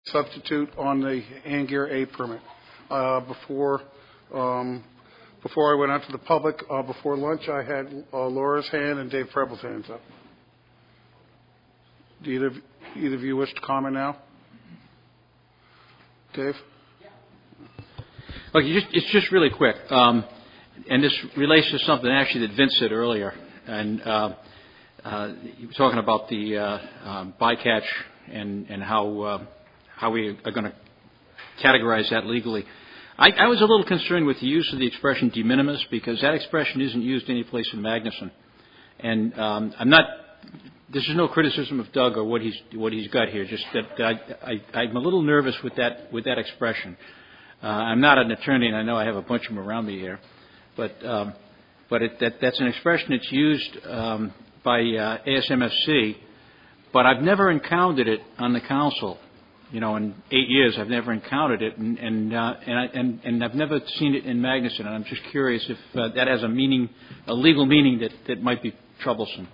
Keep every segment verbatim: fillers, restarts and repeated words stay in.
substitute on the hand gear A permit. Uh, before um, before I went out to the public, uh, before lunch, I had uh, Laura's hand and Dave Preble's hands up. Do either, either of you wish to comment now? Dave? Look, you just, it's just really quick, um, and this relates to something actually that Vince said earlier, and uh, uh, he was talking about the uh, um, bycatch and and how uh, how we are going to categorize that legally. I, I was a little concerned with the use of the expression de minimis because that expression isn't used any place in Magnuson, and um, I'm not. This is no criticism of Doug or what he's what he's got here. Just that I, I, I'm a little nervous with that with that expression. Uh, I'm not an attorney, and I know I have a bunch of them around me here, but um, but it, that, that's an expression that's used um, by uh, A S M F C, but I've never encountered it on the council. You know, in eight years, I've never encountered it, and and uh, and, I, and and I've never seen it in Magnuson, and I'm just curious if uh, that has a meaning, a legal meaning that, that might be troublesome.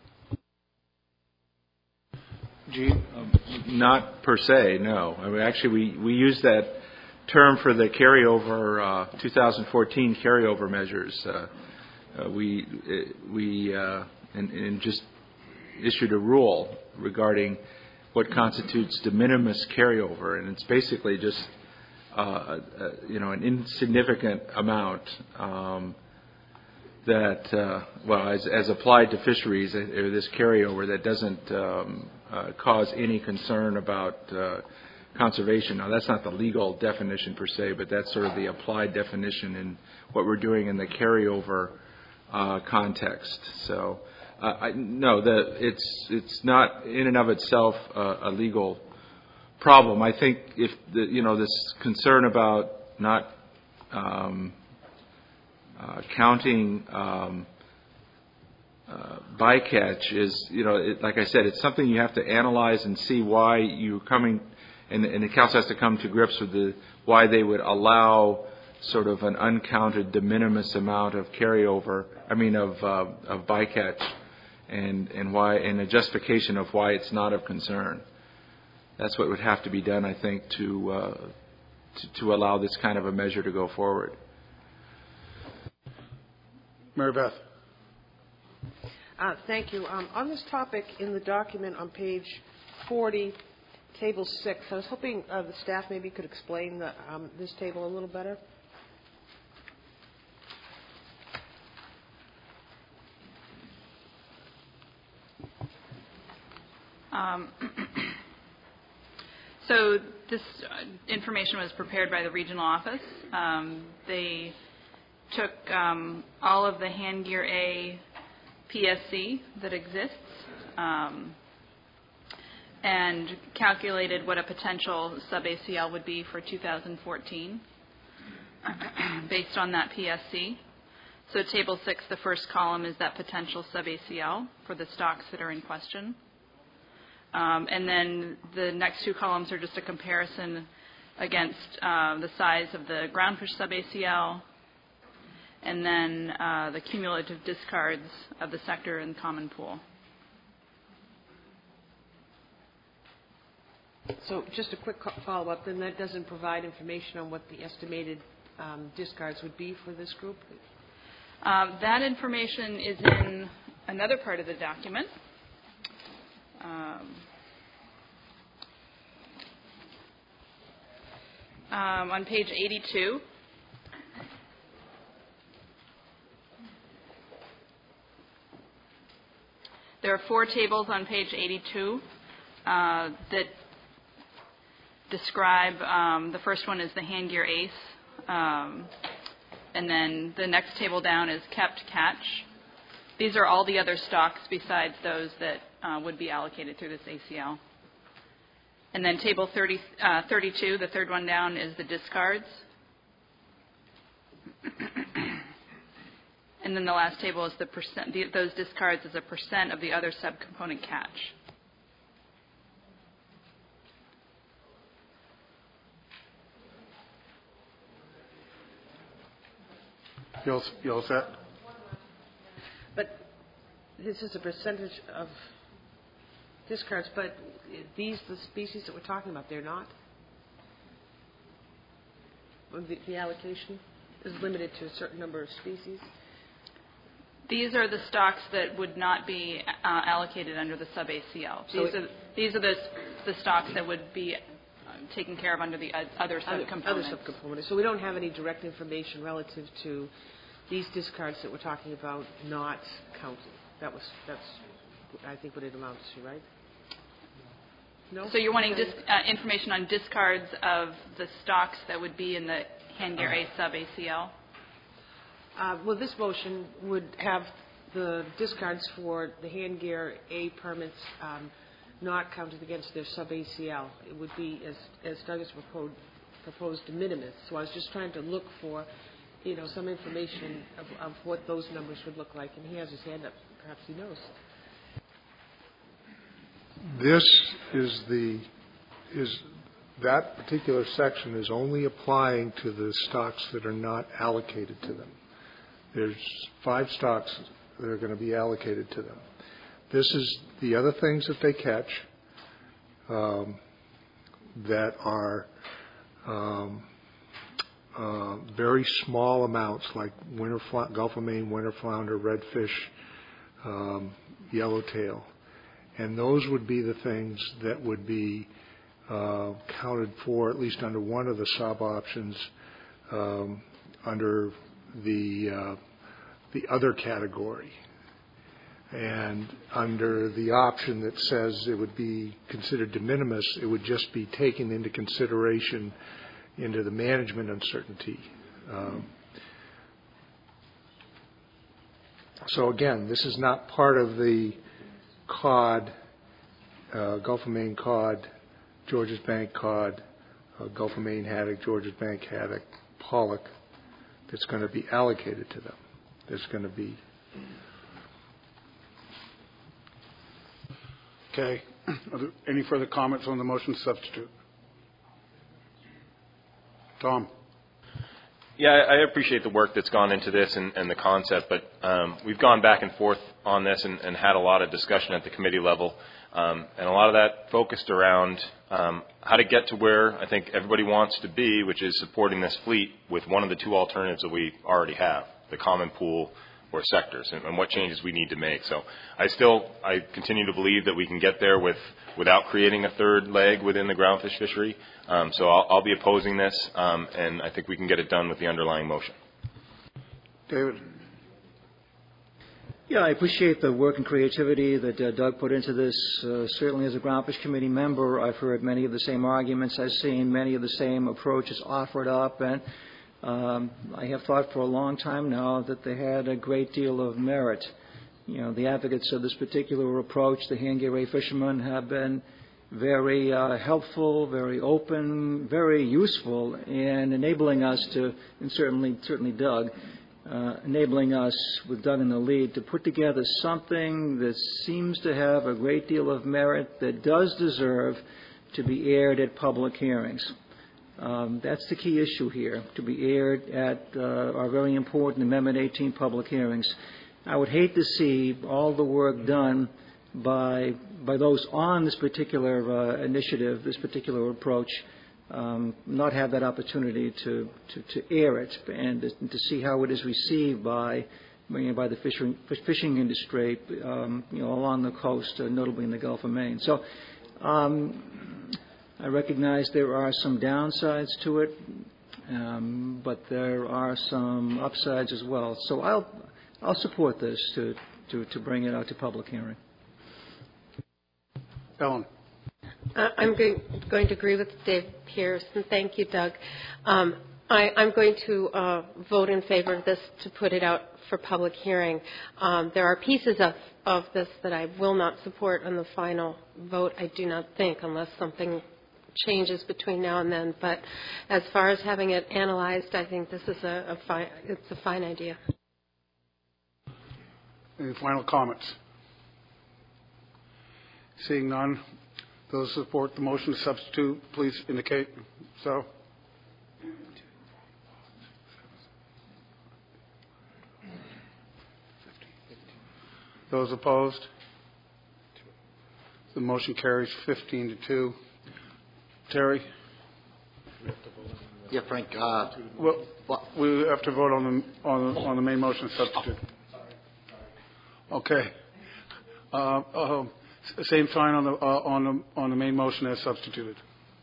Gene? Um, not per se, no. I mean, actually, we, we use that term for the carryover, uh, two thousand fourteen carryover measures. Uh, uh, we we uh, and, and just issued a rule regarding what constitutes de minimis carryover, and it's basically just uh, uh, you know an insignificant amount um, that uh, well, as, as applied to fisheries, or this carryover that doesn't um, uh, cause any concern about uh, conservation. Now, that's not the legal definition per se, but that's sort of the applied definition in what we're doing in the carryover uh, context. So. Uh, I, no, the, it's it's not in and of itself uh, a legal problem. I think if the, you know this concern about not um, uh, counting um, uh, bycatch is, you know, it, like I said, it's something you have to analyze and see why you're coming, and, and the council has to come to grips with the why they would allow sort of an uncounted de minimis amount of carryover. I mean, of uh, of bycatch. And, and why, and a justification of why it's not of concern. That's what would have to be done, I think, to uh, to, to allow this kind of a measure to go forward. Mary Beth. Uh, thank you. Um, on this topic, in the document on page forty, table six, I was hoping uh, the staff maybe could explain the, um, this table a little better. Um, so this information was prepared by the regional office. Um, they took um, all of the hand gear A P S C that exists um, and calculated what a potential sub-A C L would be for two thousand fourteen based on that P S C. So table six, the first column is that potential sub-A C L for the stocks that are in question. Um, and then the next two columns are just a comparison against uh, the size of the groundfish sub-A C L and then uh, the cumulative discards of the sector and common pool. So just a quick follow-up, then that doesn't provide information on what the estimated um, discards would be for this group? Um, that information is in another part of the document. Um, um, on page eighty-two, there are four tables on page eighty-two uh, that describe, um, the first one is the hand gear A C E, um, and then the next table down is kept catch. These are all the other stocks besides those that uh, would be allocated through this A C L. And then table thirty, uh, thirty-two, the third one down, is the discards. And then the last table is the percent, the, those discards as a percent of the other subcomponent catch. You all, you all set? But this is a percentage of discards, but these, the species that we're talking about, they're not? the, the allocation is limited to a certain number of species? These are the stocks that would not be uh, allocated under the sub A C L. So These it- are these are the the stocks that would be uh, taken care of under the uh, other Other- subcomponents. Other subcomponents. So we don't have any direct information relative to these discards that we're talking about not counting. That was, that's, I think, what it amounts to, right? No? So you're wanting Okay. dis- uh, information on discards of the stocks that would be in the Handgear A sub A C L? Uh, Well, this motion would have the discards for the Handgear A permits um, not counted against their sub-A C L. It would be, as as Doug has proposed, proposed de minimis. So I was just trying to look for, you know, some information of of what those numbers would look like. And he has his hand up. Perhaps he knows. This is the, is, that particular section is only applying to the stocks that are not allocated to them. There's five stocks that are going to be allocated to them. This is the other things that they catch um, that are um, uh, very small amounts, like winter fl- Gulf of Maine winter flounder, redfish, um, yellowtail. And those would be the things that would be uh, counted for, at least under one of the sub-options, um, under the uh, the other category. And under the option that says it would be considered de minimis, it would just be taken into consideration into the management uncertainty. Um, so again, this is not part of the cod, uh, Gulf of Maine cod, Georges Bank cod, uh, Gulf of Maine haddock, Georges Bank haddock, pollock, that's going to be allocated to them. There's going to be. Okay. Are there any further comments on the motion to substitute? Tom? Yeah, I I appreciate the work that's gone into this and, and the concept, but um, we've gone back and forth on this and, and had a lot of discussion at the committee level, um, and a lot of that focused around um, how to get to where I think everybody wants to be, which is supporting this fleet with one of the two alternatives that we already have, the common pool or sectors, and, and what changes we need to make. So I still, I continue to believe that we can get there with without creating a third leg within the groundfish fishery. Um, so I'll, I'll be opposing this, um, and I think we can get it done with the underlying motion. David? Yeah, I appreciate the work and creativity that uh, Doug put into this. Uh, certainly as a Groundfish Committee member, I've heard many of the same arguments. I've seen many of the same approaches offered up, and um, I have thought for a long time now that they had a great deal of merit. You know, the advocates of this particular approach, the Handgear fishermen, have been very uh, helpful, very open, very useful in enabling us to, and certainly, certainly Doug, uh, enabling us, with Doug in the lead, to put together something that seems to have a great deal of merit, that does deserve to be aired at public hearings. Um, that's the key issue here, to be aired at uh, our very important Amendment eighteen public hearings. I would hate to see all the work done by by those on this particular uh, initiative, this particular approach, um, not have that opportunity to, to, to air it and to, to see how it is received by you know, by the fishing, fishing industry, um, you know, along the coast, uh, notably in the Gulf of Maine. So um, I recognize there are some downsides to it, um, but there are some upsides as well. So I'll I'll support this to, to, to bring it out to public hearing. Ellen? Uh, I'm going, going to agree with Dave Pierce, and thank you, Doug. Um, I, I'm going to uh, vote in favor of this to put it out for public hearing. Um, there are pieces of, of this that I will not support on the final vote, I do not think, unless something changes between now and then. But as far as having it analyzed, I think this is a, a fine, it's a fine idea. Any final comments? Seeing none, those who support the motion to substitute, please indicate so. Those opposed? The motion carries fifteen to two. Terry? We have to vote on Yeah, Frank. Uh, Well, we have to vote on the, on, on the main motion substitute. Okay. Uh, uh, same sign on the, uh, on the, on the main motion as substituted.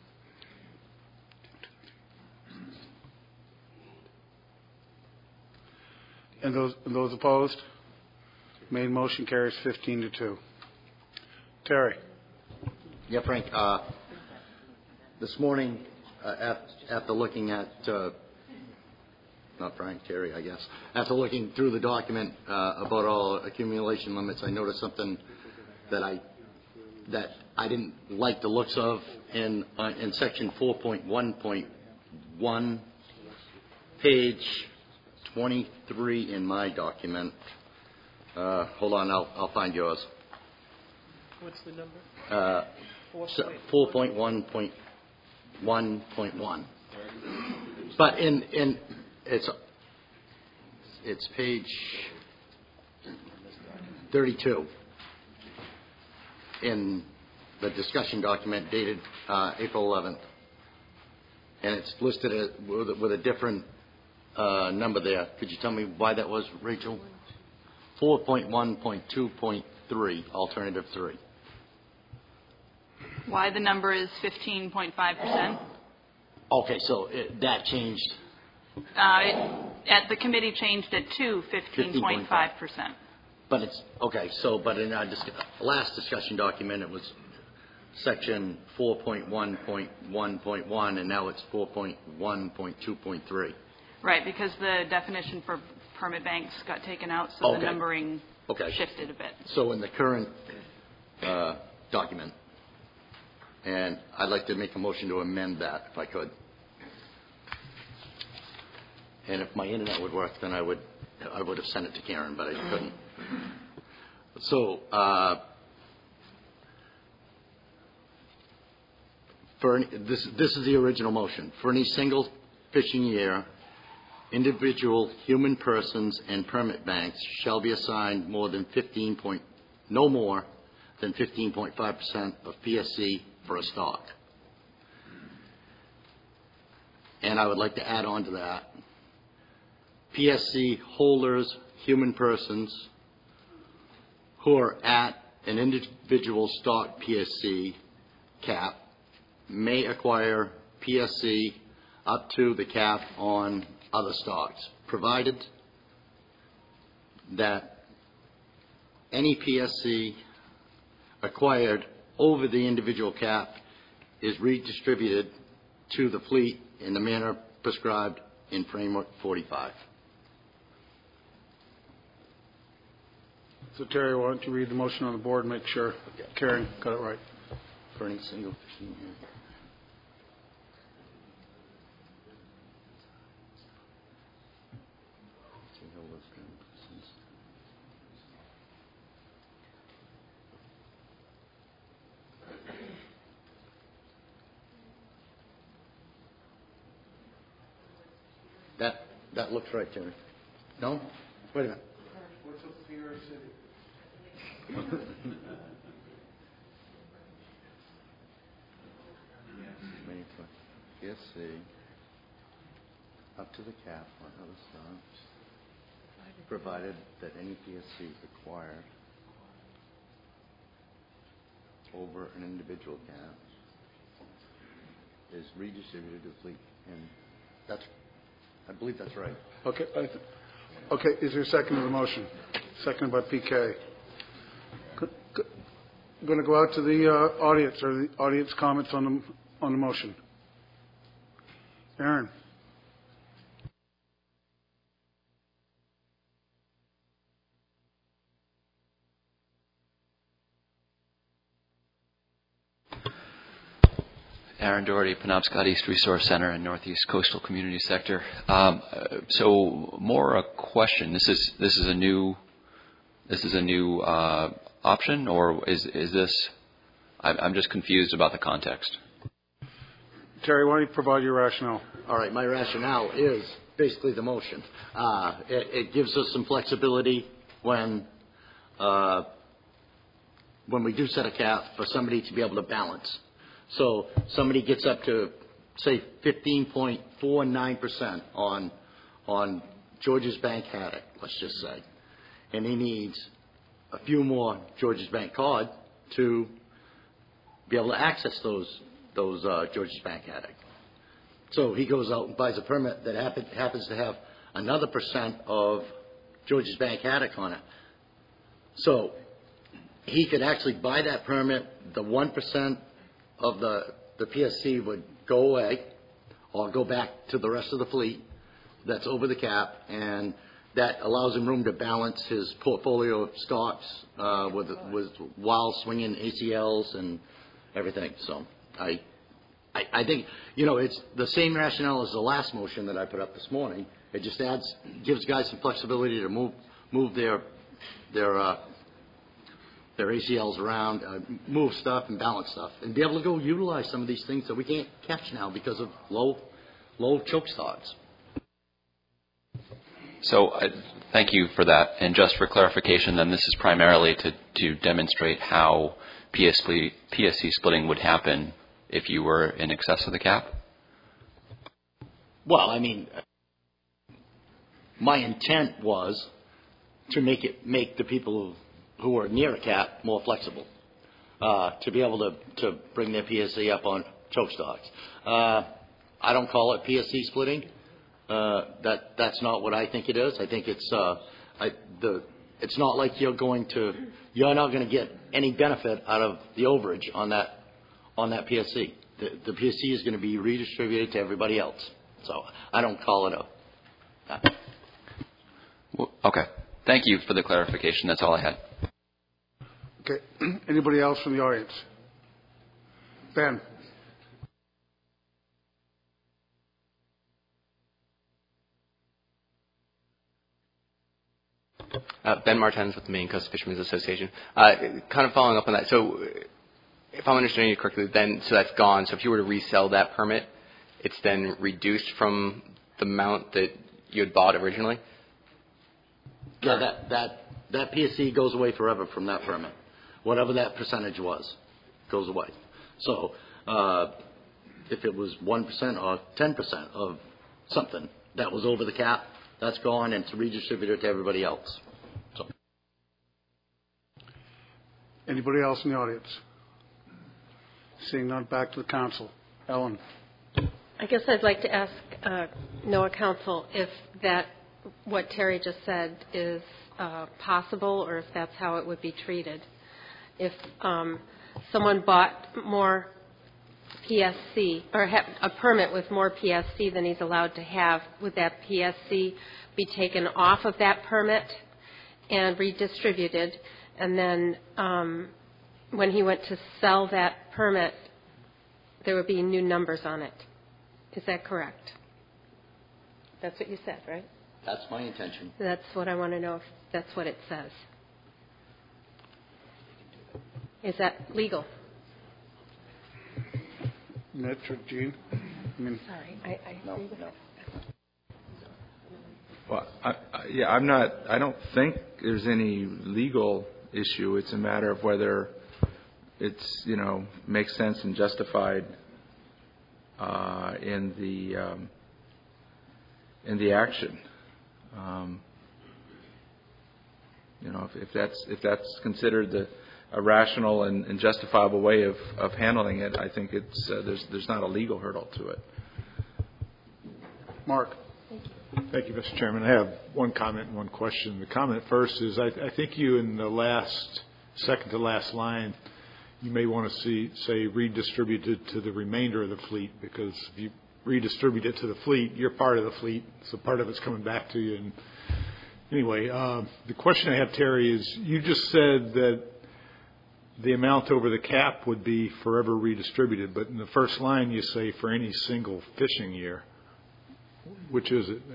And those, and those opposed? Main motion carries fifteen to two. Terry. yeah, Frank. Uh, this morning, uh, after, after looking at, uh, not Frank, Terry, I guess, after looking through the document uh, about all accumulation limits, I noticed something that I that I didn't like the looks of in uh, in section four point one point one, page twenty-three in my document. Uh, hold on, I'll, I'll find yours. What's the number? Uh, four point one point one point one. But in in it's it's page thirty-two in the discussion document dated uh, April eleventh, and it's listed as, with, a, with a different uh, number there. Could you tell me why that was, Rachel? four point one point two point three, alternative three. Why the number is fifteen point five percent? Okay, so it, that changed. Uh, it, at the committee changed it to fifteen point five percent. But it's okay. So, but in our dis- last discussion document, it was section four point one point one point one, and now it's four point one point two point three. Right, because the definition for permit banks got taken out, so okay. the numbering okay. shifted a bit. So in the current uh, document, and I'd like to make a motion to amend that, if I could. And if my internet would work, then I would I would have sent it to Karen, but I couldn't. So, uh, for any, this this is the original motion. For any single fishing year, individual human persons and permit banks shall be assigned more than fifteen point no more than fifteen point five percent of P S C for a stock. And I would like to add on to that, P S C holders, human persons, who are at an individual stock P S C cap may acquire P S C up to the cap on other stocks, provided that any P S C acquired over the individual cap is redistributed to the fleet in the manner prescribed in Framework forty-five. So, Terry, why don't you read the motion on the board and make sure Okay. Karen got it right. For any single fishing year. That that looks right, Terry. No? Wait a minute. What's up P R City? P S C up to the cap on other stocks, provided that any P S C acquired over an individual cap is redistributed to the fleet. And that's, I believe that's right. Okay. I th- okay. Is there a second to the motion? Seconded by P K. I'm going to go out to the uh, audience or the audience comments on the on the motion. Aaron. Aaron Doherty, Penobscot East Resource Center and Northeast Coastal Community Sector. Um, uh, so, more a question. This is this is a new this is a new uh, option, or is is this? I'm, I'm just confused about the context. Terry, why don't you provide your rationale? All right, my rationale is basically the motion. Uh, it, it gives us some flexibility when uh, when we do set a cap for somebody to be able to balance. So somebody gets up to say fifteen point four nine percent on, on Georges Bank haddock, let's just say, and he needs a few more Georges Bank cod to be able to access those, those uh, Georges Bank haddock. So he goes out and buys a permit that happen, happens to have another percent of Georges Bank haddock on it. So he could actually buy that permit. The one percent of the, the P S C would go away or go back to the rest of the fleet that's over the cap, and that allows him room to balance his portfolio of stocks uh, with, with while swinging A C Ls and everything. So I, I, I think, you know, it's the same rationale as the last motion that I put up this morning. It just adds, gives guys some flexibility to move, move their, their, uh, their A C Ls around, uh, move stuff and balance stuff, and be able to go utilize some of these things that we can't catch now because of low, low choke stocks. So uh, thank you for that. And just for clarification, then this is primarily to, to demonstrate how P S C splitting would happen if you were in excess of the cap? Well, I mean, my intent was to make it make the people who are near a cap more flexible, uh, to be able to, to bring their P S C up on choke stocks. Uh, I don't call it P S C splitting. Uh, that that's not what I think it is. I think it's uh, I, the it's not like you're going to you're not going to get any benefit out of the overage on that on that P S C. The, the P S C is going to be redistributed to everybody else. So I don't call it a. Uh, well, okay. Thank you for the clarification. That's all I had. Okay. Anybody else from the audience? Ben. Uh, Ben Martens with the Maine Coast Fishermen's Association. Uh, kind of following up on that, so if I'm understanding you correctly, then so that's gone. So if you were to resell that permit, it's then reduced from the amount that you had bought originally? Yeah, that, that, that P S C goes away forever from that permit. Whatever that percentage was goes away. So uh, if it was one percent or ten percent of something that was over the cap, that's gone, and it's redistributed to everybody else. So. Anybody else in the audience? Seeing none, back to the council. Ellen. I guess I'd like to ask uh, NOAA Council if that, what Terry just said, is uh, possible, or if that's how it would be treated. If um, someone bought more P S C, or ha- a permit with more P S C than he's allowed to have, would that P S C be taken off of that permit and redistributed, and then um, when he went to sell that permit, there would be new numbers on it? Is that correct? That's what you said, right? That's my intention. That's what I want to know, if that's what it says. Is that legal? Mitch or Gene? I mean, Sorry, I, I no, agree with no. that. Well, I, I, yeah, I'm not. I don't think there's any legal issue. It's a matter of whether it's, you know, makes sense and justified uh, in the um, in the action. Um, you know, if, if that's if that's considered the a rational and, and justifiable way of, of handling it, I think it's uh, there's there's not a legal hurdle to it. Mark. Thank you, Mister Chairman. I have one comment and one question. The comment first is I, I think you in the last, second to last line, you may want to see, say, redistributed to the remainder of the fleet, because if you redistribute it to the fleet, you're part of the fleet, so part of it's coming back to you. And anyway, uh, the question I have, Terry, is you just said that the amount over the cap would be forever redistributed, but in the first line you say for any single fishing year. Which is it?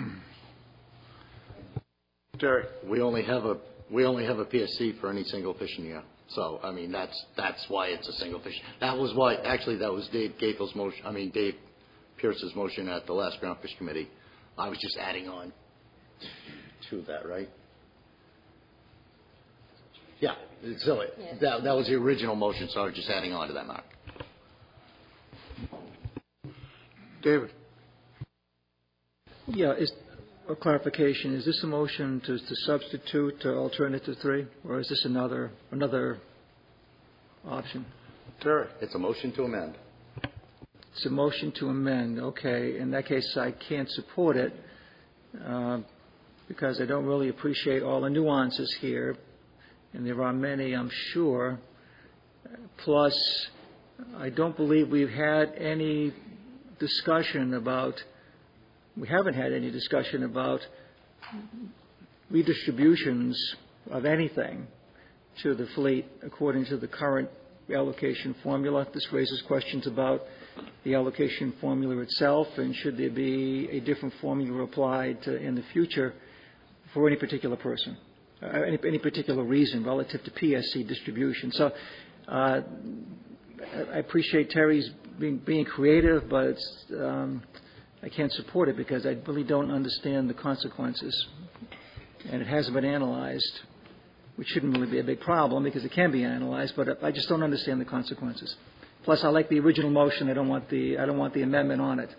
Terry. We only have a we only have a P S C for any single fishing year. So I mean that's that's why it's a single fish. That was why actually that was Dave Gakel's motion. I mean Dave Pierce's motion at the last Ground Fish Committee. I was just adding on to that, right? Yeah. So it, Yes. that that was the original motion. So I was just adding on to that, Mark. David? Yeah, is, a clarification, is this a motion to, to substitute uh, alternative three, or is this another another option? Terry? It's a motion to amend. It's a motion to amend. Okay. In that case, I can't support it uh, because I don't really appreciate all the nuances here, and there are many, I'm sure. Plus, I don't believe we've had any discussion about, we haven't had any discussion about redistributions of anything to the fleet according to the current allocation formula. This raises questions about the allocation formula itself, and should there be a different formula applied to, in the future for any particular person, uh, any, any particular reason relative to P S C distribution. So uh, I appreciate Terry's being, being creative, but it's, um, I can't support it because I really don't understand the consequences, and it hasn't been analyzed, which shouldn't really be a big problem because it can be analyzed, but I just don't understand the consequences. Plus, I like the original motion. I don't want the I don't want the amendment on it.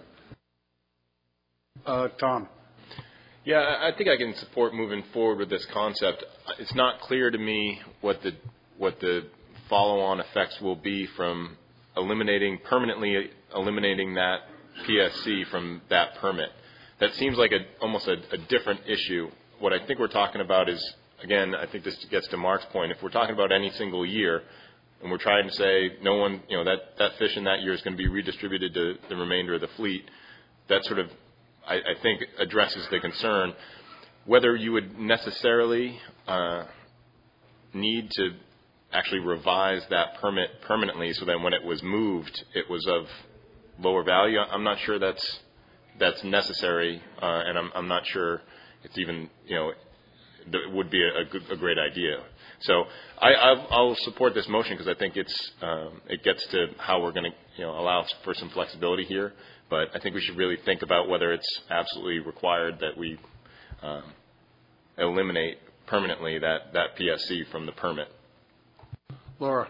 Uh, Tom. Yeah, I think I can support moving forward with this concept. It's not clear to me what the what the follow-on effects will be from eliminating permanently eliminating that P S C from that permit. That seems like a almost a, a different issue. What I think we're talking about is, again, I think this gets to Mark's point. If we're talking about any single year, and we're trying to say no one, you know, that, that fish in that year is going to be redistributed to the remainder of the fleet, that sort of, I, I think, addresses the concern. Whether you would necessarily uh, need to actually revise that permit permanently so that when it was moved, it was of lower value, I'm not sure that's that's necessary, uh, and I'm, I'm not sure it's even, you know, it would be a, a, good, a great idea. So I, I'll, I'll support this motion because I think it's um, it gets to how we're going to, you know, allow for some flexibility here. But I think we should really think about whether it's absolutely required that we um, eliminate permanently that, that P S C from the permit. Laura.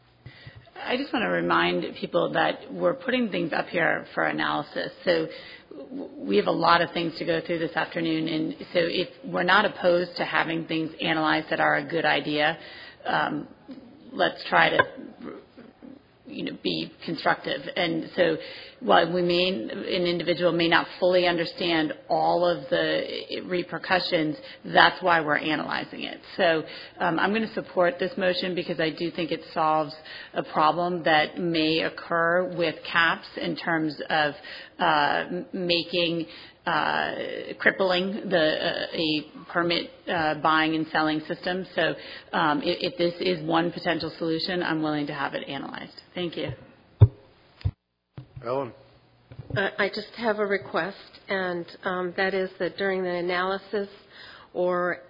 I just want to remind people that we're putting things up here for analysis. So we have a lot of things to go through this afternoon, and so if we're not opposed to having things analyzed that are a good idea, um, let's try to, you know, be constructive. And so while we may, an individual may not fully understand all of the repercussions, that's why we're analyzing it. So um, I'm going to support this motion because I do think it solves a problem that may occur with caps in terms of uh, making uh, crippling the uh, a permit uh, buying and selling system. So um, if, if this is one potential solution, I'm willing to have it analyzed. Thank you. Ellen. Uh, I just have a request, and um, that is that during the analysis or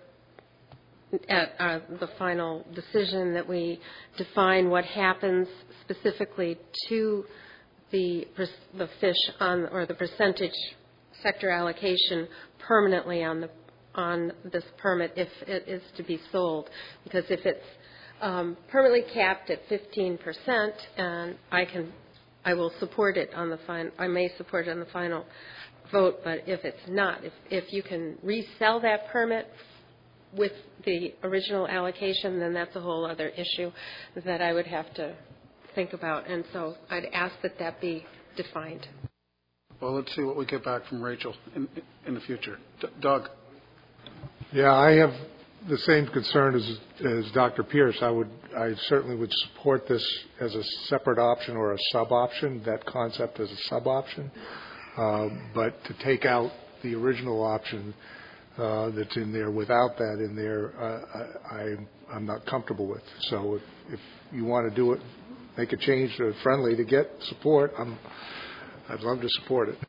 at uh, the final decision that we define what happens specifically to the the fish on or the percentage sector allocation permanently on the on this permit if it is to be sold, because if it's um, permanently capped at fifteen percent, and I can. I will support it on the final, I may support it on the final vote, but if it's not, if, if you can resell that permit with the original allocation, then that's a whole other issue that I would have to think about. And so I'd ask that that be defined. Well, let's see what we get back from Rachel in, in the future. D- Doug. Yeah, I have the same concern as, as Doctor Pierce. I would, I certainly would support this as a separate option or a sub-option, that concept as a sub-option. Uh, but to take out the original option uh, that's in there without that in there, uh, I, I'm not comfortable with. So if, if you want to do it, make a change to friendly to get support, I'm, I'd love to support it.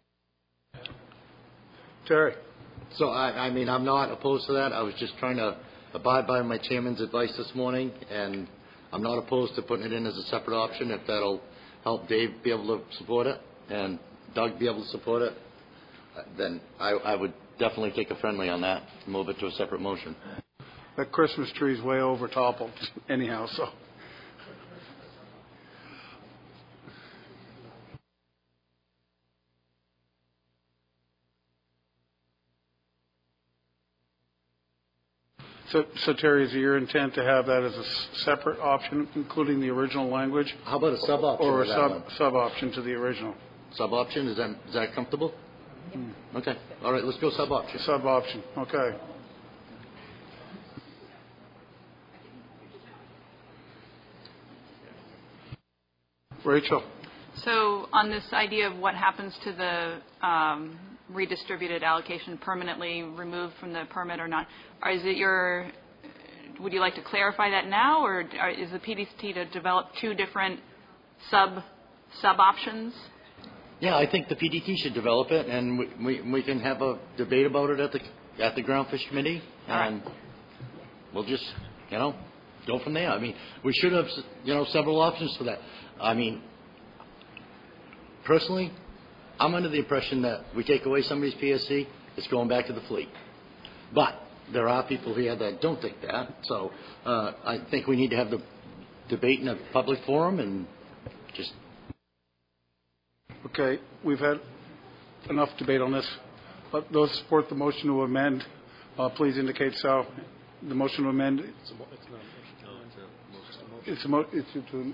Terry. So, I, I mean, I'm not opposed to that. I was just trying to abide by my chairman's advice this morning, and I'm not opposed to putting it in as a separate option if that'll help Dave be able to support it and Doug be able to support it. Then I, I would definitely take a friendly on that and move it to a separate motion. That Christmas tree's way over toppled anyhow, so. So, so Terry, is it your intent to have that as a s- separate option, including the original language? How about a sub-option Or a of that sub, one? sub-option to the original? Sub-option, is that, is that comfortable? Okay, all right, let's go sub-option. Sub-option, okay. Rachel? So on this idea of what happens to the um, redistributed allocation permanently removed from the permit or not, or is it your, would you like to clarify that now, or are, is the P D C T to develop two different sub sub options? Yeah, I think the P D T should develop it, and we, we, we can have a debate about it at the at the Groundfish Committee, and we'll just, you know, go from there. I mean, we should have, you know, several options for that. I mean, personally, I'm under the impression that we take away somebody's P S C, it's going back to the fleet. But there are people here that don't think that, so uh, I think we need to have the debate in a public forum and just. Okay, we've had enough debate on this. Uh, those who support the motion to amend, uh, please indicate so. The motion to amend. It's, a, it's not a motion. It's a mo- It's to.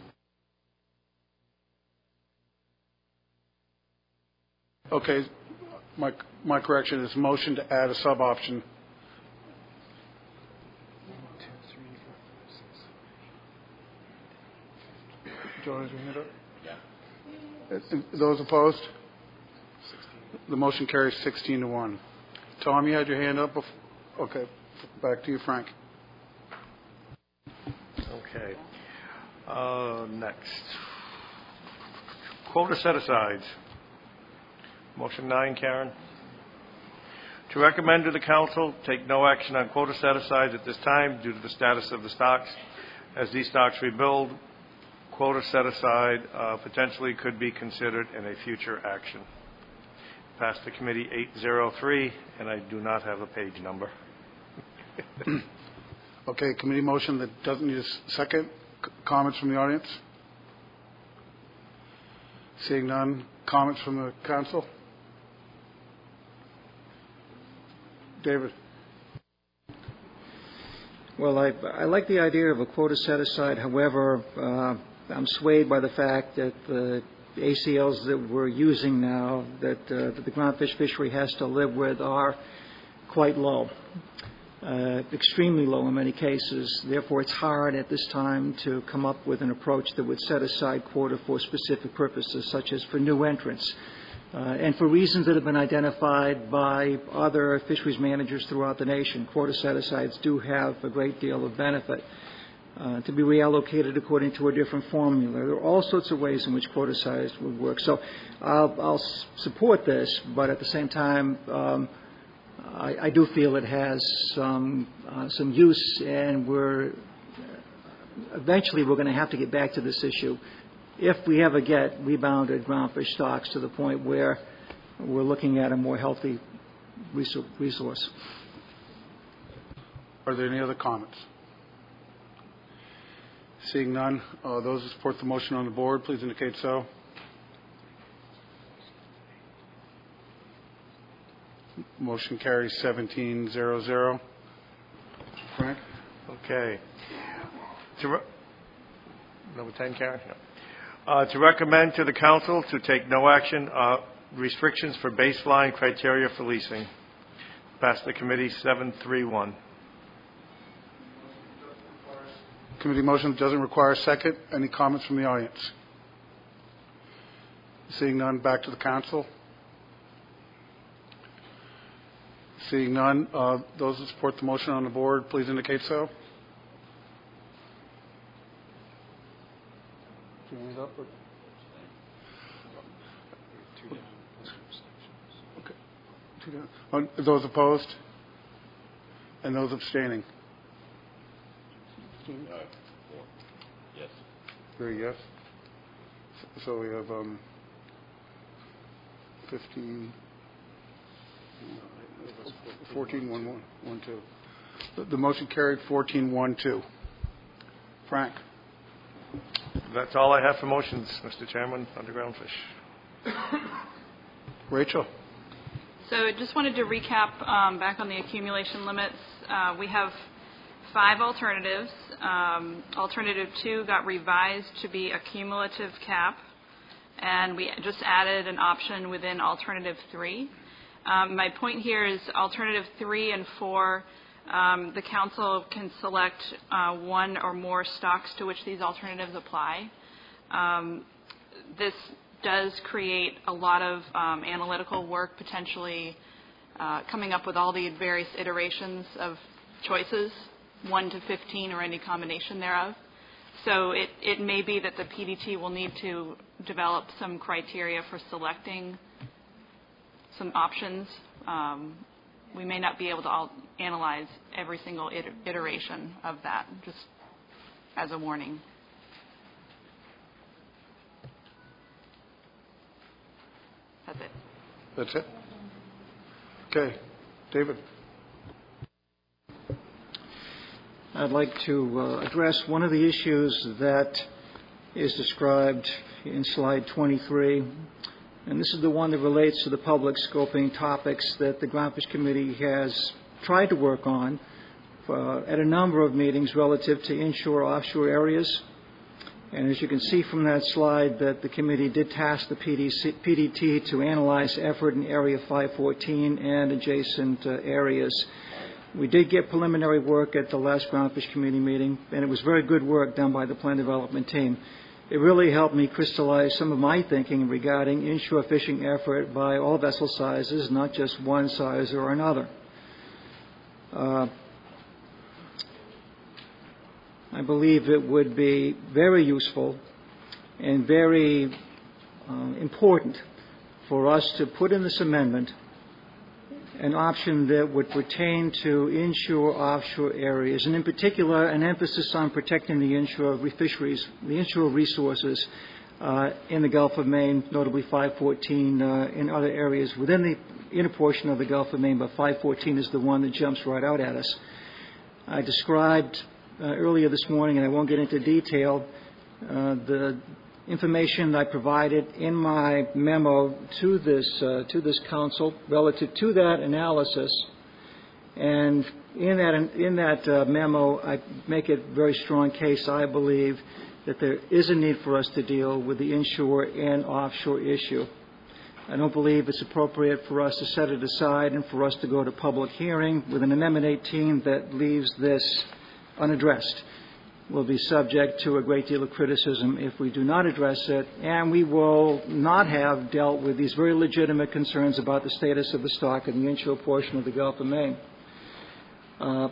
Okay, my my correction is motion to add a sub option. Joe, has your hand up? Those opposed? The motion carries sixteen to one. Tom, you had your hand up before? Okay. Back to you, Frank. Okay. Uh, next. Quota set-asides. Motion nine, Karen. To recommend to the council, take no action on quota set-asides at this time due to the status of the stocks. As these stocks rebuild, quota set-aside uh, potentially could be considered in a future action. Passed the committee eight oh three, and I do not have a page number. Okay, committee motion that doesn't need a second. C- comments from the audience? Seeing none. Comments from the council? David? Well, I, I like the idea of a quota set aside. However, uh, I'm swayed by the fact that the A C Ls that we're using now, that, uh, that the groundfish fishery has to live with, are quite low, uh, extremely low in many cases. Therefore, it's hard at this time to come up with an approach that would set aside quota for specific purposes, such as for new entrants. Uh, and for reasons that have been identified by other fisheries managers throughout the nation, quota set-asides do have a great deal of benefit uh, to be reallocated according to a different formula. There are all sorts of ways in which quota size would work. So I'll, I'll s- support this, but at the same time, um, I, I do feel it has some uh, some use, and we're eventually we're going to have to get back to this issue if we ever get rebounded groundfish stocks to the point where we're looking at a more healthy resource. Are there any other comments? Seeing none, uh, those who support the motion on the board, please indicate so. Motion carries seventeen zero zero. Frank? Okay. To re- number ten, Karen? No. Uh, to recommend to the council to take no action uh, restrictions for baseline criteria for leasing. Passed the committee seven three one. Committee motion doesn't require a second. Any comments from the audience? Seeing none, back to the council. Seeing none, uh, those who support the motion on the board, please indicate so. Two hands up. Or? Okay. Two down. Uh, those opposed? And those abstaining? Uh, yes. Very yes. So we have um, fifteen, fourteen, one, one, one, two. The, the motion carried fourteen, one, two. Frank. That's all I have for motions, Mister Chairman, under groundfish. Rachel. So just wanted to recap um, back on the accumulation limits. Uh, we have five alternatives. Um, alternative two got revised to be a cumulative cap, and we just added an option within alternative three. Um, my point here is alternative three and four, um, the council can select uh, one or more stocks to which these alternatives apply. Um, this does create a lot of um, analytical work, potentially uh, coming up with all the various iterations of choices, one to fifteen or any combination thereof. So it, it may be that the P D T will need to develop some criteria for selecting some options. Um, we may not be able to all analyze every single iter- iteration of that, just as a warning. That's it. That's it? Okay. David? I'd like to uh, address one of the issues that is described in slide twenty-three, and this is the one that relates to the public scoping topics that the Groundfish Committee has tried to work on uh, at a number of meetings relative to inshore-offshore areas. And as you can see from that slide, that the committee did task the P D C, P D T to analyze effort in Area five fourteen and adjacent uh, areas. We did get preliminary work at the last Groundfish Committee meeting, and it was very good work done by the plan development team. It really helped me crystallize some of my thinking regarding inshore fishing effort by all vessel sizes, not just one size or another. Uh, I believe it would be very useful and very uh, important for us to put in this amendment an option that would pertain to inshore-offshore areas, and in particular an emphasis on protecting the inshore fisheries, the inshore resources uh, in the Gulf of Maine, notably five fourteen uh, in other areas within the inner portion of the Gulf of Maine, but five fourteen is the one that jumps right out at us. I described uh, earlier this morning, and I won't get into detail, uh, the information I provided in my memo to this uh, to this council relative to that analysis, and in that in that uh, memo I make a very strong case, I believe, that there is a need for us to deal with the inshore and offshore issue. I don't believe it's appropriate for us to set it aside and for us to go to public hearing with an Amendment eighteen that leaves this unaddressed. Will be subject to a great deal of criticism if we do not address it, and we will not have dealt with these very legitimate concerns about the status of the stock in the inshore portion of the Gulf of Maine. Uh,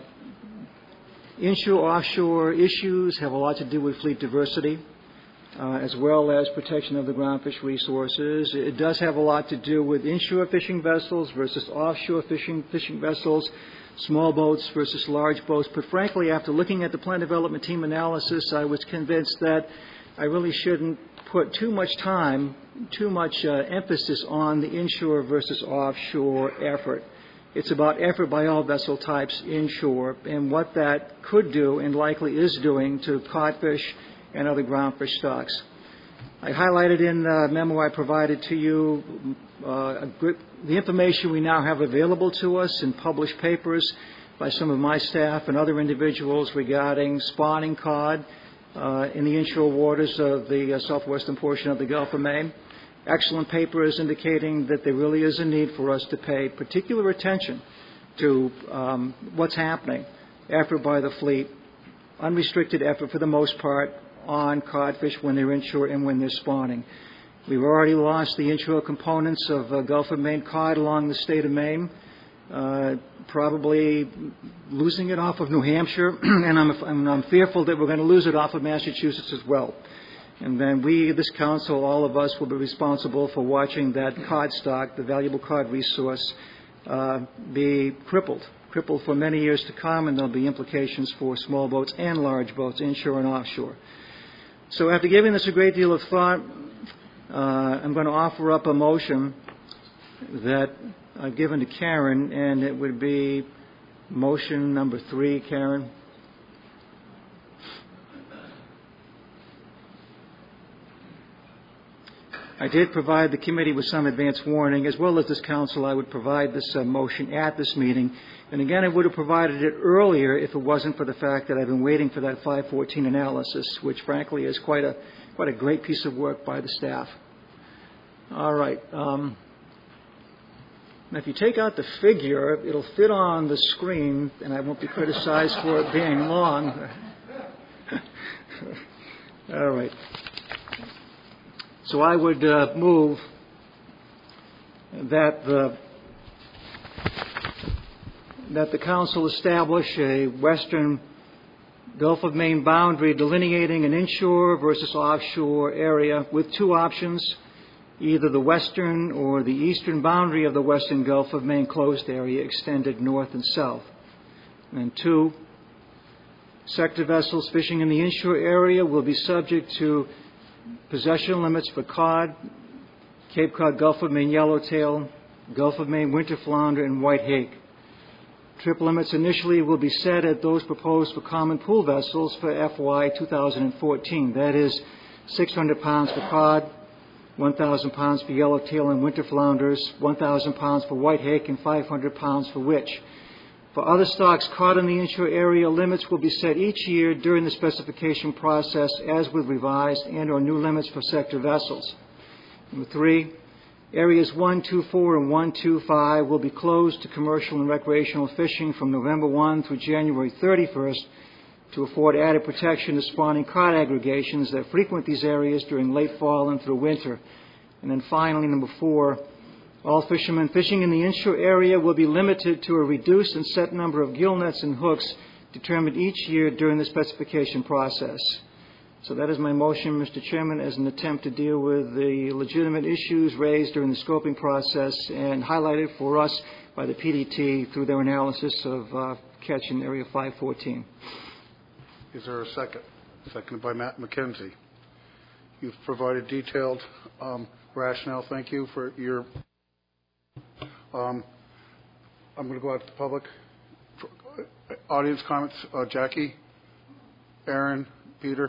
inshore-offshore issues have a lot to do with fleet diversity, uh, as well as protection of the groundfish resources. It does have a lot to do with inshore fishing vessels versus offshore fishing fishing vessels, small boats versus large boats. But frankly, after looking at the plan development team analysis, I was convinced that I really shouldn't put too much time, too much uh, emphasis on the inshore versus offshore effort. It's about effort by all vessel types inshore and what that could do and likely is doing to codfish and other groundfish stocks. I highlighted in the memo I provided to you uh, a good, the information we now have available to us in published papers by some of my staff and other individuals regarding spawning cod uh, in the inshore waters of the uh, southwestern portion of the Gulf of Maine. Excellent papers indicating that there really is a need for us to pay particular attention to um, what's happening. Effort by the fleet, unrestricted effort for the most part, on codfish when they're inshore and when they're spawning. We've already lost the inshore components of uh, Gulf of Maine cod along the state of Maine, uh, probably losing it off of New Hampshire, and I'm, I'm, I'm fearful that we're going to lose it off of Massachusetts as well. And then we, this council, all of us will be responsible for watching that cod stock, the valuable cod resource, uh, be crippled, crippled for many years to come, and there'll be implications for small boats and large boats, inshore and offshore. So after giving this a great deal of thought, uh, I'm going to offer up a motion that I've given to Karen, and it would be motion number three, Karen. I did provide the committee with some advance warning, as well as this council. I would provide this uh, motion at this meeting. And again, I would have provided it earlier if it wasn't for the fact that I've been waiting for that five fourteen analysis, which frankly is quite a quite a great piece of work by the staff. All right. Um, now, if you take out the figure, it'll fit on the screen, and I won't be criticized for it being long. All right. So I would uh, move that the that the council establish a western Gulf of Maine boundary delineating an inshore versus offshore area with two options, either the western or the eastern boundary of the western Gulf of Maine closed area extended north and south. And two, sector vessels fishing in the inshore area will be subject to possession limits for cod, Cape Cod Gulf of Maine yellowtail, Gulf of Maine winter flounder, and white hake. Trip limits initially will be set at those proposed for common pool vessels for F Y two thousand fourteen. That is six hundred pounds for cod, one thousand pounds for yellowtail and winter flounders, one thousand pounds for white hake, and five hundred pounds for witch. For other stocks caught in the inshore area, limits will be set each year during the specification process as with revised and or new limits for sector vessels. Number three, areas one, two, four, and one, two, five will be closed to commercial and recreational fishing from November first through January thirty-first to afford added protection to spawning cod aggregations that frequent these areas during late fall and through winter. And then finally, number four, all fishermen fishing in the inshore area will be limited to a reduced and set number of gill nets and hooks determined each year during the specification process. So that is my motion, Mister Chairman, as an attempt to deal with the legitimate issues raised during the scoping process and highlighted for us by the P D T through their analysis of uh, catch in Area five fourteen. Is there a second? Seconded by Matt McKenzie. You've provided detailed um, rationale. Thank you for your... Um, I'm going to go out to the public. For, uh, audience comments. Uh, Jackie, Aaron, Peter.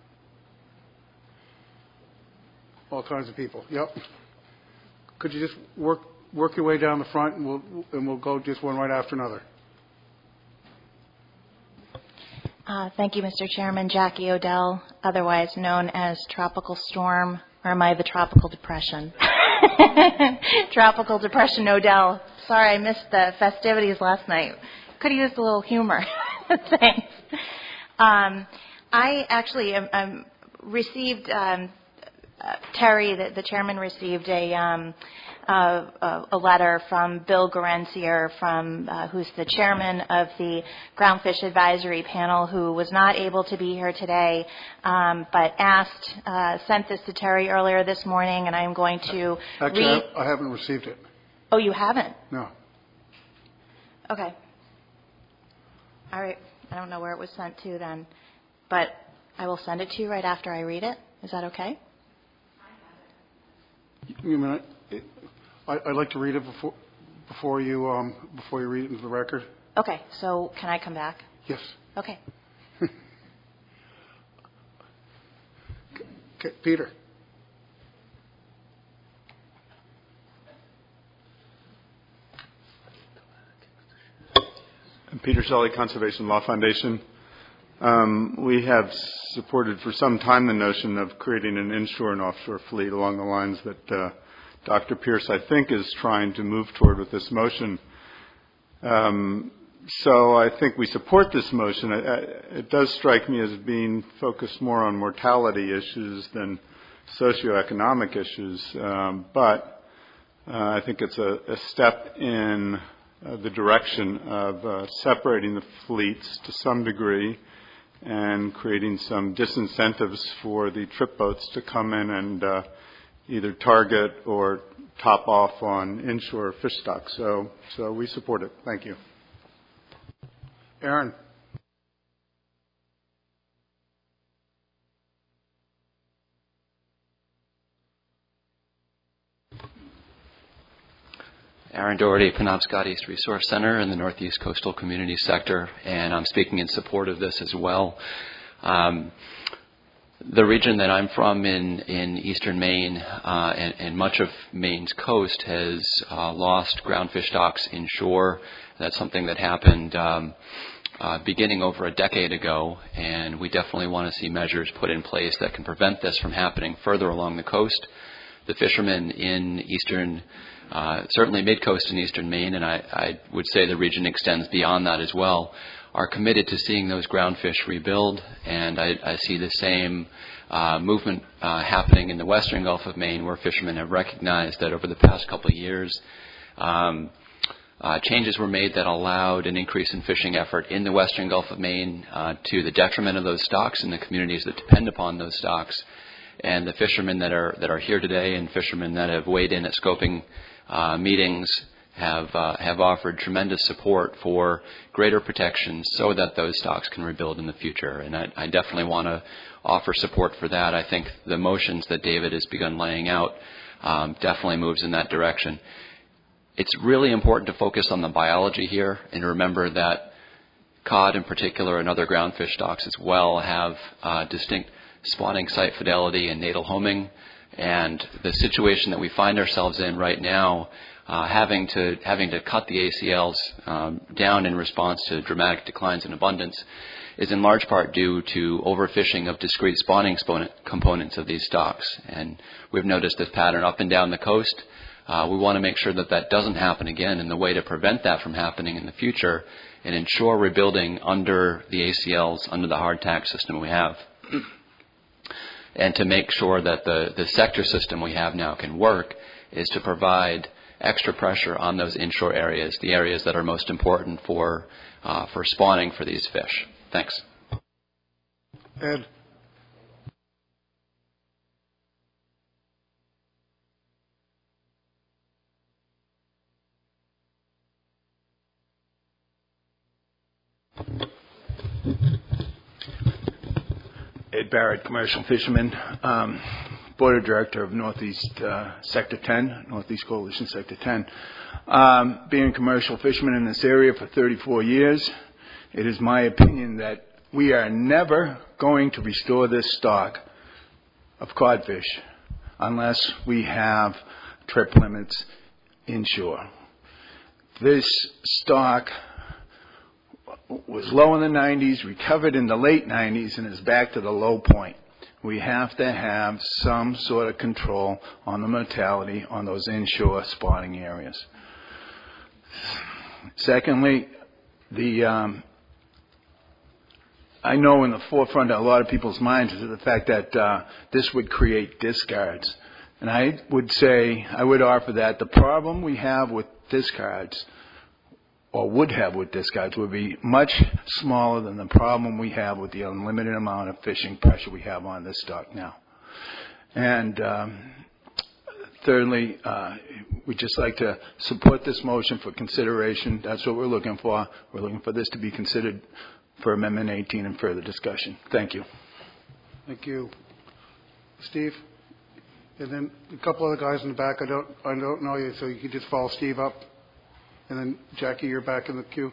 All kinds of people. Yep. Could you just work work your way down the front, and we'll and we'll go just one right after another. Uh, thank you, Mister Chairman. Jackie Odell, otherwise known as Tropical Storm, or am I the Tropical Depression? Tropical Depression Odell. Sorry, I missed the festivities last night. Could have used a little humor. Thanks. Um, I actually um, um, received, um, uh, Terry, the, the chairman, received a um, uh, a letter from Bill Gorencier, from uh, who's the chairman of the Groundfish Advisory Panel, who was not able to be here today, um, but asked, uh, sent this to Terry earlier this morning, and I'm going to Actually, read. I haven't received it. Oh, you haven't? No. Okay. All right. I don't know where it was sent to then, but I will send it to you right after I read it. Is that okay? You mean, I, I'd like to read it before before you um, before you read it into the record. Okay. So can I come back? Yes. Okay. Okay, Peter. Peter Shelley, Conservation Law Foundation. Um, we have supported for some time the notion of creating an inshore and offshore fleet along the lines that uh, Doctor Pierce, I think, is trying to move toward with this motion. Um, so I think we support this motion. It, it does strike me as being focused more on mortality issues than socioeconomic issues, um, but uh, I think it's a, a step in Uh, the direction of uh, separating the fleets to some degree and creating some disincentives for the trip boats to come in and uh, either target or top off on inshore fish stocks. So, so we support it. Thank you. Aaron. Aaron Doherty, Penobscot East Resource Center in the Northeast Coastal Community Sector, and I'm speaking in support of this as well. Um, The region that I'm from in, in eastern Maine uh, and, and much of Maine's coast has uh, lost groundfish stocks inshore. That's something that happened um, uh, beginning over a decade ago, and we definitely want to see measures put in place that can prevent this from happening further along the coast. The fishermen in eastern, uh, certainly mid-coast in eastern Maine, and I, I would say the region extends beyond that as well, are committed to seeing those groundfish rebuild, and I, I see the same uh, movement uh, happening in the western Gulf of Maine, where fishermen have recognized that over the past couple of years, um, uh, changes were made that allowed an increase in fishing effort in the western Gulf of Maine uh, to the detriment of those stocks and the communities that depend upon those stocks. And the fishermen that are that are here today and fishermen that have weighed in at scoping uh, meetings have uh, have offered tremendous support for greater protection so that those stocks can rebuild in the future. And I, I definitely want to offer support for that. I think the motions that David has begun laying out um, definitely moves in that direction. It's really important to focus on the biology here and remember that cod in particular and other groundfish stocks as well have uh, distinct spawning site fidelity and natal homing. And the situation that we find ourselves in right now, Uh, having to having to cut the A C Ls um, down in response to dramatic declines in abundance, is in large part due to overfishing of discrete spawning exponent components of these stocks. And we've noticed this pattern up and down the coast. Uh, we want to make sure that that doesn't happen again, and the way to prevent that from happening in the future and ensure rebuilding under the A C Ls, under the hard tax system we have, and to make sure that the, the sector system we have now can work, is to provide extra pressure on those inshore areas, the areas that are most important for uh, for spawning for these fish. Thanks. Ed. Ed Barrett, commercial fisherman. Um, Board of Director of Northeast uh, Sector ten, Northeast Coalition Sector ten. Um, being a commercial fisherman in this area for thirty-four years, it is my opinion that we are never going to restore this stock of codfish unless we have trip limits inshore. This stock was low in the nineties, recovered in the late nineties, and is back to the low point. We have to have some sort of control on the mortality on those inshore spawning areas. Secondly, the um, I know in the forefront of a lot of people's minds is the fact that uh, this would create discards. And I would say, I would offer that the problem we have with discards, or would have with discards, would be much smaller than the problem we have with the unlimited amount of fishing pressure we have on this stock now. And um, thirdly, uh, we'd just like to support this motion for consideration. That's what we're looking for. We're looking for this to be considered for Amendment eighteen and further discussion. Thank you. Thank you. Steve? And then a couple other guys in the back. I don't, I don't know you, so you can just follow Steve up. And then, Jackie, you're back in the queue.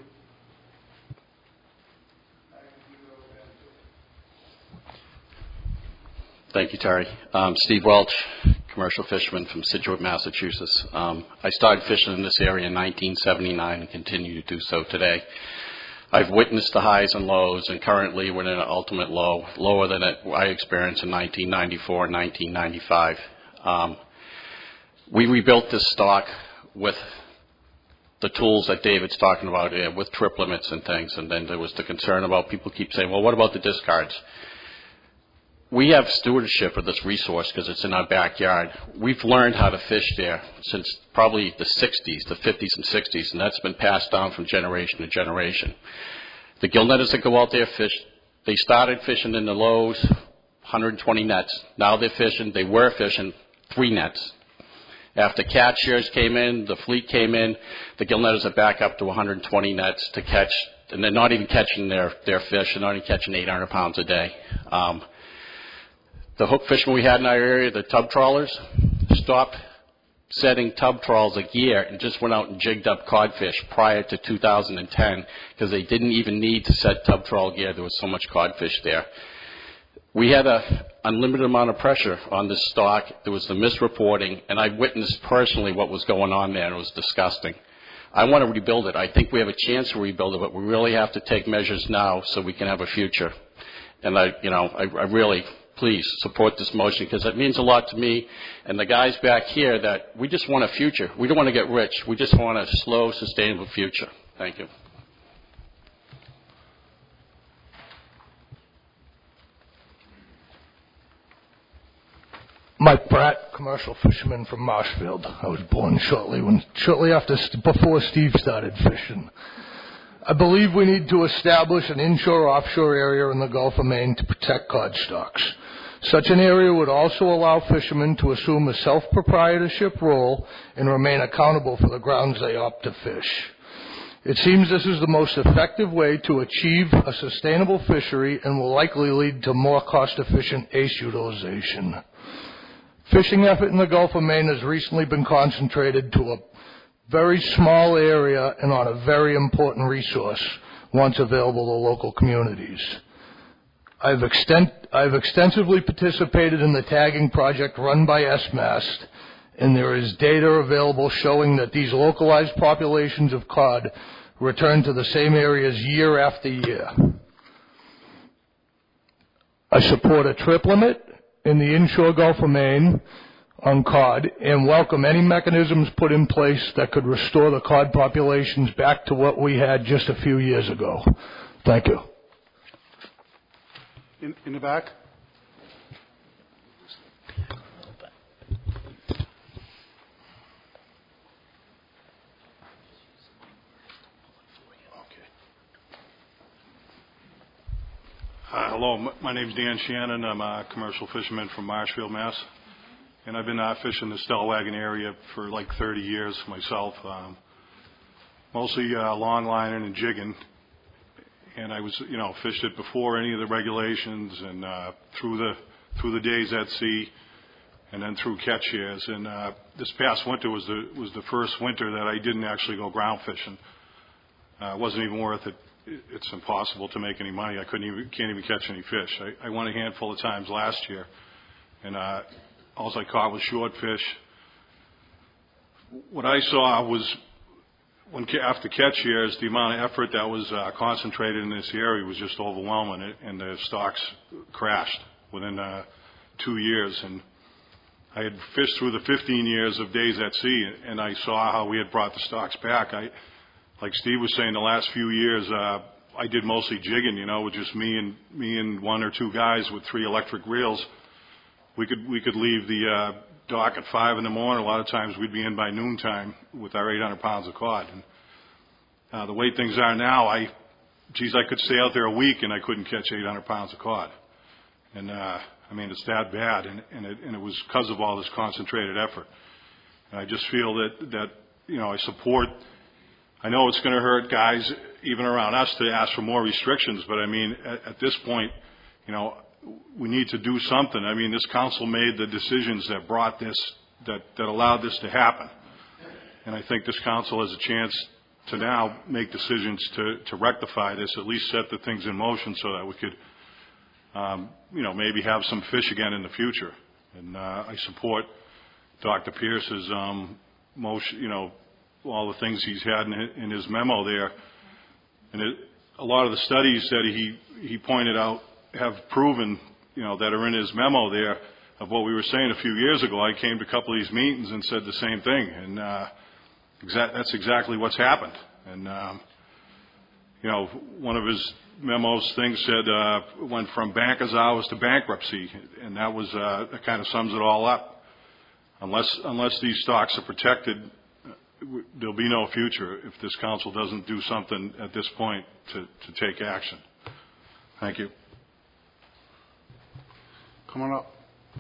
Thank you, Terry. Um, Steve Welch, commercial fisherman from Situate, Massachusetts. Um, I started fishing in this area in nineteen seventy-nine and continue to do so today. I've witnessed the highs and lows, and currently we're in an ultimate low, lower than it, I experienced in nineteen ninety-four and nineteen ninety-five. Um, we rebuilt this stock with the tools that David's talking about, uh, with trip limits and things, and then there was the concern about people keep saying, well, what about the discards? We have stewardship of this resource because it's in our backyard. We've learned how to fish there since probably the sixties, the fifties and sixties, and that's been passed down from generation to generation. The gill netters that go out there fish, they started fishing in the lows, one hundred twenty nets. Now they're fishing, they were fishing three nets. After cat shears came in, the fleet came in, the gill netters are back up to one hundred twenty nets to catch, and they're not even catching their, their fish, they're not even catching eight hundred pounds a day. Um, The hook fishermen we had in our area, the tub trawlers, stopped setting tub trawls a year and just went out and jigged up codfish prior to two thousand ten because they didn't even need to set tub trawl gear. There was so much codfish there. We had a unlimited amount of pressure on this stock. There was the misreporting, and I witnessed personally what was going on there, and it was disgusting. I want to rebuild it. I think we have a chance to rebuild it, but we really have to take measures now so we can have a future. And I, you know, I, I really, please support this motion because it means a lot to me and the guys back here that we just want a future. We don't want to get rich. We just want a slow, sustainable future. Thank you. Mike Pratt, commercial fisherman from Marshfield. I was born shortly when, shortly after, before Steve started fishing. I believe we need to establish an inshore-offshore area in the Gulf of Maine to protect cod stocks. Such an area would also allow fishermen to assume a self-proprietorship role and remain accountable for the grounds they opt to fish. It seems this is the most effective way to achieve a sustainable fishery and will likely lead to more cost-efficient A C E utilization. Fishing effort in the Gulf of Maine has recently been concentrated to a very small area and on a very important resource once available to local communities. I've, extent, I've extensively participated in the tagging project run by S M A S T, and there is data available showing that these localized populations of cod return to the same areas year after year. I support a trip limit in the inshore Gulf of Maine on cod and welcome any mechanisms put in place that could restore the cod populations back to what we had just a few years ago. Thank you. In, in the back. Uh, hello, my name is Dan Shannon. I'm a commercial fisherman from Marshfield, Mass. And I've been uh, fishing the Stellwagen area for like thirty years myself, um, mostly uh, long lining and jigging. And I was, you know, fished it before any of the regulations and uh, through the through the days at sea, and then through catch years. And uh, this past winter was the was the first winter that I didn't actually go ground fishing. Uh, it wasn't even worth it. It's impossible to make any money. I couldn't even can't even catch any fish. I, I went a handful of times last year, and uh, all I caught was short fish. What I saw was when after catch years, the amount of effort that was uh, concentrated in this area was just overwhelming, and the stocks crashed within uh, two years. And I had fished through the fifteen years of days at sea, and I saw how we had brought the stocks back. I Like Steve was saying, the last few years, uh, I did mostly jigging, you know, with just me and me and one or two guys with three electric reels. We could we could leave the uh, dock at five in the morning. A lot of times we'd be in by noontime with our eight hundred pounds of cod. And uh, the way things are now, I, geez, I could stay out there a week and I couldn't catch eight hundred pounds of cod. And uh, I mean, it's that bad, and, and it and it was because of all this concentrated effort. And I just feel that that you know I support. I know it's going to hurt guys even around us to ask for more restrictions, but I mean, at, at this point, you know, we need to do something. I mean, this council made the decisions that brought this, that, that allowed this to happen. And I think this council has a chance to now make decisions to, to rectify this, at least set the things in motion so that we could, um, you know, maybe have some fish again in the future. And uh, I support Doctor Pierce's um, motion, you know, all the things he's had in, in his memo there. And it, a lot of the studies that he, he pointed out have proven, you know, that are in his memo there of what we were saying a few years ago. I came to a couple of these meetings and said the same thing. And uh, exa- that's exactly what's happened. And, um, you know, one of his memos things said uh, went from banker's hours to bankruptcy. And that was, uh, that kind of sums it all up. Unless, unless these stocks are protected, there'll be no future if this council doesn't do something at this point to, to take action. Thank you. Come on up.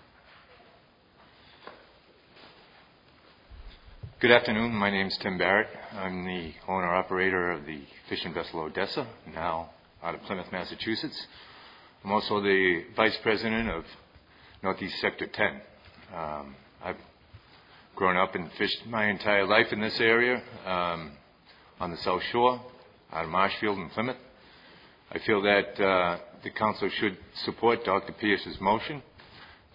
Good afternoon. My name is Tim Barrett. I'm the owner-operator of the fishing vessel Odessa, now out of Plymouth, Massachusetts. I'm also the vice president of Northeast Sector ten. Um, I've grown up and fished my entire life in this area, um, on the South Shore, out of Marshfield and Plymouth. I feel that uh, the council should support Doctor Pierce's motion.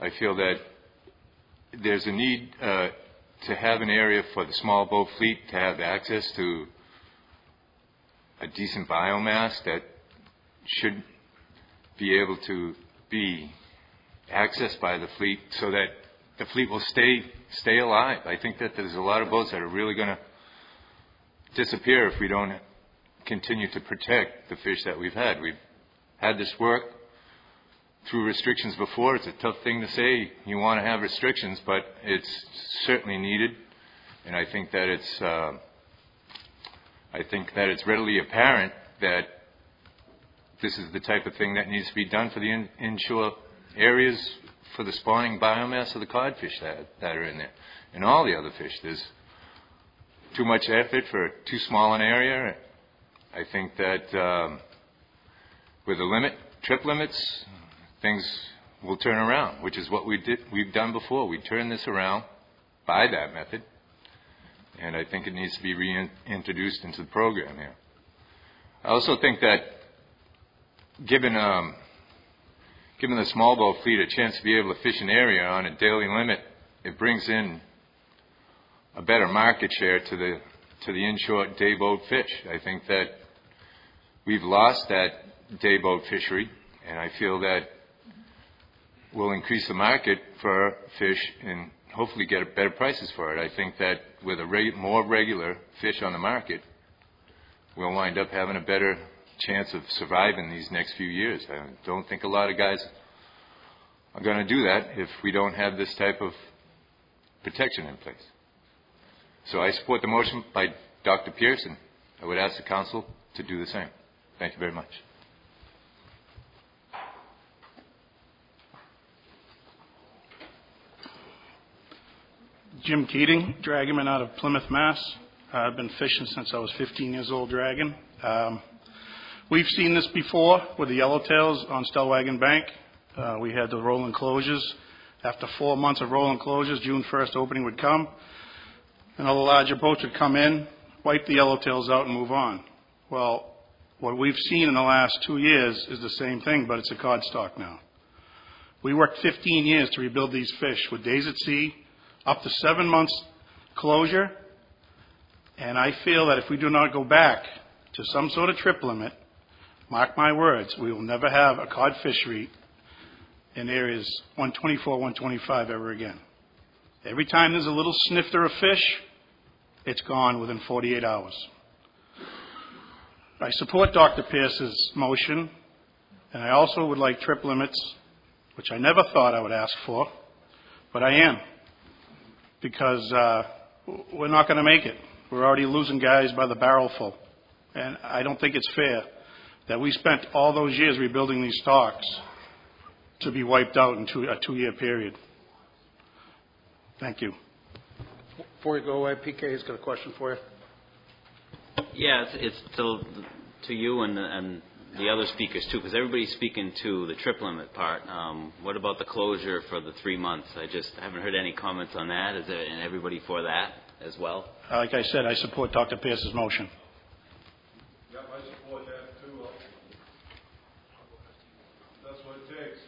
I feel that there's a need uh, to have an area for the small boat fleet to have access to a decent biomass that should be able to be accessed by the fleet so that the fleet will stay stay alive. I think that there's a lot of boats that are really going to disappear if we don't continue to protect the fish that we've had. We've had this work through restrictions before. It's a tough thing to say. You want to have restrictions, but it's certainly needed, and I think that it's uh, I think that it's readily apparent that this is the type of thing that needs to be done for the in, inshore areas for the spawning biomass of the codfish that, that are in there, and all the other fish. There's too much effort for too small an area. I think that um, with a limit, trip limits, things will turn around, which is what we did, we've done before. We turned this around by that method, and I think it needs to be reintroduced into the program here. I also think that given um, given the small boat fleet a chance to be able to fish an area on a daily limit, it brings in a better market share to the to the inshore day boat fish. I think that we've lost that day boat fishery, and I feel that we'll increase the market for fish and hopefully get better prices for it. I think that with a reg- more regular fish on the market, we'll wind up having a better chance of surviving these next few years. I don't think a lot of guys are going to do that if we don't have this type of protection in place. So I support the motion by Doctor Pierce, and I would ask the council to do the same. Thank you very much. Jim Keating, dragonman out of Plymouth, Mass. Uh, I've been fishing since I was fifteen years old, dragon. Um, we've seen this before with the yellowtails on Stellwagen Bank. Uh, we had the rolling closures. After four months of rolling closures, June first opening would come, and all the larger boats would come in, wipe the yellowtails out, and move on. Well, what we've seen in the last two years is the same thing, but it's a cod stock now. We worked fifteen years to rebuild these fish with days at sea, up to seven months closure, and I feel that if we do not go back to some sort of trip limit, mark my words, we will never have a cod fishery in areas one twenty-four, one twenty-five ever again. Every time there's a little snifter of fish, it's gone within forty-eight hours. I support Doctor Pierce's motion, and I also would like trip limits, which I never thought I would ask for, but I am, because uh, we're not going to make it. We're already losing guys by the barrelful, and I don't think it's fair that we spent all those years rebuilding these stocks to be wiped out in two, a two-year period. Thank you. Before you go away, P K has got a question for you. Yeah, it's, it's to, to you and, and the other speakers, too, because everybody's speaking to the trip limit part. Um, what about the closure for the three months? I just haven't heard any comments on that. Is there and everybody for that as well? Uh, like I said, I support Doctor Pierce's motion. Yep, I support that, too. That's what it takes.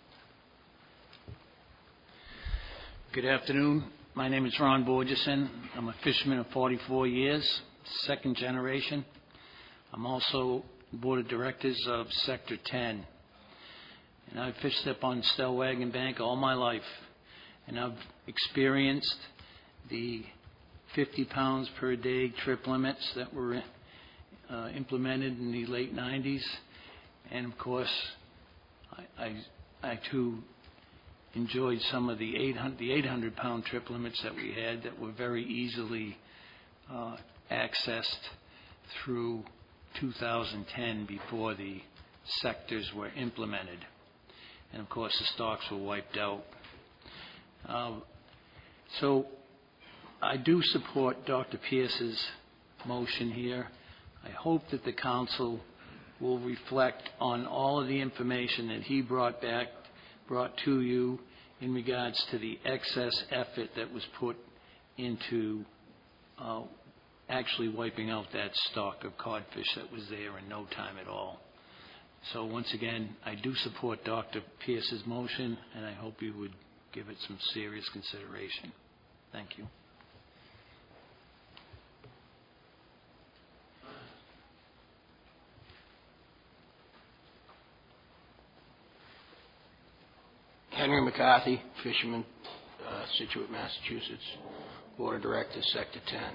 Good afternoon. My name is Ron Borgeson. I'm a fisherman of forty-four years, second generation. I'm also board of directors of Sector ten. And I've fished up on Stellwagen Bank all my life. And I've experienced the fifty pounds per day trip limits that were uh, implemented in the late nineties. And of course, I, I, I too enjoyed some of the eight hundred pound trip limits that we had that were very easily uh, accessed through two thousand ten before the sectors were implemented. And of course the stocks were wiped out. Uh, so I do support Doctor Pierce's motion here. I hope that the council will reflect on all of the information that he brought back, brought to you in regards to the excess effort that was put into uh, actually wiping out that stock of codfish that was there in no time at all. So once again, I do support Doctor Pierce's motion, and I hope you would give it some serious consideration. Thank you. Henry McCarthy, fisherman, uh, Situate, Massachusetts, Board of Directors, Sector ten.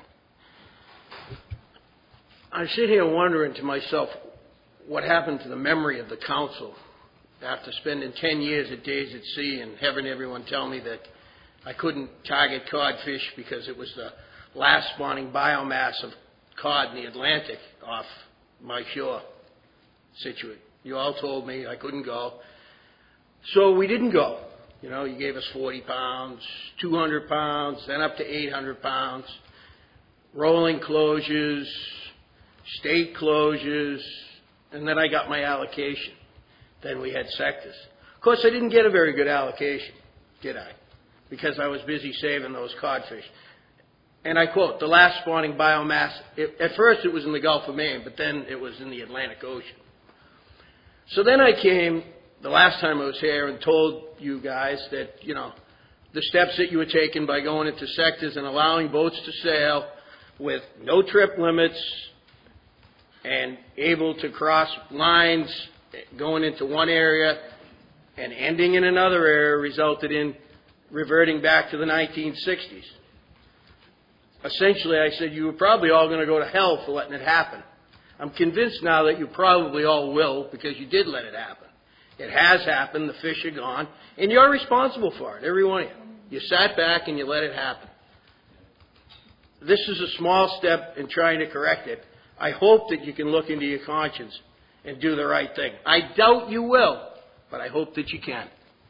I sit here wondering to myself what happened to the memory of the council after spending ten years at Days at Sea and having everyone tell me that I couldn't target codfish because it was the last spawning biomass of cod in the Atlantic off my shore, Situate. You all told me I couldn't go. So we didn't go. You know, you gave us forty pounds, two hundred pounds, then up to eight hundred pounds, rolling closures, state closures, and then I got my allocation. Then we had sectors. Of course, I didn't get a very good allocation, did I? Because I was busy saving those codfish. And I quote, the last spawning biomass, it, at first it was in the Gulf of Maine, but then it was in the Atlantic Ocean. So then I came the last time I was here and told you guys that, you know, the steps that you were taking by going into sectors and allowing boats to sail with no trip limits and able to cross lines going into one area and ending in another area resulted in reverting back to the nineteen sixties. Essentially, I said you were probably all going to go to hell for letting it happen. I'm convinced now that you probably all will because you did let it happen. It has happened. The fish are gone. And you're responsible for it, every one of you. You sat back and you let it happen. This is a small step in trying to correct it. I hope that you can look into your conscience and do the right thing. I doubt you will, but I hope that you can.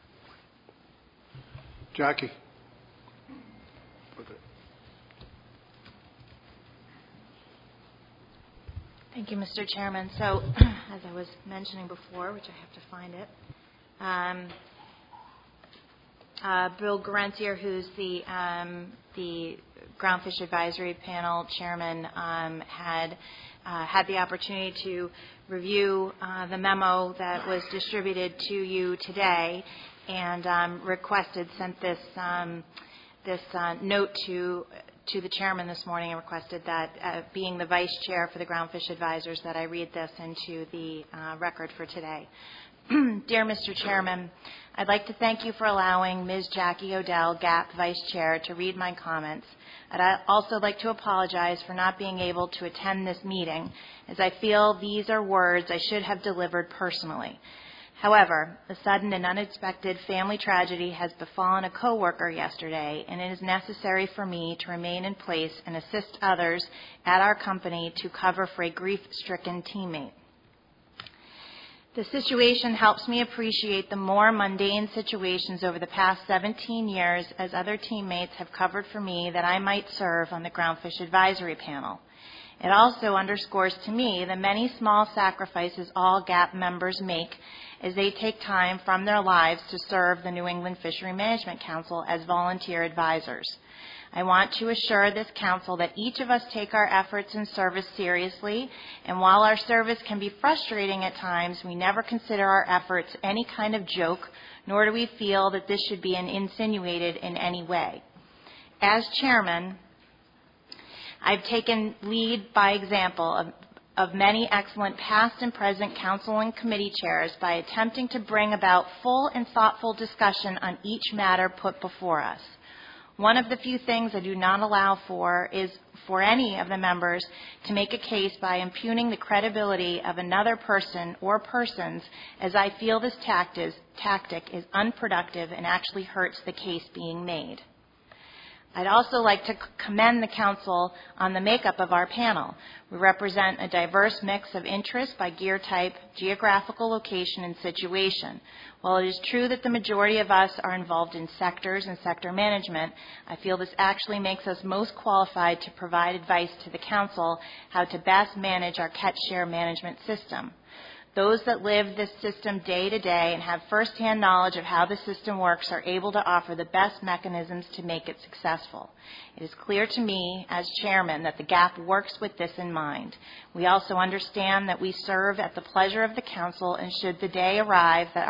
Jackie. Thank you, Mister Chairman. So, as I was mentioning before, which I have to find it, um, uh, Bill Garentier, who's the um, the Groundfish Advisory Panel chairman, um, had uh, had the opportunity to review uh, the memo that was distributed to you today, and um, requested sent this um, this uh, note to. to the chairman this morning and requested that, uh, being the vice chair for the Groundfish Advisors, that I read this into the uh, record for today. Dear Mister Chairman, I'd like to thank you for allowing Miz Jackie Odell, G A P Vice Chair, to read my comments. And I'd also like to apologize for not being able to attend this meeting, as I feel these are words I should have delivered personally. However, a sudden and unexpected family tragedy has befallen a coworker yesterday, and it is necessary for me to remain in place and assist others at our company to cover for a grief-stricken teammate. The situation helps me appreciate the more mundane situations over the past seventeen years as other teammates have covered for me that I might serve on the Groundfish Advisory Panel. It also underscores to me the many small sacrifices all G A P members make as they take time from their lives to serve the New England Fishery Management Council as volunteer advisors. I want to assure this council that each of us take our efforts and service seriously, and while our service can be frustrating at times, we never consider our efforts any kind of joke, nor do we feel that this should be insinuated in any way. As chairman, I've taken lead by example of, of many excellent past and present council and committee chairs by attempting to bring about full and thoughtful discussion on each matter put before us. One of the few things I do not allow for is for any of the members to make a case by impugning the credibility of another person or persons, as I feel this tact is, tactic is unproductive and actually hurts the case being made. I'd also like to commend the Council on the makeup of our panel. We represent a diverse mix of interests by gear type, geographical location, and situation. While it is true that the majority of us are involved in sectors and sector management, I feel this actually makes us most qualified to provide advice to the Council how to best manage our catch share management system. Those that live this system day to day and have firsthand knowledge of how the system works are able to offer the best mechanisms to make it successful. It is clear to me as chairman that the G A P works with this in mind. We also understand that we serve at the pleasure of the council, and should the day arrive that our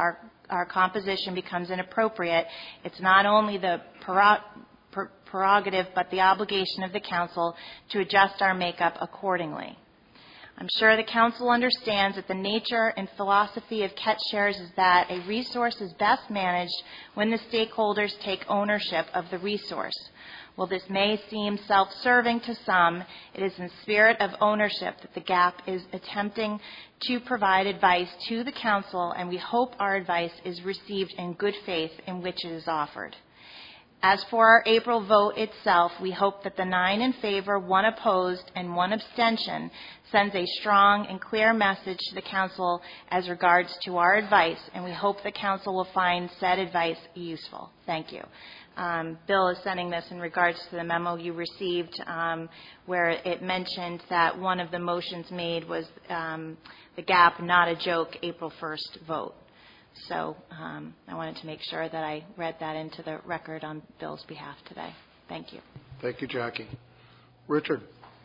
our composition becomes inappropriate, it's not only the prerogative but the obligation of the council to adjust our makeup accordingly. I'm sure the council understands that the nature and philosophy of Ketch Shares is that a resource is best managed when the stakeholders take ownership of the resource. While this may seem self-serving to some, it is in spirit of ownership that the G A P is attempting to provide advice to the council, and we hope our advice is received in good faith in which it is offered. As for our April vote itself, we hope that the nine in favor, one opposed, and one abstention sends a strong and clear message to the council as regards to our advice, and we hope the council will find said advice useful. Thank you. Um, Bill is sending this in regards to the memo you received, um, where it mentioned that one of the motions made was um, the G A P, not a joke, April first vote. So um, I wanted to make sure that I read that into the record on Bill's behalf today. Thank you. Thank you, Jackie. Richard.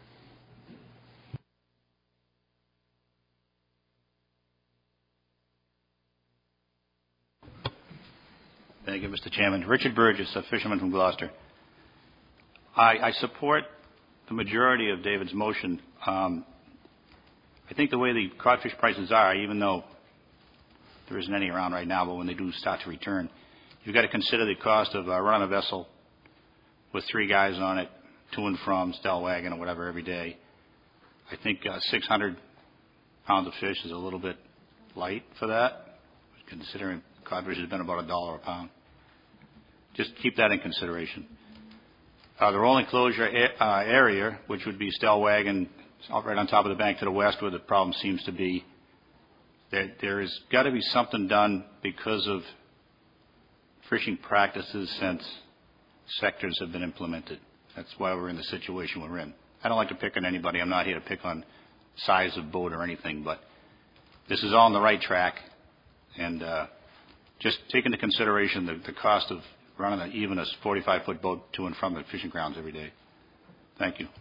Thank you, Mister Chairman. Richard Burgess, a fisherman from Gloucester. I, I support the majority of David's motion. Um, I think the way the codfish prices are, even though there isn't any around right now, but when they do start to return, you've got to consider the cost of uh, running a vessel with three guys on it, to and from Stellwagen or whatever every day. I think uh, six hundred pounds of fish is a little bit light for that, considering codfish has been about a dollar a pound. Just keep that in consideration. Uh, the rolling closure a- uh, area, which would be Stellwagen, right on top of the bank to the west where the problem seems to be, there, there has got to be something done because of fishing practices since sectors have been implemented. That's why we're in the situation we're in. I don't like to pick on anybody. I'm not here to pick on size of boat or anything, but this is all on the right track. And uh, just take into consideration the, the cost of running a, even a forty-five foot boat to and from the fishing grounds every day. Thank you.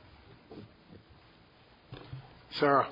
Sarah.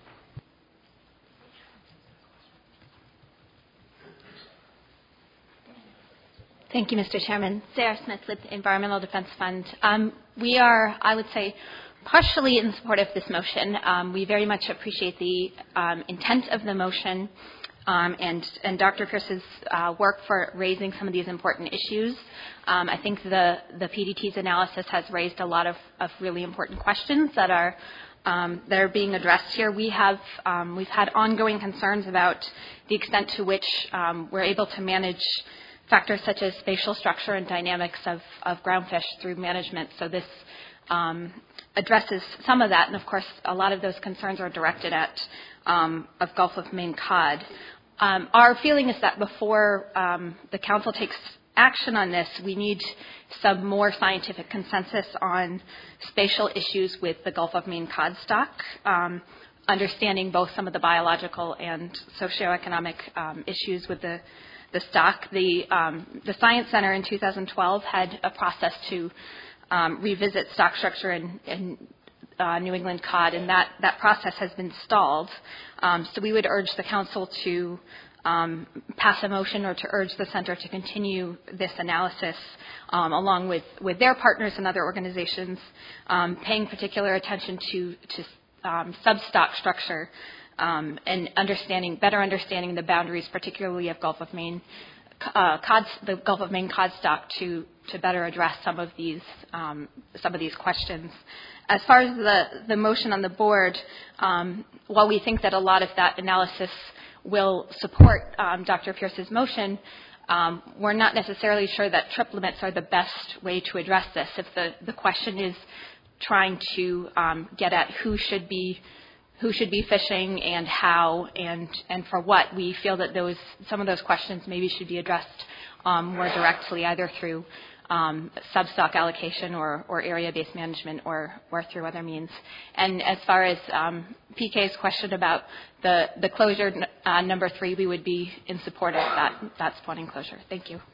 Thank you, Mister Chairman. Sarah Smith with Environmental Defense Fund. Um, we are, I would say, partially in support of this motion. Um, we very much appreciate the um, intent of the motion um, and, and Doctor Pierce's uh, work for raising some of these important issues. Um, I think the, the P D T's analysis has raised a lot of, of really important questions that are um, that are being addressed here. We have um, we've had ongoing concerns about the extent to which um, we're able to manage factors such as spatial structure and dynamics of, of groundfish through management. So this um, addresses some of that, and of course a lot of those concerns are directed at um, of Gulf of Maine cod. Um, our feeling is that before um, the Council takes action on this, we need some more scientific consensus on spatial issues with the Gulf of Maine cod stock, um, understanding both some of the biological and socioeconomic um, issues with the the stock. The, um, the Science Center in two thousand twelve had a process to um, revisit stock structure in, in uh, New England cod, and that, that process has been stalled. Um, so we would urge the Council to um, pass a motion or to urge the Center to continue this analysis um, along with, with their partners and other organizations, um, paying particular attention to, to um, substock structure Um, and understanding, better understanding the boundaries, particularly of Gulf of Maine, uh, cod, the Gulf of Maine cod stock, to to better address some of these um, some of these questions. As far as the the motion on the board, um, while we think that a lot of that analysis will support um, Doctor Pierce's motion, um, we're not necessarily sure that trip limits are the best way to address this. If the the question is trying to um, get at who should be who should be fishing and how and, and for what, we feel that those some of those questions maybe should be addressed um, more directly, either through um, substock allocation or, or area-based management or, or through other means. And as far as um, P K's question about the, the closure uh, number three, we would be in support of that, that spawning closure. Thank you.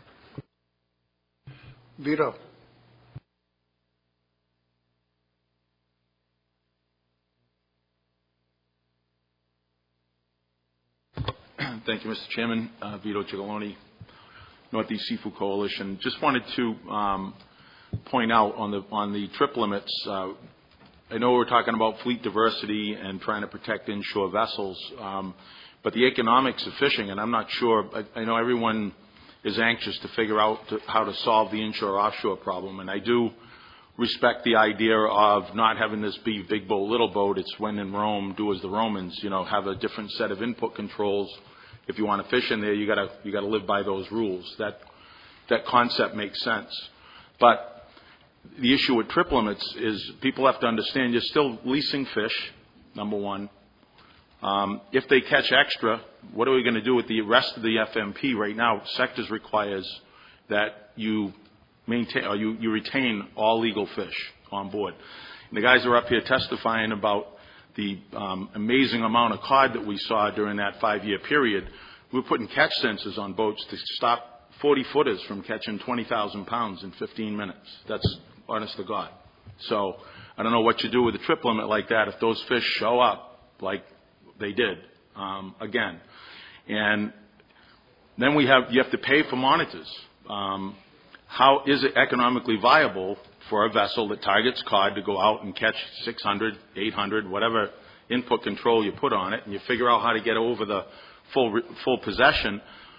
Vito. Thank you, Mister Chairman. Uh, Vito Cigalone, Northeast Seafood Coalition. Just wanted to um, point out on the on the trip limits. Uh, I know we're talking about fleet diversity and trying to protect inshore vessels, um, but the economics of fishing, and I'm not sure. I, I know everyone is anxious to figure out to, how to solve the inshore-offshore problem, and I do respect the idea of not having this be big boat, little boat. It's when in Rome, do as the Romans. You know, have a different set of input controls. If you want to fish in there, you gotta you gotta live by those rules. That that concept makes sense. But the issue with trip limits is people have to understand you're still leasing fish. Number one, um, if they catch extra, what are we going to do with the rest of the F M P right now? Sectors requires that you maintain or you, you retain all legal fish on board. And the guys are up here testifying about the um, amazing amount of cod that we saw during that five-year period. We were putting catch sensors on boats to stop forty-footers from catching twenty thousand pounds in fifteen minutes. That's honest to God. So I don't know what you do with a trip limit like that if those fish show up like they did um, again. And then we have you have to pay for monitors. Um, how is it economically viable for a vessel that targets cod to go out and catch six hundred, eight hundred, whatever input control you put on it, and you figure out how to get over the full full possession?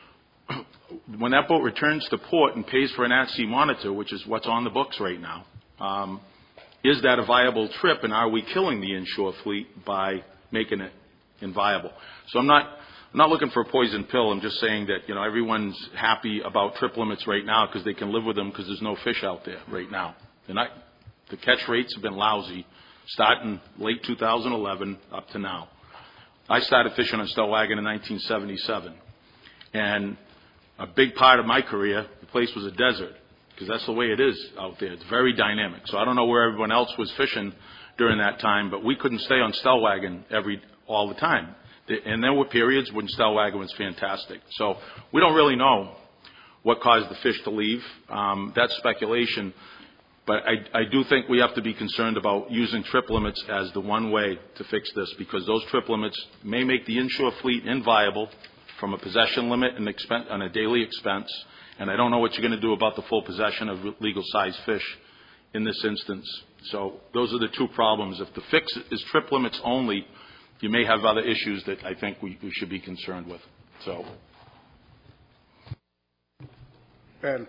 When that boat returns to port and pays for an at-sea monitor, which is what's on the books right now, um, is that a viable trip, and are we killing the inshore fleet by making it inviable? So I'm not I'm not looking for a poison pill. I'm just saying that, you know, everyone's happy about trip limits right now because they can live with them because there's no fish out there right now. And I, the catch rates have been lousy, starting late two thousand eleven up to now. I started fishing on Stellwagen in nineteen seventy-seven, and a big part of my career, the place was a desert because that's the way it is out there. It's very dynamic. So I don't know where everyone else was fishing during that time, but we couldn't stay on Stellwagen every all the time. And there were periods when Stellwagen was fantastic. So we don't really know what caused the fish to leave. Um, that's speculation. But I, I do think we have to be concerned about using trip limits as the one way to fix this, because those trip limits may make the inshore fleet inviable from a possession limit and expense, on a daily expense. And I don't know what you're going to do about the full possession of legal size fish in this instance. So those are the two problems. If the fix is trip limits only, you may have other issues that I think we, we should be concerned with. So, Ben.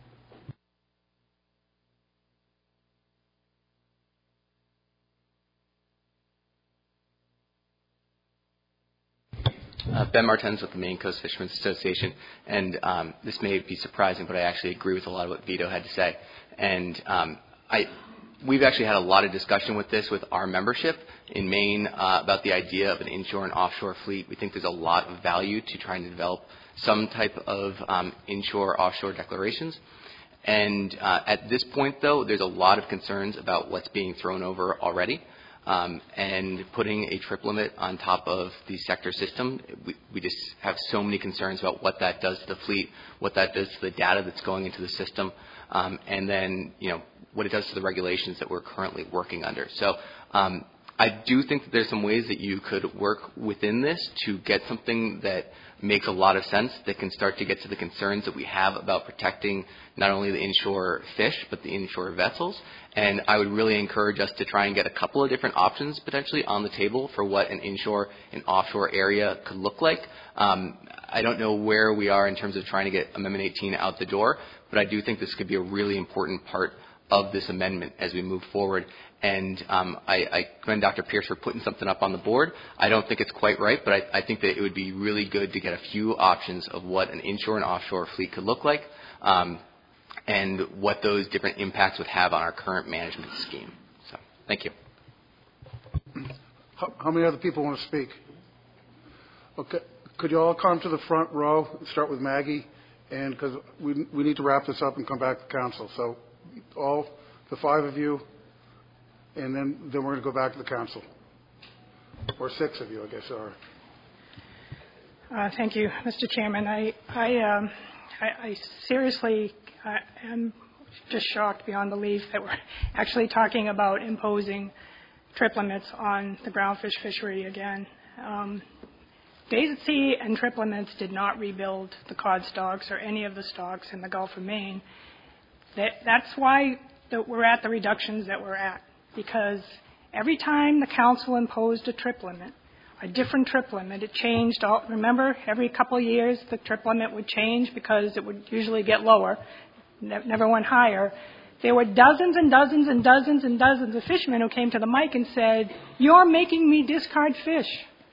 Uh, Ben Martens with the Maine Coast Fishermen's Association, and um, this may be surprising, but I actually agree with a lot of what Vito had to say. And um, I, we've actually had a lot of discussion with this with our membership in Maine uh, about the idea of an inshore and offshore fleet. We think there's a lot of value to trying to develop some type of um, inshore-offshore declarations. And uh, at this point, though, there's a lot of concerns about what's being thrown over already. Um, and putting a trip limit on top of the sector system, we, we just have so many concerns about what that does to the fleet, what that does to the data that's going into the system, um, and then, you know, what it does to the regulations that we're currently working under. So um, I do think that there's some ways that you could work within this to get something that makes a lot of sense, that can start to get to the concerns that we have about protecting not only the inshore fish, but the inshore vessels. And I would really encourage us to try and get a couple of different options potentially on the table for what an inshore and offshore area could look like. Um, I don't know where we are in terms of trying to get Amendment eighteen out the door, but I do think this could be a really important part of this amendment as we move forward. And um, I, I commend Doctor Pierce for putting something up on the board. I don't think it's quite right, but I, I think that it would be really good to get a few options of what an inshore and offshore fleet could look like, um, and what those different impacts would have on our current management scheme. So, thank you. How, how many other people want to speak? Okay. Could you all come to the front row? Start with Maggie, and because we we need to wrap this up and come back to council. So, all the five of you, and then then we're going to go back to the council, or six of you, I guess. Are. Uh, thank you, Mister Chairman. I I, um, I, I seriously I am just shocked beyond belief that we're actually talking about imposing trip limits on the groundfish fishery again. Um, Days at Sea and Trip Limits did not rebuild the cod stocks or any of the stocks in the Gulf of Maine. That, that's why the, we're at the reductions that we're at, because every time the council imposed a trip limit, a different trip limit, it changed. All, remember, every couple of years the trip limit would change because it would usually get lower, ne- never went higher. There were dozens and dozens and dozens and dozens of fishermen who came to the mic and said, "You're making me discard fish."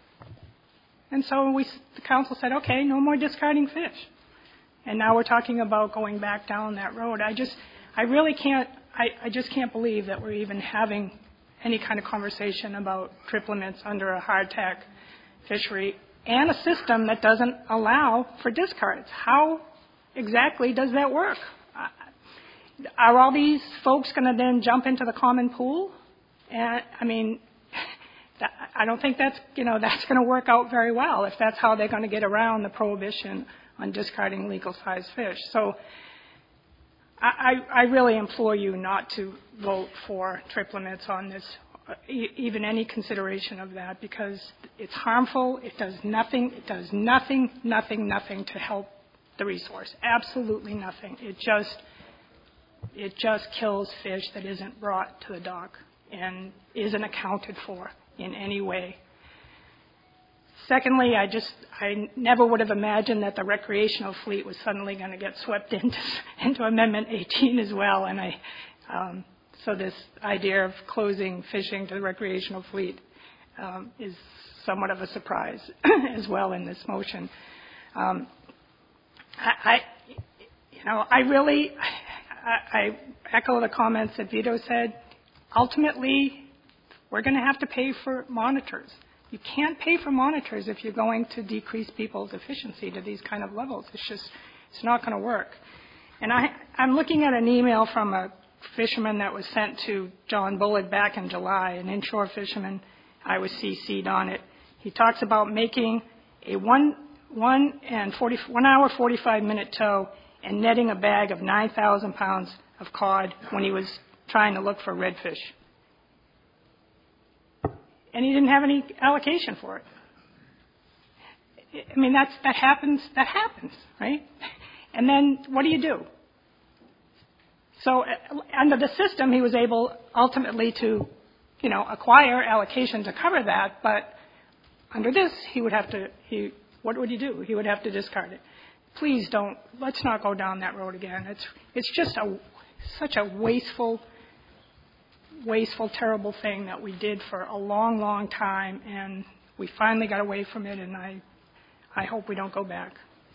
And so we, the council said, okay, no more discarding fish. And now we're talking about going back down that road. I just, I really can't, I, I just can't believe that we're even having any kind of conversation about trip limits under a hardtack fishery and a system that doesn't allow for discards. How exactly does that work? Are all these folks going to then jump into the common pool? And I mean, I don't think that's, you know, that's going to work out very well if that's how they're going to get around the prohibition on discarding legal-sized fish. So I, I really implore you not to vote for trip limits on this, even any consideration of that, because it's harmful. It does nothing. It does nothing, nothing, nothing to help the resource. Absolutely nothing. It just, it just kills fish that isn't brought to the dock and isn't accounted for in any way. Secondly, I just, I never would have imagined that the recreational fleet was suddenly going to get swept into, into Amendment eighteen as well. And I, um, so this idea of closing fishing to the recreational fleet um, is somewhat of a surprise as well in this motion. Um, I, I, you know, I really, I, I echo the comments that Vito said. Ultimately, we're going to have to pay for monitors. You can't pay for monitors if you're going to decrease people's efficiency to these kind of levels. It's just, it's not going to work. And I, I'm looking at an email from a fisherman that was sent to John Bullard back in July, an inshore fisherman. I was C C'd on it. He talks about making a one, one and forty, one hour, forty-five minute tow and netting a bag of nine thousand pounds of cod when he was trying to look for redfish. And he didn't have any allocation for it. I mean, that's, that happens, that happens, right? And then what do you do? So uh, under the system, he was able ultimately to, you know, acquire allocation to cover that, but under this, he would have to, he, what would he do? He would have to discard it. Please don't, let's not go down that road again. It's, it's just a, such a wasteful, wasteful, terrible thing that we did for a long, long time, and we finally got away from it, and I, I hope we don't go back.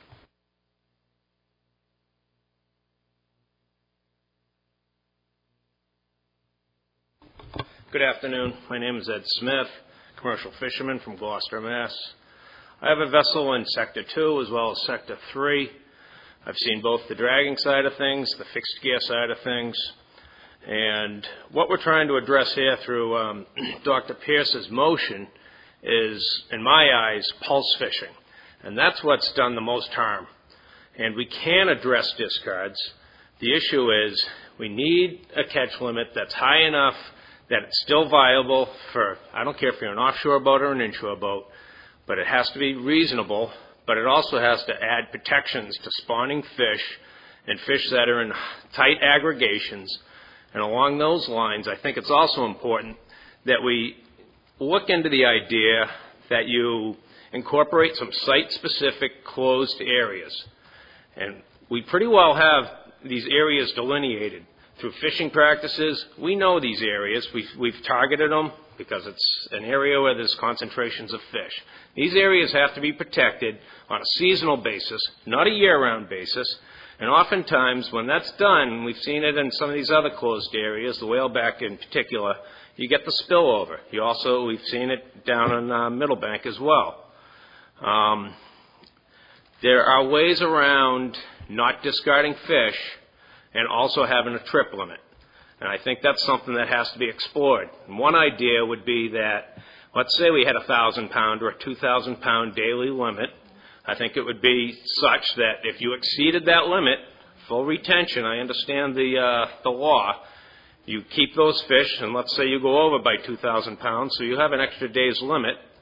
Good afternoon. My name is Ed Smith, commercial fisherman from Gloucester, Mass. I have a vessel in Sector two as well as Sector three. I've seen both the dragging side of things, the fixed gear side of things. And what we're trying to address here through um, Doctor Pierce's motion is, in my eyes, pulse fishing. And that's what's done the most harm. And we can address discards. The issue is we need a catch limit that's high enough that it's still viable for, I don't care if you're an offshore boat or an inshore boat, but it has to be reasonable, but it also has to add protections to spawning fish and fish that are in tight aggregations. And along those lines, I think it's also important that we look into the idea that you incorporate some site-specific closed areas. And we pretty well have these areas delineated through fishing practices. We know these areas. We've, we've targeted them because it's an area where there's concentrations of fish. These areas have to be protected on a seasonal basis, not a year-round basis. And oftentimes, when that's done, we've seen it in some of these other closed areas, the whaleback in particular, you get the spillover. You also, we've seen it down on uh, Middlebank as well. Um, there are ways around not discarding fish and also having a trip limit. And I think that's something that has to be explored. And one idea would be that, let's say we had a one thousand pound or a two thousand pound daily limit. I think it would be such that if you exceeded that limit, full retention, I understand the uh, the law, you keep those fish, and let's say you go over by two thousand pounds, so you have an extra day's limit.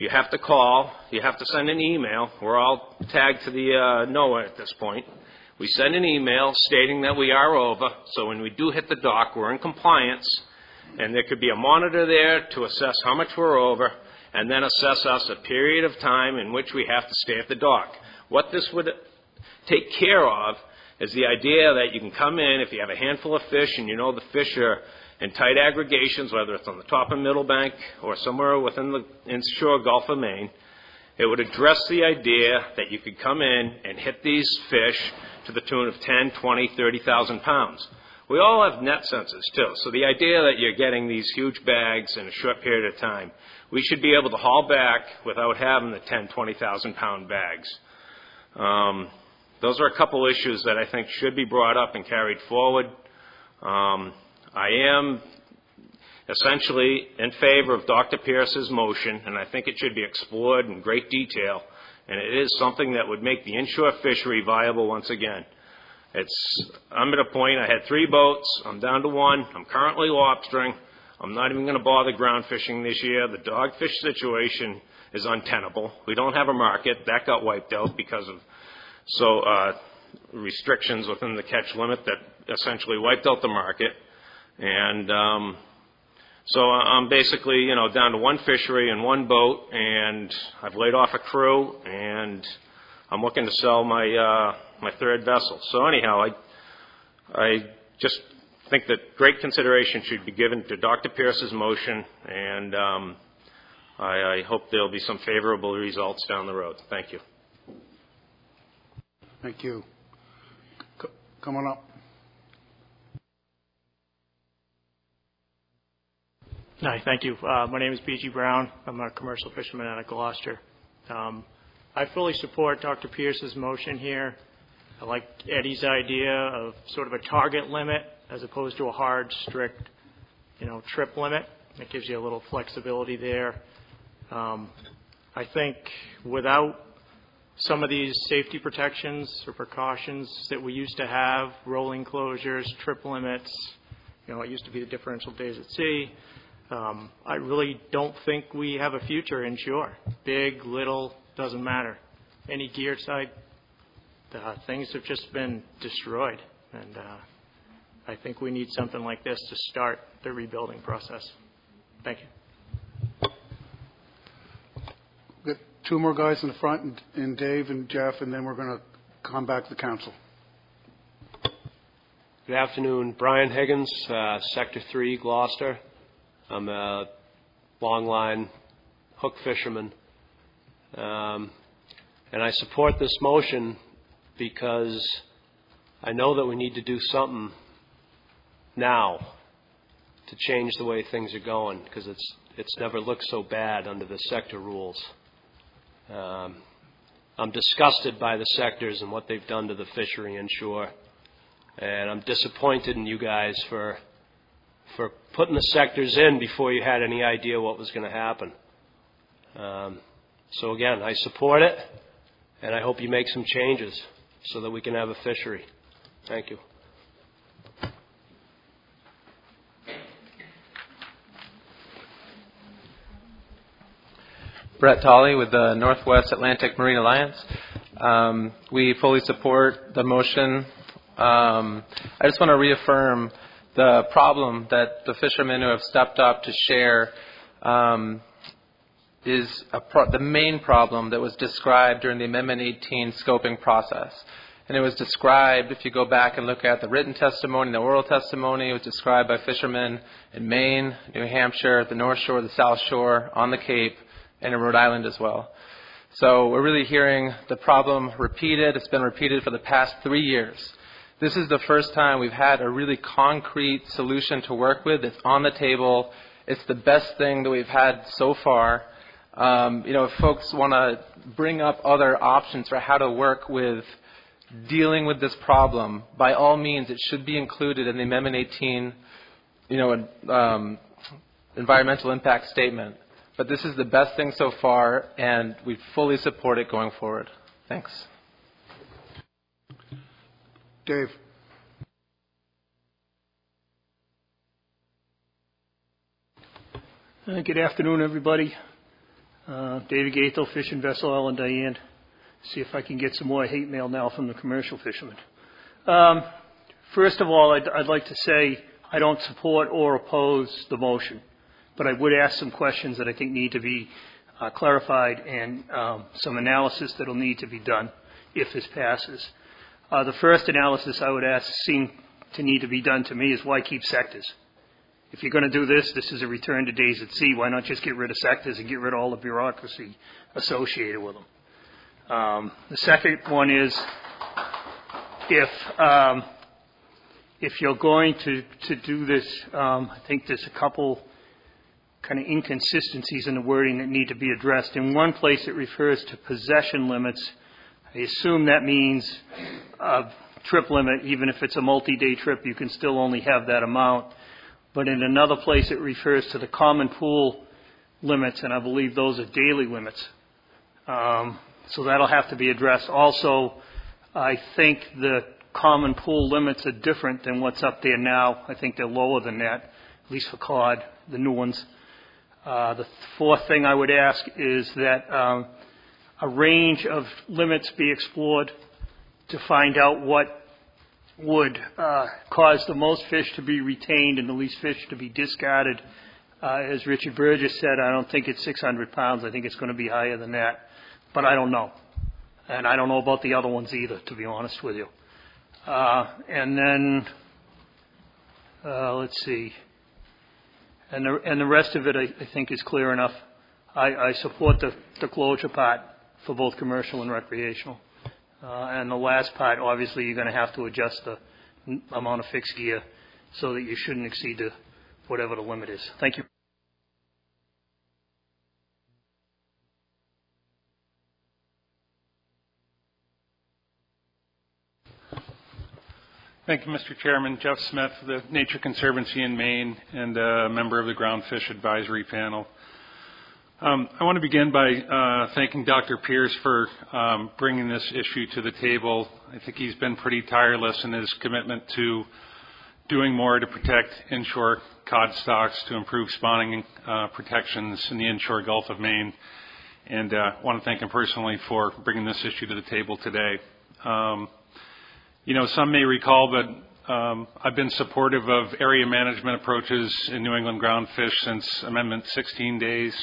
You have to call. You have to send an email. We're all tagged to the uh, NOAA at this point. We send an email stating that we are over, so when we do hit the dock, we're in compliance, and there could be a monitor there to assess how much we're over, and then assess us a period of time in which we have to stay at the dock. What this would take care of is the idea that you can come in, if you have a handful of fish and you know the fish are in tight aggregations, whether it's on the top of Middlebank or somewhere within the inshore Gulf of Maine, it would address the idea that you could come in and hit these fish to the tune of ten, twenty, thirty thousand pounds. We all have net sensors too, so the idea that you're getting these huge bags in a short period of time, we should be able to haul back without having the ten, twenty thousand pound bags. Um, those are a couple issues that I think should be brought up and carried forward. Um, I am essentially in favor of Doctor Pierce's motion, and I think it should be explored in great detail, and it is something that would make the inshore fishery viable once again. It's, I'm at a point, I had three boats, I'm down to one, I'm currently lobstering, I'm not even going to bother ground fishing this year. The dogfish situation is untenable. We don't have a market. That got wiped out because of so uh, restrictions within the catch limit that essentially wiped out the market. And um, so I'm basically, you know, down to one fishery and one boat, and I've laid off a crew, and I'm looking to sell my uh, my third vessel. So anyhow, I I just think that great consideration should be given to Doctor Pierce's motion, and um, I, I hope there'll be some favorable results down the road. Thank you. Thank you. C- come on up. Hi, thank you. Uh, my name is B G Brown. I'm a commercial fisherman out of Gloucester. Um, I fully support Doctor Pierce's motion here. I like Eddie's idea of sort of a target limit as opposed to a hard, strict, you know, trip limit. It gives you a little flexibility there. Um, I think without some of these safety protections or precautions that we used to have, rolling closures, trip limits, you know, it used to be the differential days at sea. Um, I really don't think we have a future inshore. Big, little, doesn't matter. Any gear side, uh, things have just been destroyed. And uh, I think we need something like this to start the rebuilding process. Thank you. We've got two more guys in the front, and, and Dave and Jeff, and then we're going to come back to the council. Good afternoon. Brian Higgins, uh, Sector three, Gloucester. I'm a longline hook fisherman. Um, and I support this motion because I know that we need to do something now to change the way things are going, because it's it's never looked so bad under the sector rules. Um, I'm disgusted by the sectors and what they've done to the fishery inshore, and I'm disappointed in you guys for for putting the sectors in before you had any idea what was going to happen. Um, so again, I support it, and I hope you make some changes so that we can have a fishery. Thank you. Brett Tolley with the Northwest Atlantic Marine Alliance. Um, we fully support the motion. Um, I just want to reaffirm the problem that the fishermen who have stepped up to share um, is a pro- the main problem that was described during the Amendment eighteen scoping process. And it was described, if you go back and look at the written testimony and the oral testimony, it was described by fishermen in Maine, New Hampshire, the North Shore, the South Shore, on the Cape, and in Rhode Island as well. So we're really hearing the problem repeated. It's been repeated for the past three years. This is the first time we've had a really concrete solution to work with. It's on the table. It's the best thing that we've had so far. Um, you know, if folks want to bring up other options for how to work with dealing with this problem, by all means, it should be included in the Amendment eighteen, you know, um, environmental impact statement. But this is the best thing so far, and we fully support it going forward. Thanks. Dave. Uh, good afternoon, everybody. Uh, David Gaethel, Fishing Vessel, Ellen Diane. See if I can get some more hate mail now from the commercial fishermen. Um, first of all, I'd, I'd like to say I don't support or oppose the motion, but I would ask some questions that I think need to be uh, clarified and um, some analysis that will need to be done if this passes. Uh, the first analysis I would ask seem to need to be done to me is why keep sectors? If you're going to do this, this is a return to days at sea. Why not just get rid of sectors and get rid of all the bureaucracy associated with them? Um, the second one is if um, if you're going to, to do this, um, I think there's a couple kind of inconsistencies in the wording that need to be addressed. In one place it refers to possession limits. I assume that means a trip limit. Even if it's a multi-day trip, you can still only have that amount. But in another place it refers to the common pool limits, and I believe those are daily limits. Um, so that'll have to be addressed. Also, I think the common pool limits are different than what's up there now. I think they're lower than that, at least for cod, the new ones. Uh, the fourth thing I would ask is that um, a range of limits be explored to find out what would uh, cause the most fish to be retained and the least fish to be discarded. Uh, as Richard Burgess said, I don't think it's six hundred pounds. I think it's going to be higher than that. But I don't know. And I don't know about the other ones either, to be honest with you. Uh, and then, uh, let's see. And the, and the rest of it, I, I think, is clear enough. I, I support the, the closure part for both commercial and recreational. Uh, and the last part, obviously, you're going to have to adjust the n- amount of fixed gear so that you shouldn't exceed the, whatever the limit is. Thank you. Thank you, Mister Chairman. Jeff Smith, the Nature Conservancy in Maine, and a member of the Groundfish Advisory Panel. Um, I want to begin by uh, thanking Doctor Pierce for um, bringing this issue to the table. I think he's been pretty tireless in his commitment to doing more to protect inshore cod stocks, to improve spawning uh, protections in the inshore Gulf of Maine. And I uh, want to thank him personally for bringing this issue to the table today. Um, you know, some may recall, but um, I've been supportive of area management approaches in New England groundfish since Amendment sixteen days.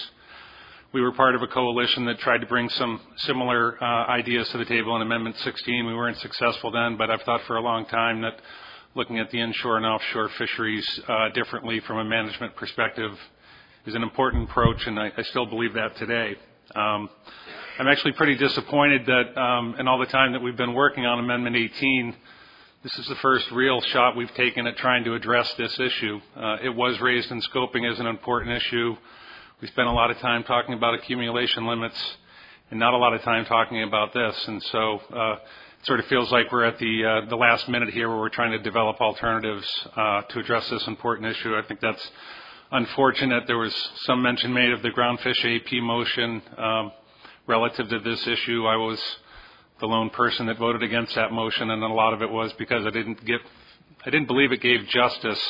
We were part of a coalition that tried to bring some similar uh, ideas to the table in Amendment sixteen. We weren't successful then, but I've thought for a long time that looking at the inshore and offshore fisheries uh, differently from a management perspective is an important approach, and I, I still believe that today. Um, I'm actually pretty disappointed that um, in all the time that we've been working on Amendment eighteen, this is the first real shot we've taken at trying to address this issue. Uh, it was raised in scoping as an important issue. We spent a lot of time talking about accumulation limits and not a lot of time talking about this. And so uh, it sort of feels like we're at the uh, the last minute here where we're trying to develop alternatives uh, to address this important issue. I think that's unfortunate. There was some mention made of the groundfish A P motion um, relative to this issue. I was the lone person that voted against that motion, and a lot of it was because I didn't get, I didn't believe it gave justice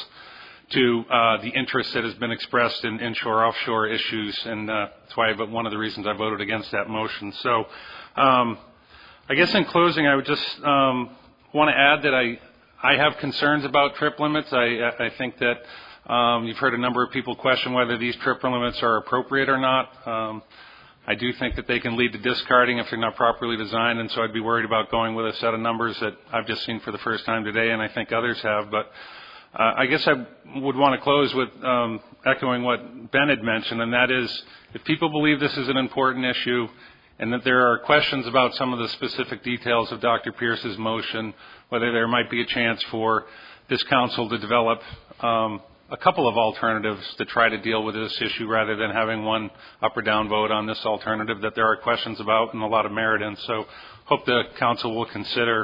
to uh, the interest that has been expressed in inshore-offshore issues, and uh, that's why. But one of the reasons I voted against that motion. So, um, I guess in closing, I would just um, want to add that I I have concerns about trip limits. I I think that um, you've heard a number of people question whether these trip limits are appropriate or not. Um, I do think that they can lead to discarding if they're not properly designed, and so I'd be worried about going with a set of numbers that I've just seen for the first time today, and I think others have. But uh, I guess I would want to close with um, echoing what Ben had mentioned, and that is if people believe this is an important issue and that there are questions about some of the specific details of Doctor Pierce's motion, whether there might be a chance for this council to develop um, a couple of alternatives to try to deal with this issue rather than having one up or down vote on this alternative that there are questions about and a lot of merit in. So hope the council will consider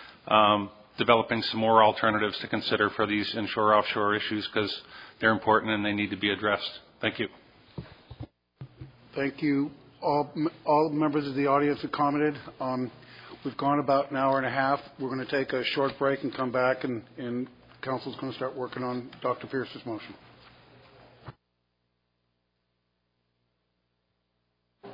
um, developing some more alternatives to consider for these inshore-offshore issues because they're important and they need to be addressed. Thank you. Thank you. All, all members of the audience who commented. Um, we've gone about an hour and a half. We're going to take a short break and come back, and, and Council's going to start working on Doctor Pierce's motion.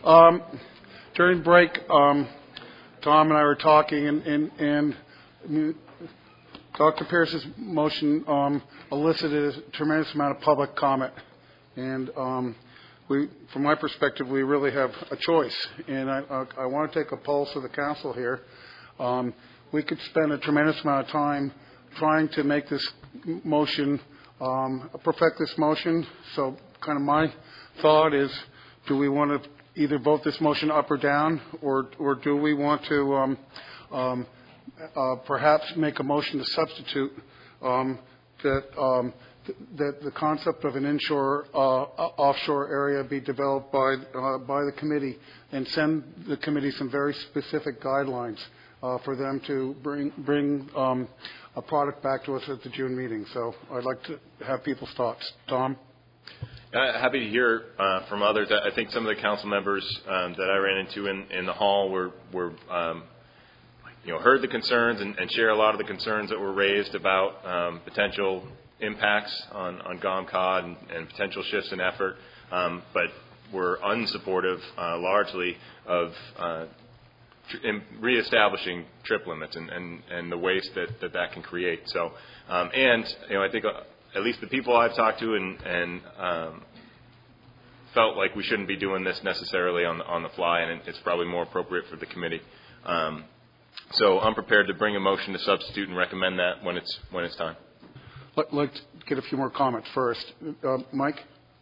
Um, during break, um, Tom and I were talking, and, and, and Doctor Pierce's motion um, elicited a tremendous amount of public comment. And um, we, from my perspective, we really have a choice. And I, I, I want to take a pulse of the council here. Um, we could spend a tremendous amount of time trying to make this motion, um, perfect this motion. So kind of my thought is, do we want to either vote this motion up or down, or, or do we want to um, um, uh, perhaps make a motion to substitute um, that um, th- that the concept of an inshore uh, offshore area be developed by uh, by the committee, and send the committee some very specific guidelines uh, for them to bring bring um, a product back to us at the June meeting. So I'd like to have people's thoughts. Tom? Uh, happy to hear uh, from others. I think some of the council members um, that I ran into in, in the hall were, were um, you know, heard the concerns and, and share a lot of the concerns that were raised about um, potential impacts on, on G O M C O D and, and potential shifts in effort, um, but were unsupportive uh, largely of uh, tr- in reestablishing trip limits and, and, and the waste that, that that can create. So, um, and you know, I think. Uh, At least the people I've talked to and, and um, felt like we shouldn't be doing this necessarily on the, on the fly, and it's probably more appropriate for the committee. Um, so I'm prepared to bring a motion to substitute and recommend that when it's when it's time. Let, let's get a few more comments first. Uh, Mike?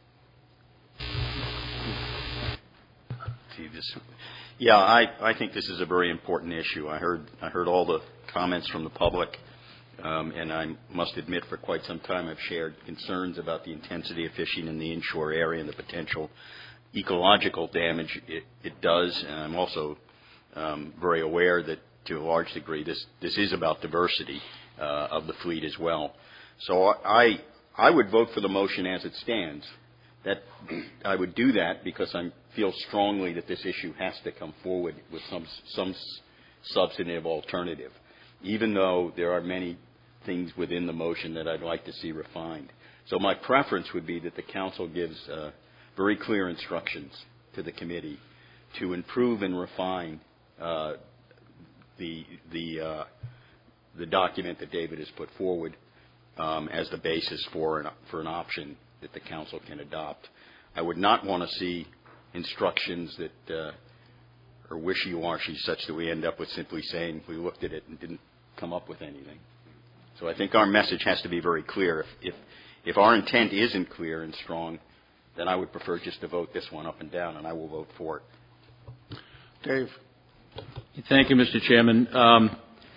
Yeah, I, I think this is a very important issue. I heard I heard all the comments from the public. Um, and I must admit, for quite some time, I've shared concerns about the intensity of fishing in the inshore area and the potential ecological damage it, it does. And I'm also um, very aware that, to a large degree, this, this is about diversity uh, of the fleet as well. So I, I would vote for the motion as it stands. That I would do that because I feel strongly that this issue has to come forward with some some substantive alternative, even though there are many things within the motion that I'd like to see refined. So my preference would be that the council gives uh, very clear instructions to the committee to improve and refine uh, the the uh, the document that David has put forward um, as the basis for an for an option that the council can adopt. I would not want to see instructions that uh, are wishy-washy, such that we end up with simply saying we looked at it and didn't come up with anything. So I think our message has to be very clear. If, if, if our intent isn't clear and strong, then I would prefer just to vote this one up and down, and I will vote for it. Dave. Thank you, Mister Chairman. Um,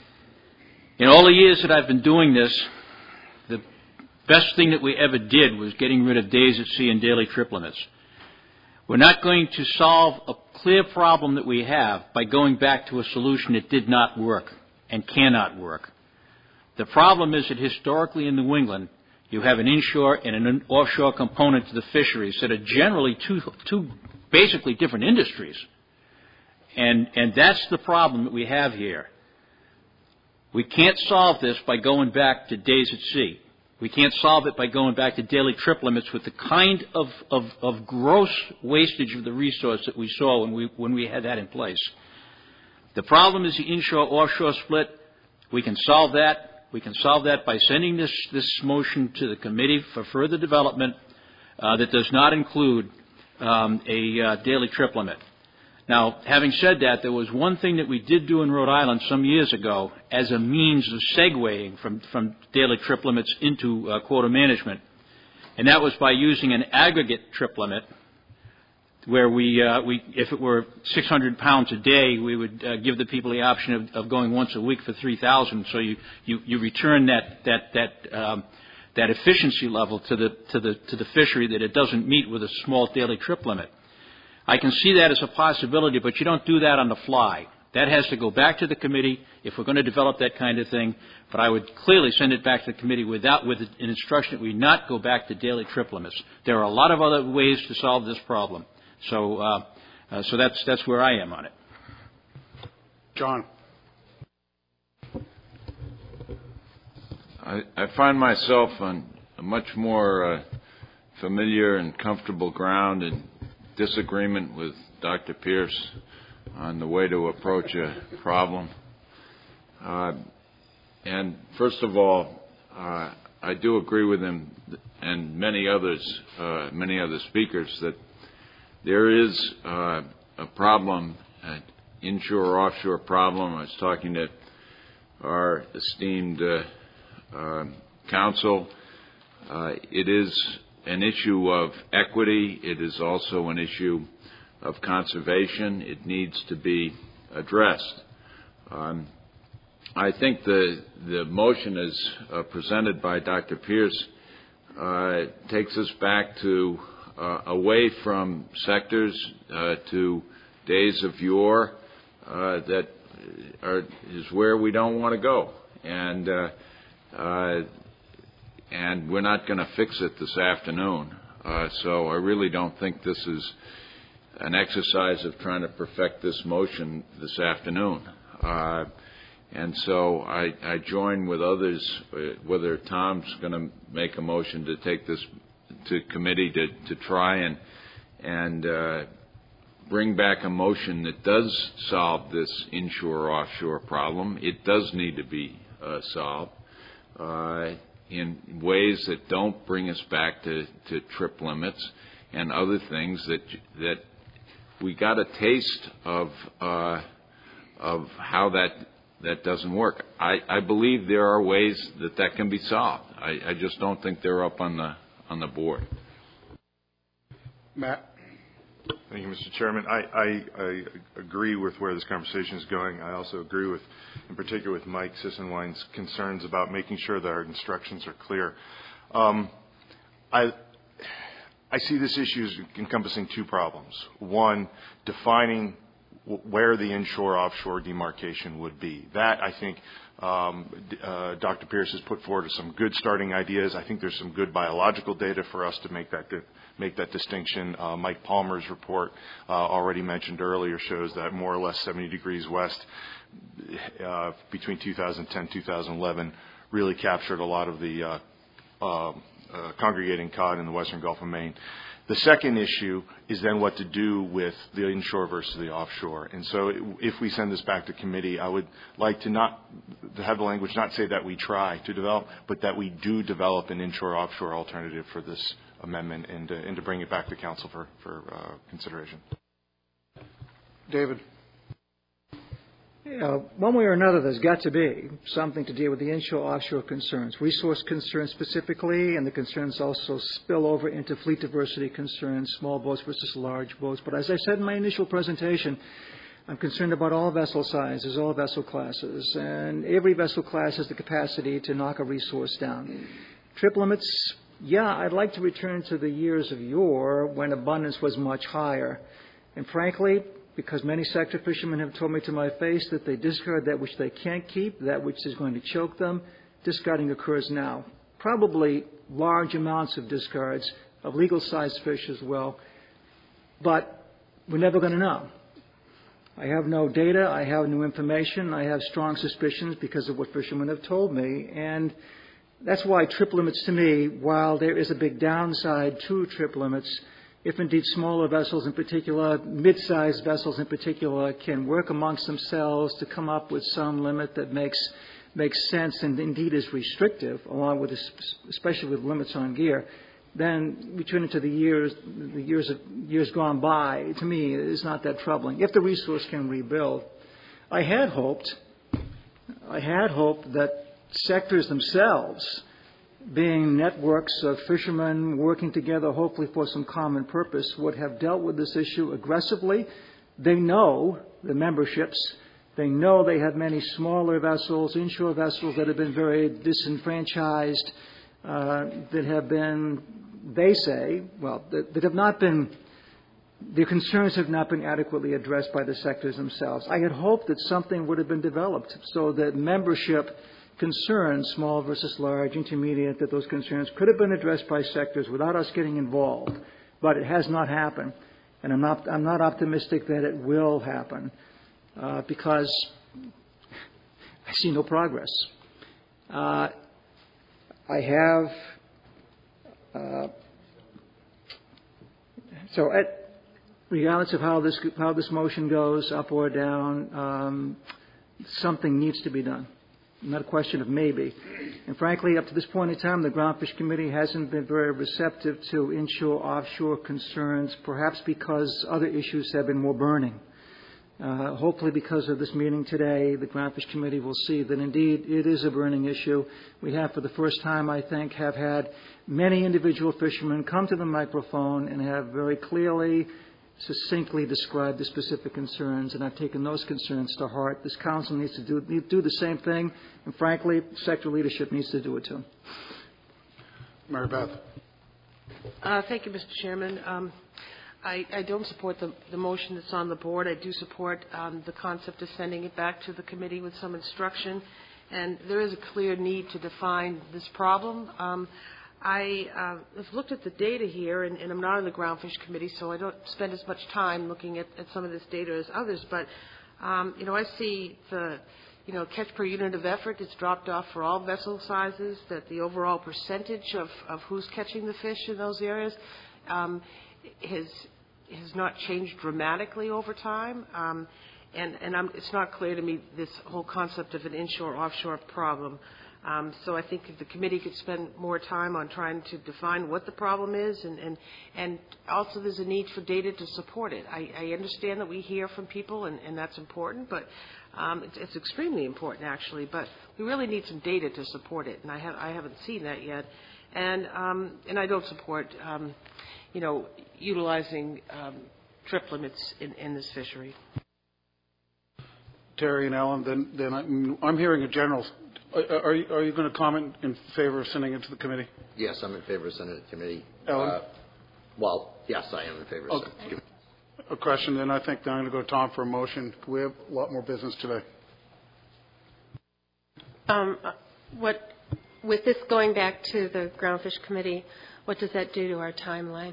in all the years that I've been doing this, the best thing that we ever did was getting rid of days at sea and daily trip limits. We're not going to solve a clear problem that we have by going back to a solution that did not work and cannot work. The problem is that historically in New England, you have an inshore and an offshore component to the fisheries that are generally two, two basically different industries. And, and that's the problem that we have here. We can't solve this by going back to days at sea. We can't solve it by going back to daily trip limits with the kind of, of, of gross wastage of the resource that we saw when we, when we had that in place. The problem is the inshore-offshore split. We can solve that. We can solve that by sending this, this motion to the committee for further development uh, that does not include um, a uh, daily trip limit. Now, having said that, there was one thing that we did do in Rhode Island some years ago as a means of segueing from, from daily trip limits into uh, quota management, and that was by using an aggregate trip limit where we, uh, we, if it were six hundred pounds a day, we would uh, give the people the option of, of going once a week for three thousand. So you, you, you return that that that um, that efficiency level to the to the to the fishery that it doesn't meet with a small daily trip limit. I can see that as a possibility, but you don't do that on the fly. That has to go back to the committee if we're going to develop that kind of thing. But I would clearly send it back to the committee without with an instruction that we not go back to daily trip limits. There are a lot of other ways to solve this problem. So, uh, uh, so that's that's where I am on it. John. I, I find myself on a much more uh, familiar and comfortable ground in disagreement with Doctor Pierce on the way to approach a problem. Uh, and first of all, uh, I do agree with him and many others, uh, many other speakers, that there is uh, a problem, an inshore-offshore problem. I was talking to our esteemed uh, uh, counsel. Uh, it is an issue of equity. It is also an issue of conservation. It needs to be addressed. Um, I think the the motion as uh, presented by Doctor Pierce uh, takes us back to uh, away from sectors uh, to days of yore uh, that are, is where we don't want to go, and uh, uh, and we're not going to fix it this afternoon. Uh, so I really don't think this is an exercise of trying to perfect this motion this afternoon. Uh, and so I, I join with others, uh, whether Tom's going to make a motion to take this to committee to, to try and and uh, bring back a motion that does solve this inshore-offshore problem. It does need to be uh, solved uh, in ways that don't bring us back to, to trip limits and other things that that we got a taste of uh, of how that that doesn't work. I, I believe there are ways that that can be solved. I, I just don't think they're up on the on the board. Matt. Thank you, Mister Chairman. I, I, I agree with where this conversation is going. I also agree with, in particular, with Mike Sissenwein's concerns about making sure that our instructions are clear. Um, I, I see this issue as encompassing two problems. One, defining where the inshore-offshore demarcation would be. That, I think, um, uh, Doctor Pierce has put forward some good starting ideas. I think there's some good biological data for us to make that make that distinction. Uh, Mike Palmer's report, uh, already mentioned earlier, shows that more or less seventy degrees west uh, between two thousand ten and two thousand eleven really captured a lot of the uh, uh, uh, congregating cod in the western Gulf of Maine. The second issue is then what to do with the inshore versus the offshore. And so if we send this back to committee, I would like to not to have the language not say that we try to develop, but that we do develop an inshore-offshore alternative for this amendment and, uh, and to bring it back to council for, for uh, consideration. David. Uh, one way or another, there's got to be something to deal with the inshore-offshore concerns, resource concerns specifically, and the concerns also spill over into fleet diversity concerns, small boats versus large boats. But as I said in my initial presentation, I'm concerned about all vessel sizes, all vessel classes, and every vessel class has the capacity to knock a resource down. Trip limits, yeah, I'd like to return to the years of yore when abundance was much higher. And frankly, because many sector fishermen have told me to my face that they discard that which they can't keep, that which is going to choke them, discarding occurs now. Probably large amounts of discards of legal-sized fish as well, but we're never going to know. I have no data, I have no information, I have strong suspicions because of what fishermen have told me, and that's why trip limits to me, while there is a big downside to trip limits, if indeed smaller vessels in particular, mid-sized vessels in particular, can work amongst themselves to come up with some limit that makes makes sense and indeed is restrictive, along with this, especially with limits on gear, then returning to the years the years of, years gone by, to me, is not that troubling. If the resource can rebuild, I had hoped, I had hoped that sectors themselves, being networks of fishermen working together, hopefully for some common purpose, would have dealt with this issue aggressively. They know, the memberships, they know they have many smaller vessels, inshore vessels that have been very disenfranchised, uh, that have been, they say, well, that, that have not been, their concerns have not been adequately addressed by the sectors themselves. I had hoped that something would have been developed so that membership concerns, small versus large, intermediate, that those concerns could have been addressed by sectors without us getting involved. But it has not happened. And I'm not, I'm not optimistic that it will happen uh, because I see no progress. Uh, I have, uh, so at, regardless of how this how this motion goes, up or down, um, something needs to be done. Not a question of maybe. And frankly, up to this point in time, the Groundfish Committee hasn't been very receptive to inshore-offshore concerns, perhaps because other issues have been more burning. Uh, hopefully because of this meeting today, the Groundfish Committee will see that indeed it is a burning issue. We have, for the first time, I think, have had many individual fishermen come to the microphone and have very clearly, succinctly described the specific concerns, and I've taken those concerns to heart. This council needs to do, need to do the same thing, and frankly, sector leadership needs to do it too. Mary Beth. Uh, thank you, Mister Chairman. Um, I, I don't support the, the motion that's on the board. I do support um, the concept of sending it back to the committee with some instruction, and there is a clear need to define this problem. Um, I uh, have looked at the data here, and, and I'm not on the Groundfish Committee, so I don't spend as much time looking at, at some of this data as others, but, um, you know, I see the, you know, catch per unit of effort is dropped off for all vessel sizes, that the overall percentage of, of who's catching the fish in those areas um, has has not changed dramatically over time, um, and, and I'm, it's not clear to me this whole concept of an inshore-offshore problem. Um, so I think if the committee could spend more time on trying to define what the problem is, and, and, and also there's a need for data to support it. I, I understand that we hear from people, and, and that's important, but um, it's, it's extremely important, actually. But we really need some data to support it, and I, have, I haven't seen that yet. And, um, and I don't support, um, you know, utilizing um, trip limits in, in this fishery. Terry and Alan, then, then I'm, I'm hearing a general. Are you, are you going to comment in favor of sending it to the committee? Yes, I'm in favor of sending it to committee. Alan? Uh, well, yes, I am in favor of okay. sending it to committee. A question, then I think I'm going to go to Tom for a motion. We have a lot more business today. Um, what, with this going back to the Groundfish Committee, what does that do to our timeline?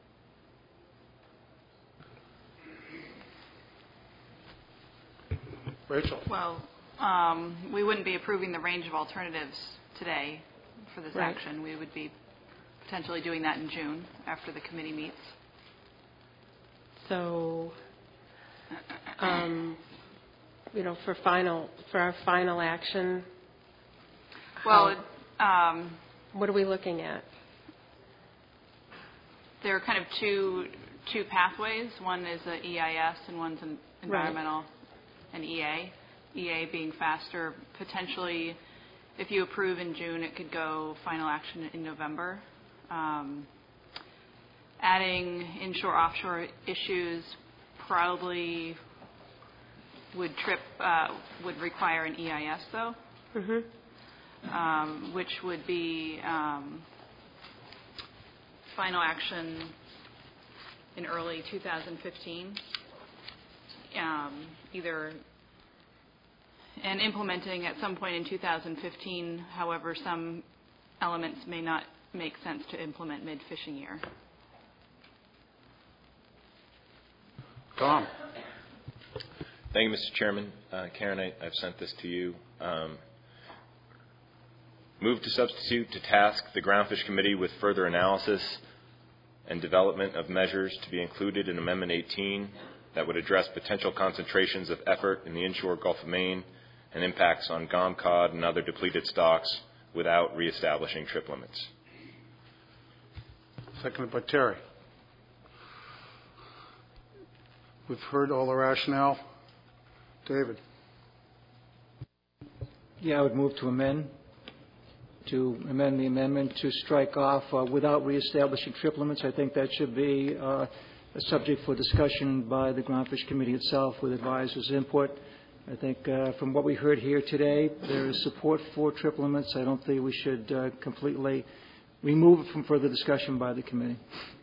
Rachel. Well, um, we wouldn't be approving the range of alternatives today for this Right. action. We would be potentially doing that in June after the committee meets. So, um, you know, for final, for our final action, Well, how, um, what are we looking at? there are kind of two two pathways. One is a E I S and one's an environmental and E A. E A being faster, potentially, if you approve in June, it could go final action in November. Um, adding inshore-offshore issues probably would trip, uh, would require an E I S, though, Mm-hmm. um, which would be um, final action in early two thousand fifteen, um, either and implementing at some point in two thousand fifteen. However, some elements may not make sense to implement mid-fishing year. Tom. Thank you, Mister Chairman. Uh, Karen, I, I've sent this to you. Um, move to substitute to task the Groundfish Committee with further analysis and development of measures to be included in Amendment eighteen that would address potential concentrations of effort in the inshore Gulf of Maine and impacts on gom cod and other depleted stocks without reestablishing trip limits. Seconded by Terry. We've heard all the rationale. David. Yeah, I would move to amend, to amend the amendment to strike off uh, without reestablishing trip limits. I think that should be uh, a subject for discussion by the Groundfish Committee itself with advisors' input. I think uh, from what we heard here today, there is support for trip limits. I don't think we should uh, completely remove it from further discussion by the committee.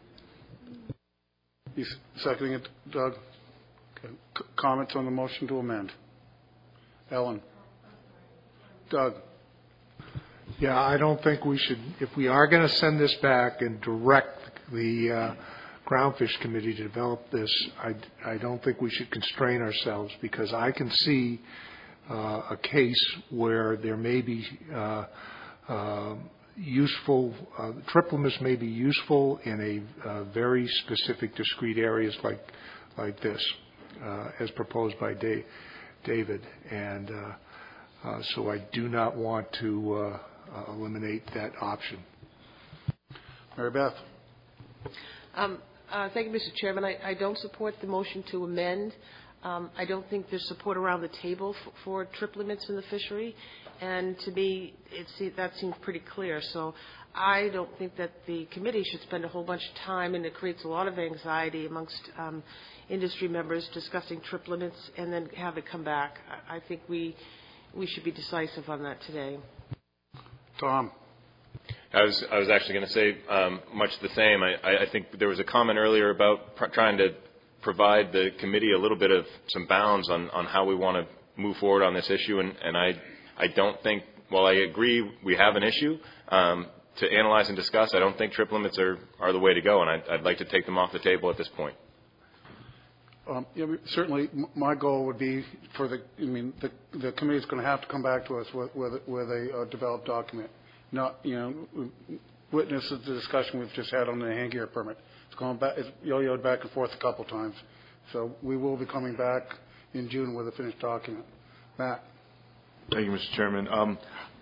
You seconding it, Doug? Okay. C- comments on the motion to amend? Ellen? Doug? Yeah, I don't think we should, if we are going to send this back and direct the uh, Groundfish Committee to develop this, I, I don't think we should constrain ourselves, because I can see uh, a case where there may be uh, uh, useful, uh, trip limits may be useful in a uh, very specific, discrete areas like like this, uh, as proposed by Dave, David. And uh, uh, so I do not want to uh, uh, eliminate that option. Mary Beth. Um, uh, thank you, Mister Chairman. I, I don't support the motion to amend. Um, I don't think there's support around the table for, for trip limits in the fishery, and to me, it, that seems pretty clear. So I don't think that the committee should spend a whole bunch of time, and it creates a lot of anxiety amongst um, industry members discussing trip limits and then have it come back. I, I think we we should be decisive on that today. Tom. I was I was actually going to say um, much the same. I, I think there was a comment earlier about pr- trying to provide the committee a little bit of some bounds on, on how we want to move forward on this issue, and, and I I don't think, while I agree we have an issue um, to analyze and discuss, I don't think trip limits are, are the way to go, and I'd, I'd like to take them off the table at this point. Um, you know, certainly, m- my goal would be for the. I mean, the the committee is going to have to come back to us with with, with a uh, developed document. Not, you know, witness the discussion we've just had on the handgear permit. It's gone back, it's yo-yoed back and forth a couple times. So we will be coming back in June with a finished document. Matt. Thank you, Mister Chairman. Um,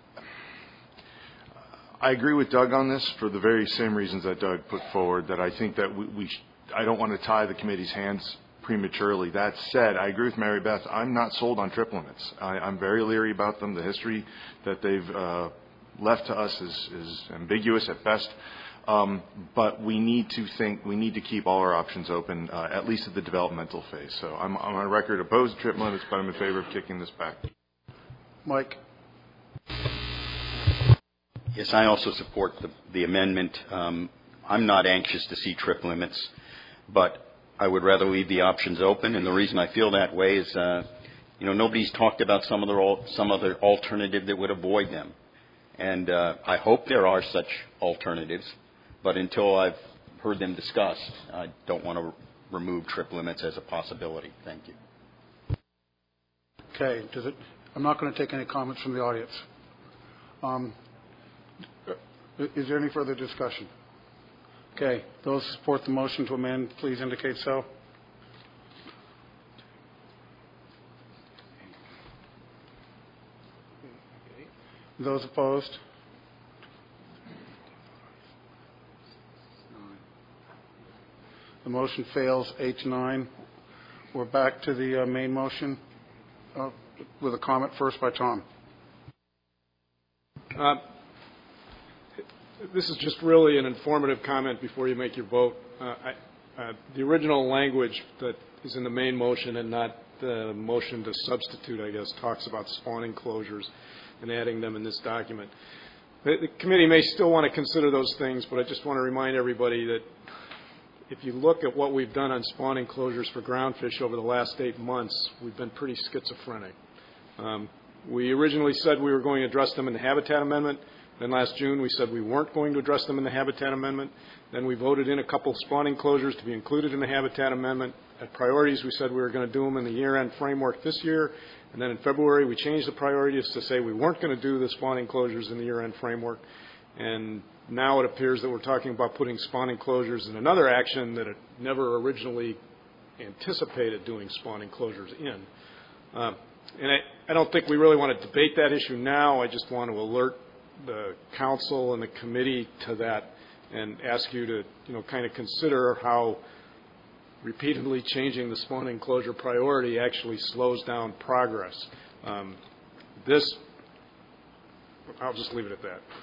I agree with Doug on this for the very same reasons that Doug put forward, that I think that we, we sh- I don't want to tie the committee's hands prematurely. That said, I agree with Mary Beth. I'm not sold on trip limits. I, I'm very leery about them. The history that they've uh, left to us is, is ambiguous at best. Um, but we need to think, we need to keep all our options open, uh, at least at the developmental phase. So I'm, I'm on record opposed to trip limits, but I'm in favor of kicking this back. Mike. Yes, I also support the, the amendment. Um, I'm not anxious to see trip limits, but I would rather leave the options open. And the reason I feel that way is, uh, you know, nobody's talked about some other al- some other alternative that would avoid them. And uh, I hope there are such alternatives. But until I've heard them discussed, I don't want to remove trip limits as a possibility. Thank you. Okay. Does it? I'm not going to take any comments from the audience. Um, is there any further discussion? Okay. Those who support the motion to amend, please indicate so. Those opposed? The motion fails eight to nine. We're back to the uh, main motion uh, with a comment first by Tom. Uh, this is just really an informative comment before you make your vote. Uh, I, uh, the original language that is in the main motion and not the motion to substitute, I guess, talks about spawning closures and adding them in this document. The, the committee may still want to consider those things, but I just want to remind everybody that if you look at what we've done on spawning closures for groundfish over the last eight months, we've been pretty schizophrenic. Um, we originally said we were going to address them in the Habitat Amendment. Then last June we said we weren't going to address them in the Habitat Amendment. Then we voted in a couple spawning closures to be included in the Habitat Amendment. At priorities we said we were going to do them in the year-end framework this year. And then in February we changed the priorities to say we weren't going to do the spawning closures in the year-end framework. And now it appears that we're talking about putting spawning closures in another action that it never originally anticipated doing spawning closures in. Um, and I, I don't think we really want to debate that issue now. I just want to alert the council and the committee to that and ask you to, you know, kind of consider how repeatedly changing the spawning closure priority actually slows down progress. Um, this, I'll just leave it at that.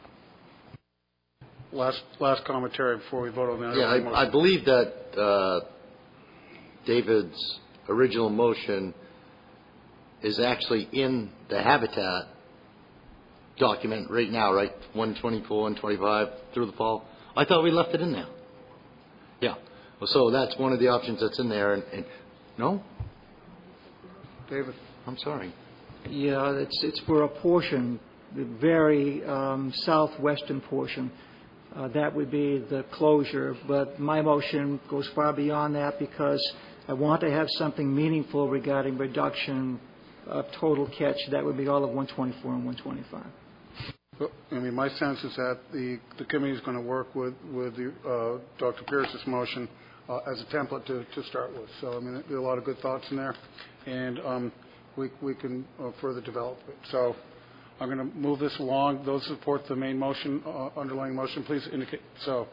Last last commentary before we vote on that. Yeah, I, I believe that uh, David's original motion is actually in the Habitat document right now, right? one twenty-four, one twenty-five through the fall. I thought we left it in there. Yeah. Well, so that's one of the options that's in there. And, and no? David. I'm sorry. Yeah, it's it's for a portion, the very um, southwestern portion. Uh, that would be the closure. But my motion goes far beyond that because I want to have something meaningful regarding reduction of total catch. That would be all of one twenty-four and one twenty-five. Well, I mean, my sense is that the, the committee is going to work with, with the, uh, Doctor Pierce's motion uh, as a template to, to start with. So, I mean, there are a lot of good thoughts in there, and um, we, we can uh, further develop it. So I'm going to move this along. Those who support the main motion, uh, underlying motion, please indicate so.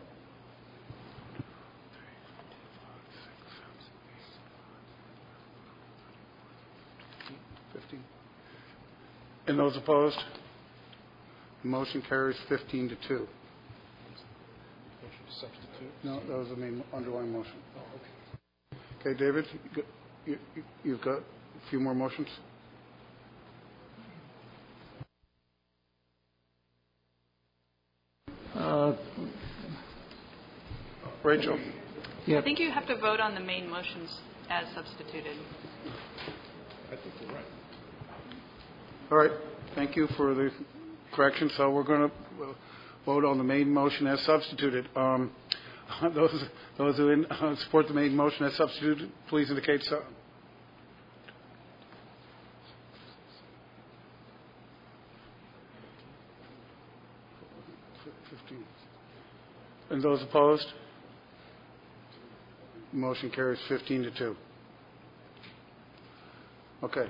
And those opposed? The motion carries fifteen to two. Substitute? No, that was the main underlying motion. Oh, okay. Okay, David, you got, you, you've got a few more motions? Uh, Rachel? I think you have to vote on the main motions as substituted. I think you're right. All right. Thank you for the correction. So we're going to vote on the main motion as substituted. Um, those those who in, uh, support the main motion as substituted, please indicate so. fifteen. And those opposed? Motion carries fifteen to two. Okay.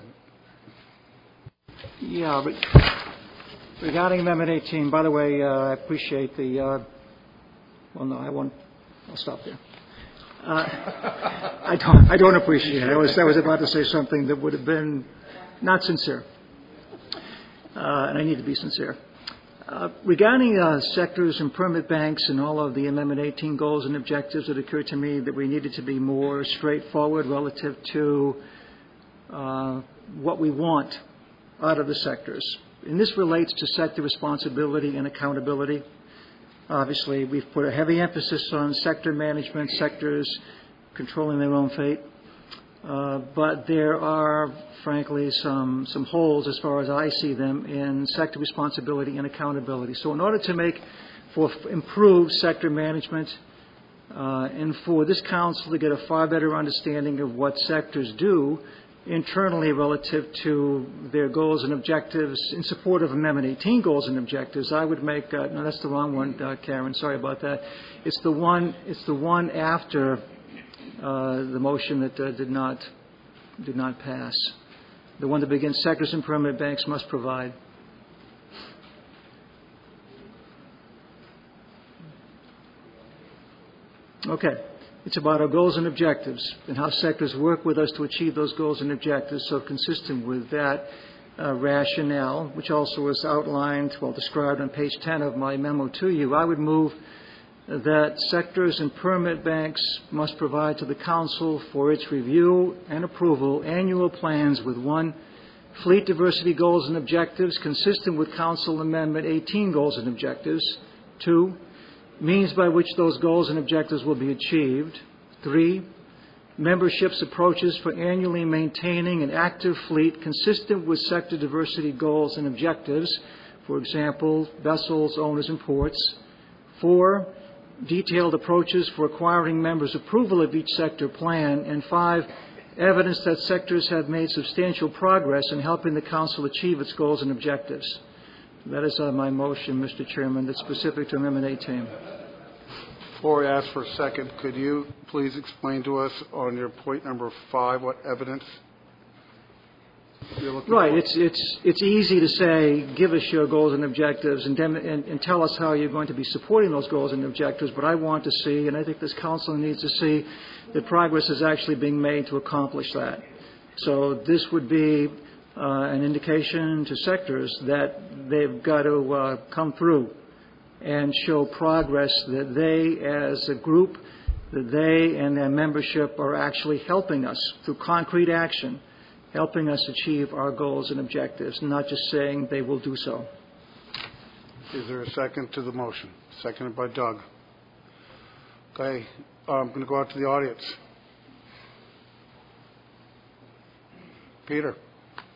Yeah, but regarding Amendment eighteen, by the way, uh, I appreciate the, uh, well, no, I won't, I'll stop there. Uh, I don't, I don't appreciate it. I was, I was about to say something that would have been not sincere. Uh, and I need to be sincere. Uh, regarding uh, sectors and permit banks and all of the Amendment eighteen goals and objectives, it occurred to me that we needed to be more straightforward relative to uh, what we want out of the sectors. And this relates to sector responsibility and accountability. Obviously, we've put a heavy emphasis on sector management, sectors controlling their own fate. Uh, but there are, frankly, some, some holes, as far as I see them, in sector responsibility and accountability. So in order to make for improved sector management uh, and for this council to get a far better understanding of what sectors do internally relative to their goals and objectives in support of Amendment eighteen goals and objectives, I would make, uh, no, that's the wrong one, uh, Karen, sorry about that. It's the one, it's the one after uh, the motion that uh, did not, did not pass. The one that begins, sectors and permanent banks must provide. Okay. It's about our goals and objectives and how sectors work with us to achieve those goals and objectives. So consistent with that uh, rationale, which also is outlined, well, described on page ten of my memo to you, I would move that sectors and permit banks must provide to the council for its review and approval annual plans with one, fleet diversity goals and objectives consistent with Council Amendment eighteen goals and objectives. Two, means by which those goals and objectives will be achieved. Three, membership's approaches for annually maintaining an active fleet consistent with sector diversity goals and objectives, for example, vessels, owners, and ports. Four, detailed approaches for acquiring members' approval of each sector plan. And five, evidence that sectors have made substantial progress in helping the council achieve its goals and objectives. That is uh, my motion, Mister Chairman, that's specific to Amendment eighteen. Before I ask for a second, could you please explain to us on your point number five what evidence you're looking right. for? It's it's it's easy to say, give us your goals and objectives and, dem- and, and tell us how you're going to be supporting those goals and objectives. But I want to see, and I think this council needs to see, that progress is actually being made to accomplish that. So this would be Uh, an indication to sectors that they've got to uh, come through and show progress that they as a group, that they and their membership are actually helping us through concrete action, helping us achieve our goals and objectives, not just saying they will do so. Is there a second to the motion? Seconded by Doug. Okay, I'm going to go out to the audience. Peter.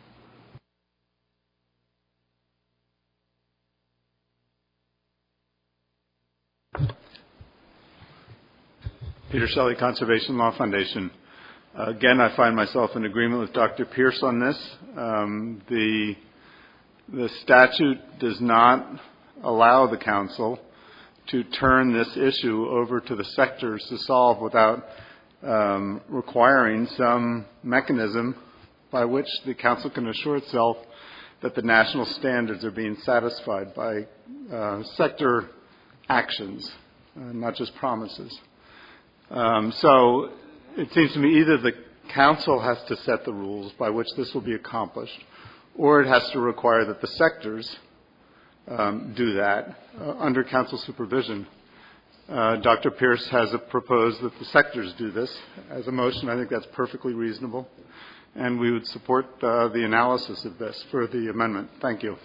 Peter Shelley, Conservation Law Foundation. Uh, again, I find myself in agreement with Doctor Pierce on this. Um, the The statute does not allow the council to turn this issue over to the sectors to solve without um, requiring some mechanism by which the council can assure itself that the national standards are being satisfied by uh, sector actions, uh, not just promises. Um, so it seems to me either the council has to set the rules by which this will be accomplished, or it has to require that the sectors um, do that uh, under council supervision. Uh, Doctor Pierce has proposed that the sectors do this as a motion. I think that's perfectly reasonable, and we would support uh, the analysis of this for the amendment. Thank you.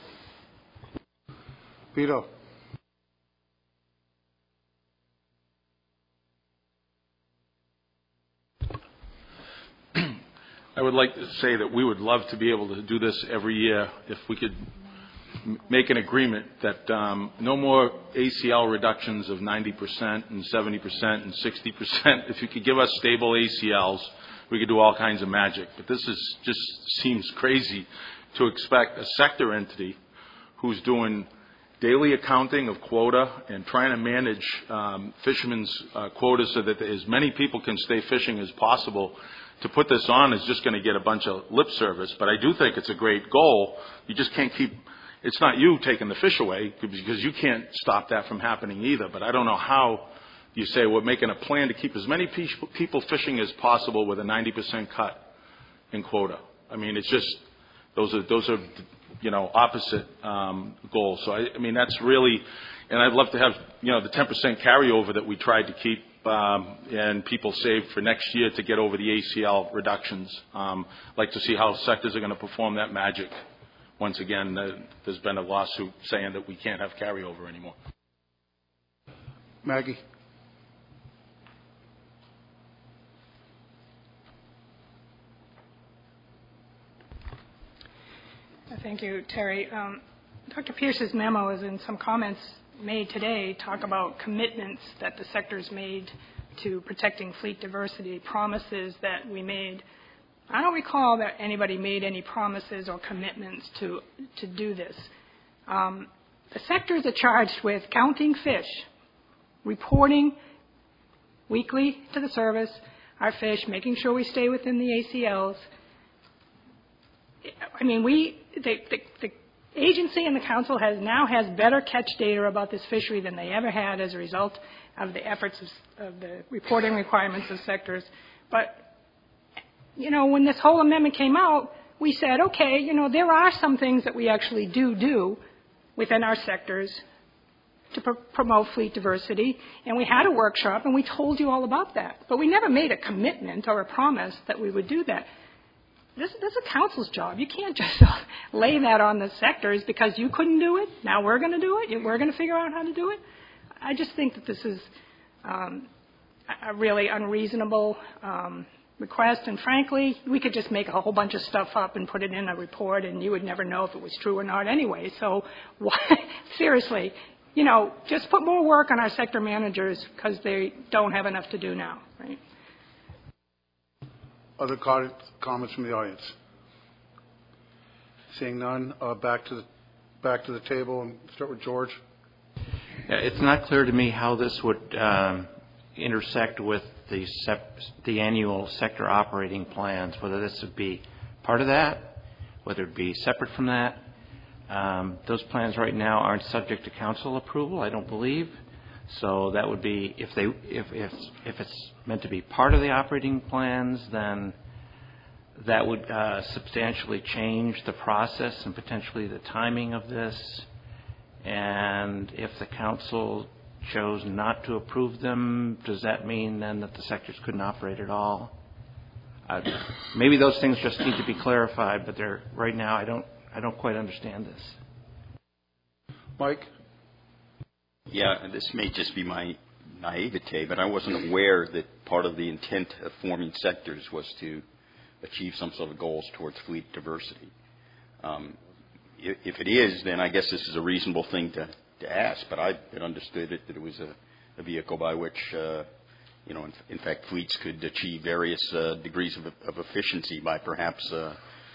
Vito. I would like to say that we would love to be able to do this every year if we could m- make an agreement that um, no more A C L reductions of ninety percent and seventy percent and sixty percent. If you could give us stable A C Ls, we could do all kinds of magic. But this is just seems crazy to expect a sector entity who's doing daily accounting of quota and trying to manage um, fishermen's uh, quotas so that as many people can stay fishing as possible. To put this on is just going to get a bunch of lip service, but I do think it's a great goal. You just can't keep, it's not you taking the fish away because you can't stop that from happening either, but I don't know how you say we're making a plan to keep as many people fishing as possible with a ninety percent cut in quota. I mean, it's just, those are, those are, you know, opposite um, goals. So, I, I mean, that's really, and I'd love to have, you know, the ten percent carryover that we tried to keep Um, and people saved for next year to get over the A C L reductions. Um, like to see how sectors are going to perform that magic. Once again, uh, there's been a lawsuit saying that we can't have carryover anymore. Maggie. Thank you, Terry. Um, Doctor Pierce's memo is in some comments made today talk about commitments that the sector's made to protecting fleet diversity, promises that we made. I don't recall that anybody made any promises or commitments to, to do this. Um, the sectors are charged with counting fish, reporting weekly to the service our fish, making sure we stay within the A C Ls. I mean, we, the, the, the agency and the council has now has better catch data about this fishery than they ever had as a result of the efforts of, of the reporting requirements of sectors. But, you know, when this whole amendment came out, we said, okay, you know, there are some things that we actually do do within our sectors to pr- promote fleet diversity, and we had a workshop, and we told you all about that. But we never made a commitment or a promise that we would do that. This, this is a council's job. You can't just lay that on the sectors because you couldn't do it. Now we're going to do it. We're going to figure out how to do it. I just think that this is um, a really unreasonable um, request. And frankly, we could just make a whole bunch of stuff up and put it in a report, and you would never know if it was true or not anyway. So why, seriously, you know, just put more work on our sector managers because they don't have enough to do now, right? Other comments from the audience? Seeing none, uh, back to the back to the table and start with George. Yeah, it's not clear to me how this would um, intersect with the sep- the annual sector operating plans. Whether this would be part of that, whether it be separate from that. Um, those plans right now aren't subject to council approval, I don't believe. So that would be, if they, if, if, if it's meant to be part of the operating plans, then that would uh, substantially change the process and potentially the timing of this. And if the council chose not to approve them, does that mean then that the sectors couldn't operate at all? Uh, maybe those things just need to be clarified, but they're, right now I don't, I don't quite understand this. Mike? Yeah, this may just be my naivete, but I wasn't aware that part of the intent of forming sectors was to achieve some sort of goals towards fleet diversity. Um, if, if it is, then I guess this is a reasonable thing to, to ask, but I had understood it that it was a, a vehicle by which, uh, you know, in, in fact, fleets could achieve various uh, degrees of, of efficiency by perhaps uh,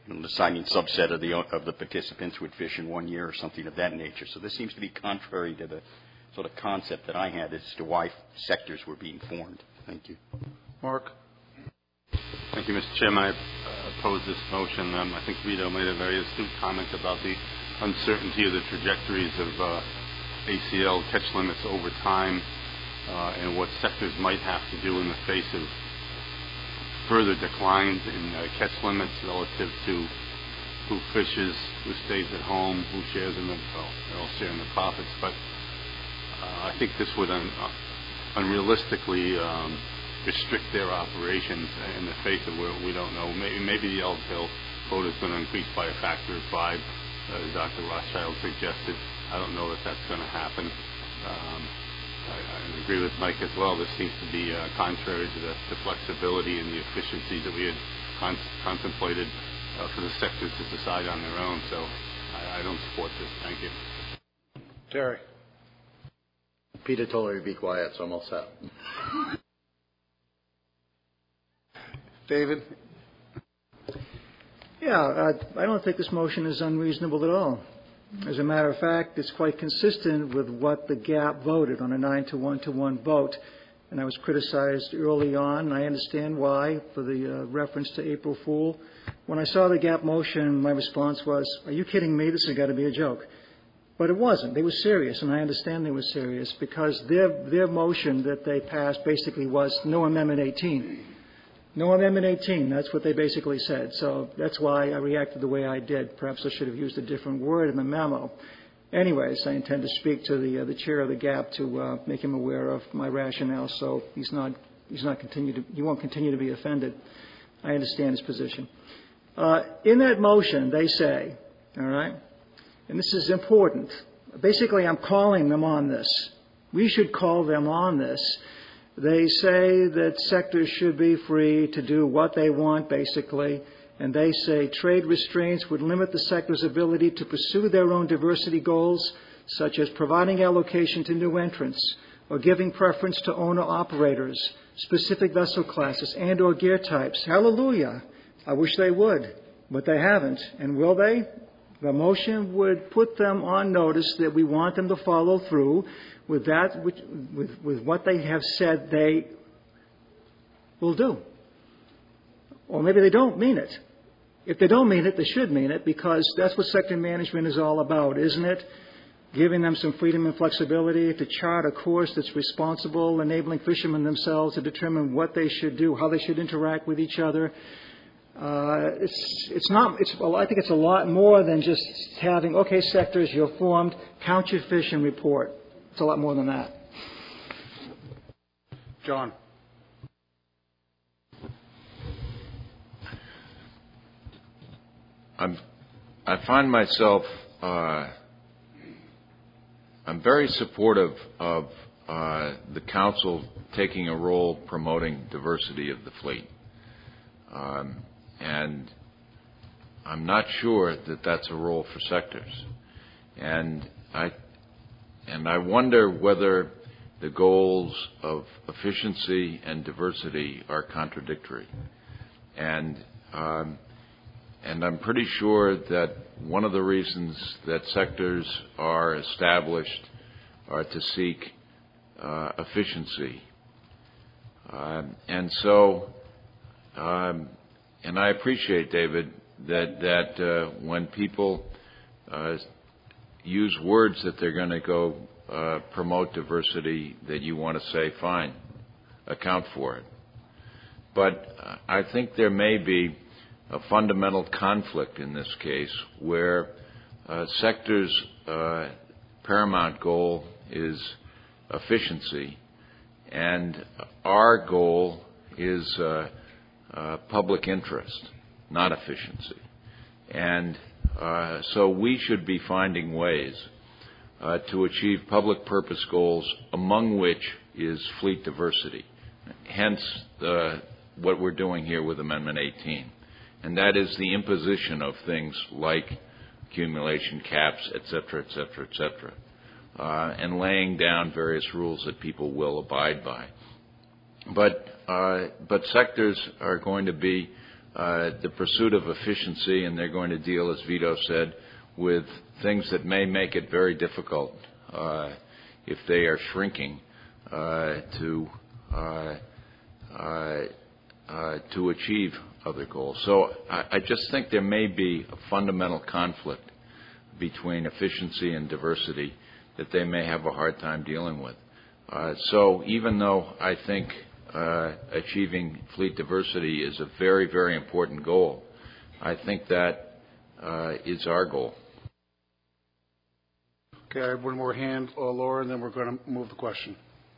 you know, the deciding subset of the of the participants would fish in one year or something of that nature. So this seems to be contrary to the sort of concept that I had as to why sectors were being formed. Thank you. Mark. Thank you, Mister Chairman. I uh, oppose this motion. Um, I think Vito made a very astute comment about the uncertainty of the trajectories of uh, A C L catch limits over time uh, and what sectors might have to do in the face of further declines in uh, catch limits relative to who fishes, who stays at home, who shares in the, well, they all share in the profits. But uh, I think this would un, uh, unrealistically um, restrict their operations in the face of where we don't know. Maybe, maybe the Elkville quota is going to increase by a factor of five, uh, as Doctor Rothschild suggested. I don't know that that's going to happen. Um, I, I agree with Mike as well. This seems to be uh, contrary to the, the flexibility and the efficiencies that we had con- contemplated uh, for the sectors to decide on their own. So I, I don't support this. Thank you. Terry. Peter told me to be quiet, so I'm all set. David? Yeah, I, I don't think this motion is unreasonable at all. As a matter of fact, it's quite consistent with what the G A P voted on a nine to one to one vote. And I was criticized early on, and I understand why, for the uh, reference to April Fool. When I saw the G A P motion, my response was, are you kidding me? This has got to be a joke. But it wasn't. They were serious, and I understand they were serious, because their, their motion that they passed basically was no Amendment eighteen. No Amendment eighteen, that's what they basically said. So that's why I reacted the way I did. Perhaps I should have used a different word in the memo. Anyways, I intend to speak to the uh, the chair of the G A P to uh, make him aware of my rationale, so he's not he's not continue to he won't continue to be offended. I understand his position. Uh, in that motion, they say, all right, and this is important. Basically, I'm calling them on this. We should call them on this. They say that sectors should be free to do what they want, basically, and they say trade restraints would limit the sector's ability to pursue their own diversity goals, such as providing allocation to new entrants or giving preference to owner-operators, specific vessel classes, and or gear types. Hallelujah. I wish they would, but they haven't. And will they? The motion would put them on notice that we want them to follow through with that, with, with, with what they have said they will do. Or maybe they don't mean it. If they don't mean it, they should mean it, because that's what sector management is all about, isn't it? Giving them some freedom and flexibility to chart a course that's responsible, enabling fishermen themselves to determine what they should do, how they should interact with each other. Uh, it's, it's not, it's, well, I think it's a lot more than just having, okay, sectors, you're formed, count your fish and report. It's a lot more than that. John. I'm, I find myself, uh, I'm very supportive of uh, the council taking a role promoting diversity of the fleet. Um, and I'm not sure that that's a role for sectors. And I And I wonder whether the goals of efficiency and diversity are contradictory. And um, and I'm pretty sure that one of the reasons that sectors are established are to seek uh, efficiency. Um, and so, um, and I appreciate, David, that that uh, when people uh, use words that they're going to go uh, promote diversity, that you want to say, fine, account for it. But uh, I think there may be a fundamental conflict in this case where uh, sector's uh, paramount goal is efficiency, and our goal is uh, uh, public interest, not efficiency. And Uh, so we should be finding ways uh, to achieve public purpose goals, among which is fleet diversity. Hence the, what we're doing here with Amendment eighteen. And that is the imposition of things like accumulation caps, et cetera, et cetera, et cetera, uh, and laying down various rules that people will abide by. But, uh, but sectors are going to be uh, the pursuit of efficiency, and they're going to deal, as Vito said, with things that may make it very difficult uh, if they are shrinking uh, to uh, uh, uh, to achieve other goals. So I, I just think there may be a fundamental conflict between efficiency and diversity that they may have a hard time dealing with. Uh, so even though I think uh, achieving fleet diversity is a very, very important goal, I think that uh, is our goal. Okay, I have one more hand, uh, Laura, and then we're going to move the question.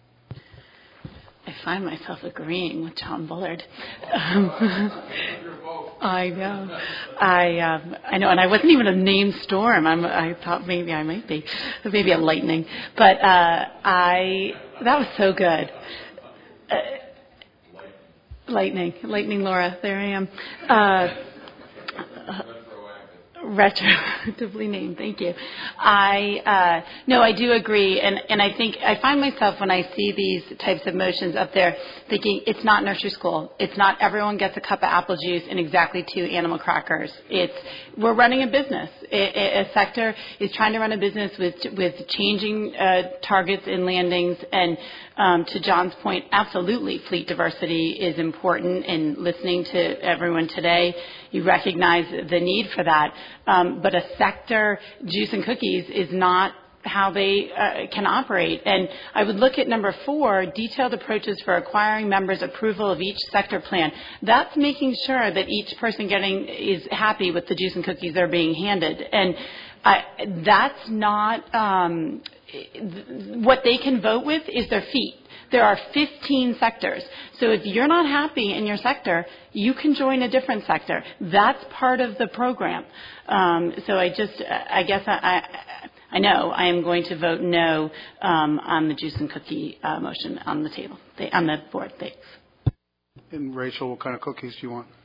I find myself agreeing with John Bullard. Um, I know. I um, I know, and I wasn't even a named storm. I'm, I thought maybe I might be, maybe a lightning. But uh, I that was so good. Uh, lightning, lightning, Laura. There I am. Uh, uh, retroactively named. Thank you. I uh, no, I do agree, and and I think I find myself when I see these types of motions up there thinking it's not nursery school. It's not everyone gets a cup of apple juice and exactly two animal crackers. It's we're running a business. It, it, a sector is trying to run a business with with changing uh, targets and landings. And um, to John's point, absolutely, fleet diversity is important. And listening to everyone today, you recognize the need for that. Um, but a sector juice and cookies is not how they uh, can operate. And I would look at number four, detailed approaches for acquiring members' approval of each sector plan. That's making sure that each person getting is happy with the juice and cookies they're being handed. And I, that's not um, what they can vote with is their feet. There are fifteen sectors. So if you're not happy in your sector, you can join a different sector. That's part of the program. Um, so I just, I guess I, I, I know I am going to vote no um, on the juice and cookie uh, motion on the table, on the board. Thanks. And Rachel, what kind of cookies do you want?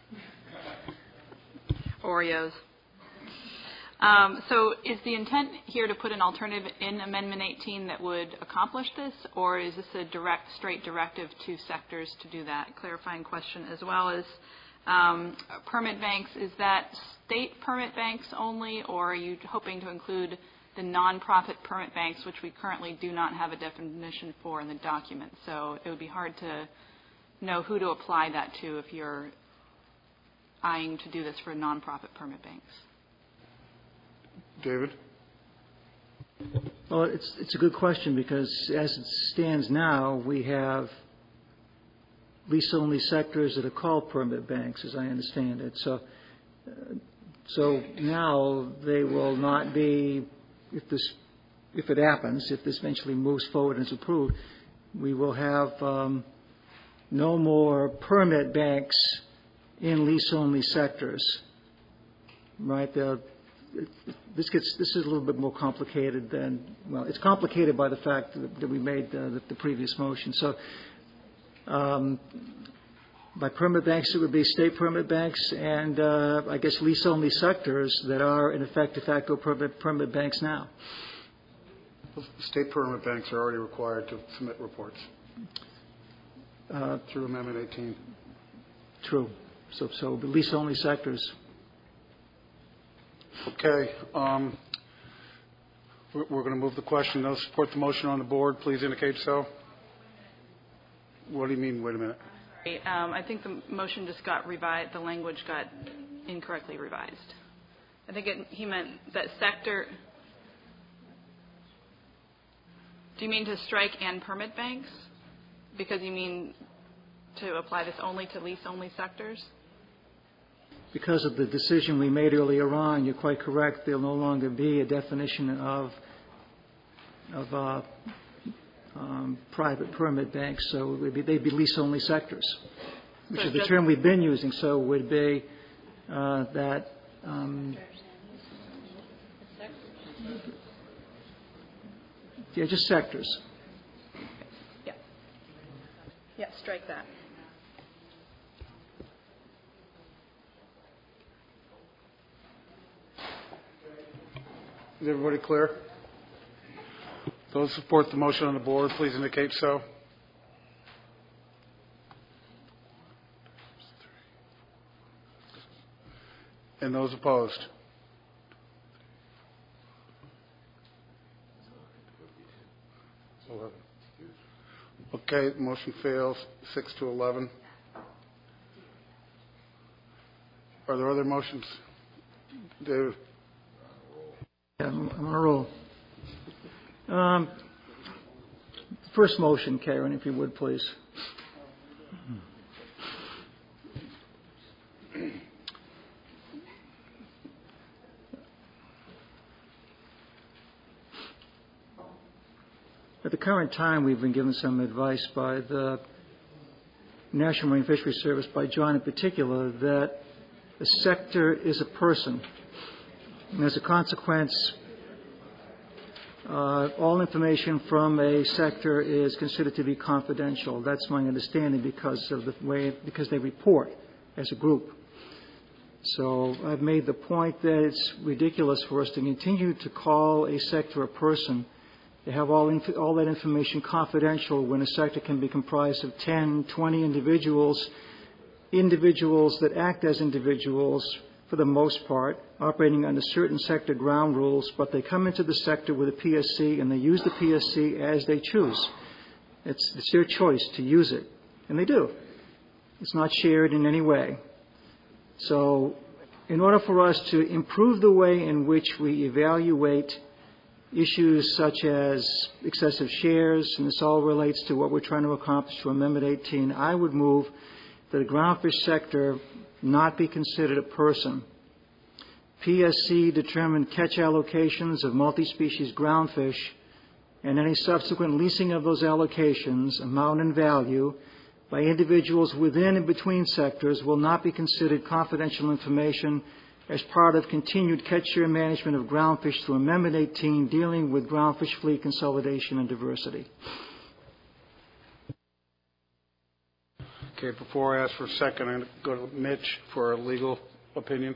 Oreos. Um, so is the intent here to put an alternative in Amendment eighteen that would accomplish this, or is this a direct, straight directive to sectors to do that? Clarifying question, as well as um, permit banks. Is that state permit banks only, or are you hoping to include the nonprofit permit banks, which we currently do not have a definition for in the document? So it would be hard to know who to apply that to if you're eyeing to do this for nonprofit permit banks. David? Well, it's it's a good question because as it stands now, we have lease-only sectors that are called permit banks, as I understand it. So, uh, so now they will not be, if this, if it happens, if this eventually moves forward and is approved, we will have um, no more permit banks in lease-only sectors, right? They'll, This gets this is a little bit more complicated than well. It's complicated by the fact that, that we made uh, the, the previous motion. So, um, by permit banks, it would be state permit banks and uh, I guess lease-only sectors that are in effect de facto permit permit banks now. State permit banks are already required to submit reports uh, through Amendment eighteen. True. So, so lease-only sectors. Okay. Um, we're we're going to move the question. Those support the motion on the board, please indicate so. What do you mean, wait a minute? Um, I think the motion just got revised, the language got incorrectly revised. I think it, he meant that sector. Do you mean to strike and permit banks? Because you mean to apply this only to lease-only sectors? Because of the decision we made earlier on, you're quite correct. There'll no longer be a definition of of uh, um, private permit banks, so it would be, they'd be lease-only sectors, which so is the term we've been using. So it would be uh, that um, yeah, just sectors. Yeah. Yeah, strike that. Is everybody clear? Those who support the motion on the board, please indicate so. And those opposed? eleven. Okay, motion fails, six to eleven. Are there other motions? David? Yeah, I'm I'm on a roll. Um, first motion, Karen, if you would, please. At the current time, we've been given some advice by the National Marine Fisheries Service, by John in particular, that a sector is a person. And as a consequence, uh, all information from a sector is considered to be confidential. That's my understanding because of the way, because they report as a group. So I've made the point that it's ridiculous for us to continue to call a sector a person, to have all, inf- all that information confidential when a sector can be comprised of ten, twenty individuals, individuals that act as individuals for the most part, operating under certain sector ground rules, but they come into the sector with a P S C and they use the P S C as they choose. It's, it's their choice to use it, and they do. It's not shared in any way. So in order for us to improve the way in which we evaluate issues such as excessive shares, and this all relates to what we're trying to accomplish through Amendment eighteen, I would move that the groundfish sector not be considered a person. P S C determined catch allocations of multi-species groundfish, and any subsequent leasing of those allocations, amount and value, by individuals within and between sectors will not be considered confidential information as part of continued catch share management of groundfish through Amendment eighteen, dealing with groundfish fleet consolidation and diversity. Okay, before I ask for a second, I'm going to go to Mitch for a legal opinion.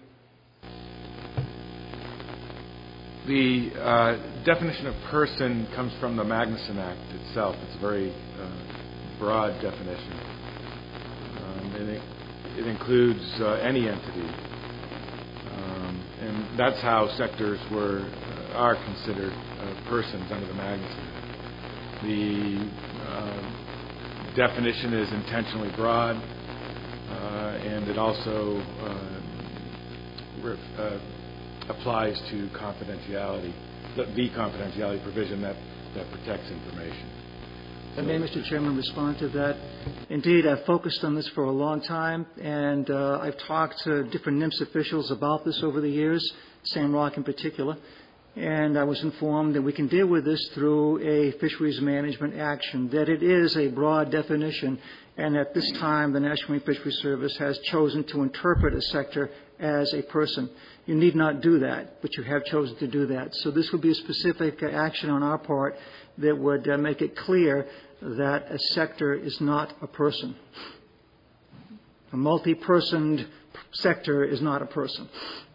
The uh, definition of person comes from the Magnuson Act itself. It's a very uh, broad definition. Um, and it, it includes uh, any entity. Um, and that's how sectors were uh, are considered uh, persons under the Magnuson Act. The uh, definition is intentionally broad, uh, and it also uh, ref, uh, applies to confidentiality, the, the confidentiality provision that, that protects information. I may, Mister Chairman, respond to that. Indeed, I've focused on this for a long time, and uh, I've talked to different N I M S officials about this over the years, Sam Rock in particular, and I was informed that we can deal with this through a fisheries management action, that it is a broad definition, and at this time the National Marine Fisheries Service has chosen to interpret a sector as a person. You need not do that, but you have chosen to do that. So this would be a specific uh, action on our part that would uh, make it clear that a sector is not a person. A multi-personed sector is not a person.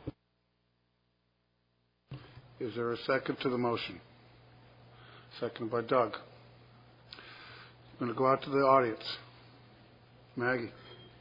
Is there a second to the motion? Seconded by Doug. I'm going to go out to the audience. Maggie.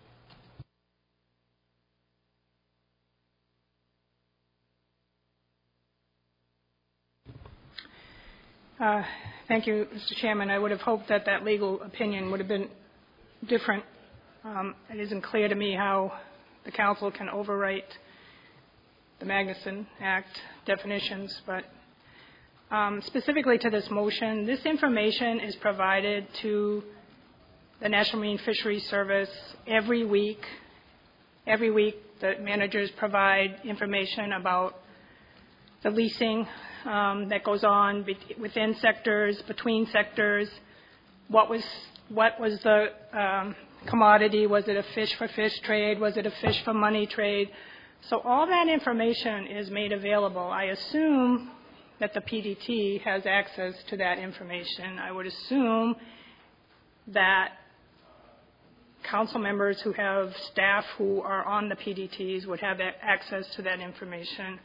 Uh, thank you, Mister Chairman. I would have hoped that that legal opinion would have been different. Um, it isn't clear to me how the Council can overwrite the Magnuson Act definitions, but um, specifically to this motion, this information is provided to the National Marine Fisheries Service every week. Every week, the managers provide information about the leasing um, that goes on be- within sectors, between sectors. What was what was the um, commodity? Was it a fish for fish trade? Was it a fish for money trade? So all that information is made available. I assume that the P D T has access to that information. I would assume that council members who have staff who are on the P D Ts would have access to that information.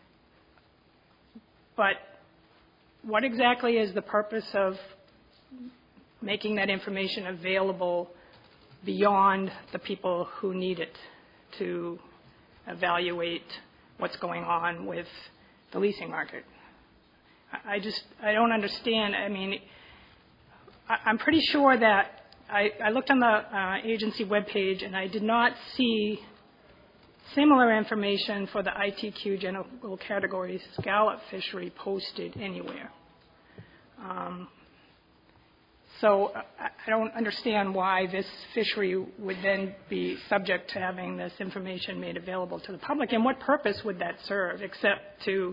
But what exactly is the purpose of making that information available beyond the people who need it to evaluate what's going on with the leasing market. I, I just, I don't understand. I mean, I, I'm pretty sure that I, I looked on the uh, agency webpage and I did not see similar information for the I T Q general category scallop fishery posted anywhere. Um, so I, I don't understand why this fishery would then be subject to having this information made available to the public, and what purpose would that serve except to,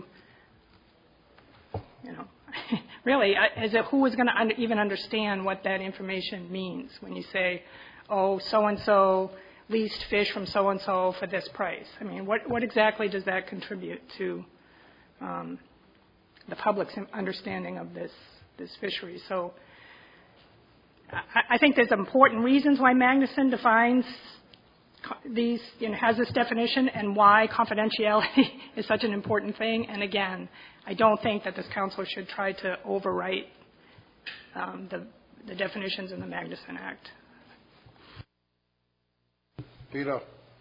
you know, really, as if who is going to under, even understand what that information means when you say, oh, so-and-so leased fish from so-and-so for this price. I mean, what, what exactly does that contribute to um, the public's understanding of this, this fishery? So I, I think there's important reasons why Magnuson defines these, you know, has this definition, and why confidentiality is such an important thing. And again, I don't think that this council should try to overwrite um, the, the definitions in the Magnuson Act. Vito.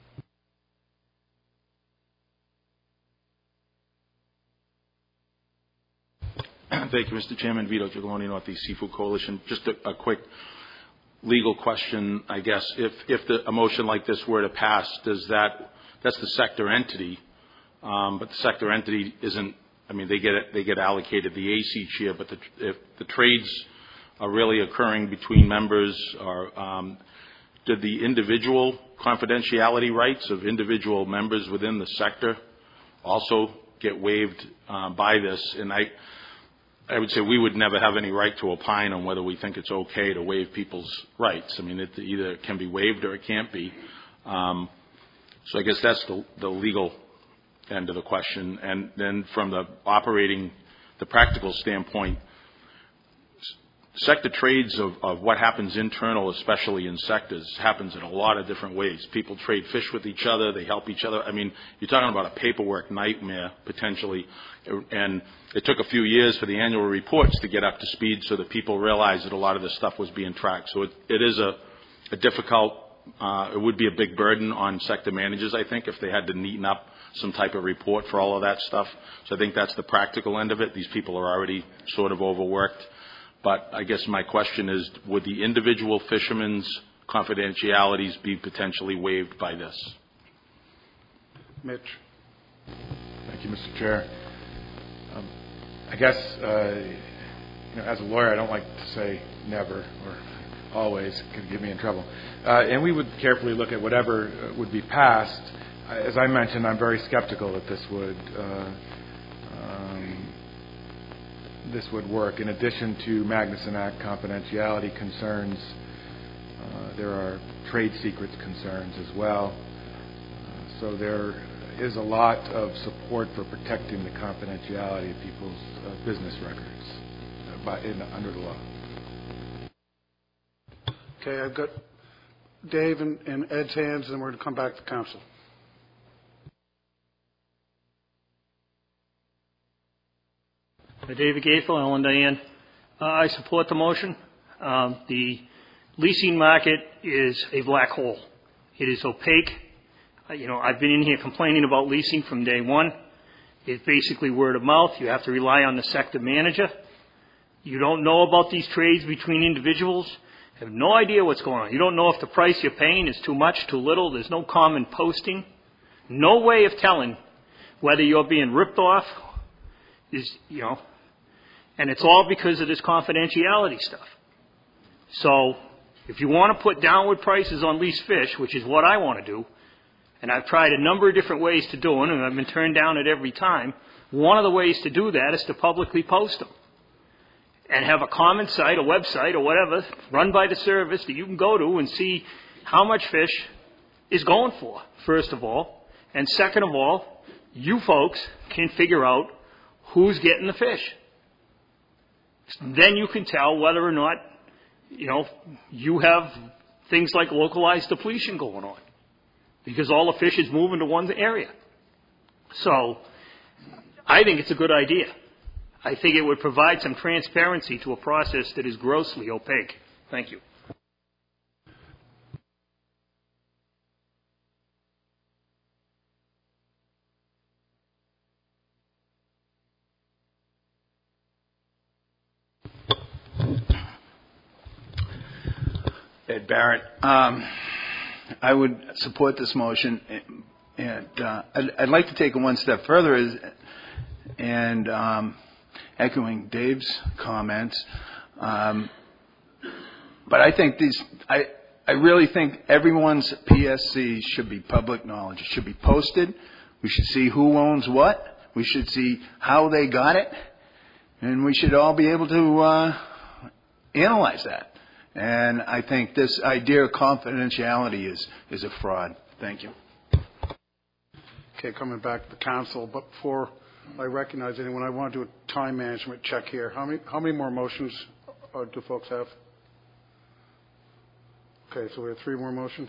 Thank you, Mister Chairman. Vito Gigloni, Northeast Seafood Coalition. Just a, a quick legal question, I guess. If, if the, a motion like this were to pass, does that, that's the sector entity, um, but the sector entity isn't, I mean, they get, they get allocated the A C each year, but the, if the trades are really occurring between members, or um, did the individual confidentiality rights of individual members within the sector also get waived uh, by this? And I, I would say we would never have any right to opine on whether we think it's okay to waive people's rights. I mean, it either can be waived or it can't be. Um, so I guess that's the, the legal end of the question. And then from the operating, the practical standpoint, sector trades of, of what happens internal, especially in sectors, happens in a lot of different ways. People trade fish with each other. They help each other. I mean, you're talking about a paperwork nightmare, potentially. And it took a few years for the annual reports to get up to speed so that people realized that a lot of this stuff was being tracked. So it, it is a, a difficult, uh, it would be a big burden on sector managers, I think, if they had to neaten up some type of report for all of that stuff. So I think that's the practical end of it. These people are already sort of overworked. But I guess my question is, would the individual fishermen's confidentialities be potentially waived by this? Mitch. Thank you, Mister Chair. Um, I guess, uh, you know, as a lawyer, I don't like to say never or always. It can get me in trouble. Uh, and we would carefully look at whatever uh, would be passed. As I mentioned, I'm very skeptical that this would uh, um, this would work. In addition to Magnuson Act confidentiality concerns, uh, there are trade secrets concerns as well. Uh, so there is a lot of support for protecting the confidentiality of people's uh, business records uh, by, in, under the law. Okay, I've got Dave and, and Ed's hands, and we're going to come back to council. David Gaithel, Ellen Diane. Uh, I support the motion. Um, the leasing market is a black hole. It is opaque. Uh, you know, I've been in here complaining about leasing from day one. It's basically word of mouth. You have to rely on the sector manager. You don't know about these trades between individuals. Have no idea what's going on. You don't know if the price you're paying is too much, too little. There's no common posting. No way of telling whether you're being ripped off. Is, you know, and it's all because of this confidentiality stuff. So if you want to put downward prices on leased fish, which is what I want to do, and I've tried a number of different ways to do it, and I've been turned down at every time, one of the ways to do that is to publicly post them and have a common site, a website, or whatever, run by the service that you can go to and see how much fish is going for, first of all. And second of all, you folks can figure out who's getting the fish. Then you can tell whether or not, you know, you have things like localized depletion going on because all the fish is moving to one area. So I think it's a good idea. I think it would provide some transparency to a process that is grossly opaque. Thank you. Ed Barrett. Um, I would support this motion, and uh, I'd, I'd like to take it one step further, is, and um, echoing Dave's comments. Um, but I think these, I, I really think everyone's P S C should be public knowledge. It should be posted. We should see who owns what. We should see how they got it, and we should all be able to uh, analyze that. And I think this idea of confidentiality is, is a fraud. Thank you. Okay, coming back to the council, but before I recognize anyone, I want to do a time management check here. How many, how many more motions uh, do folks have? Okay, so we have three more motions.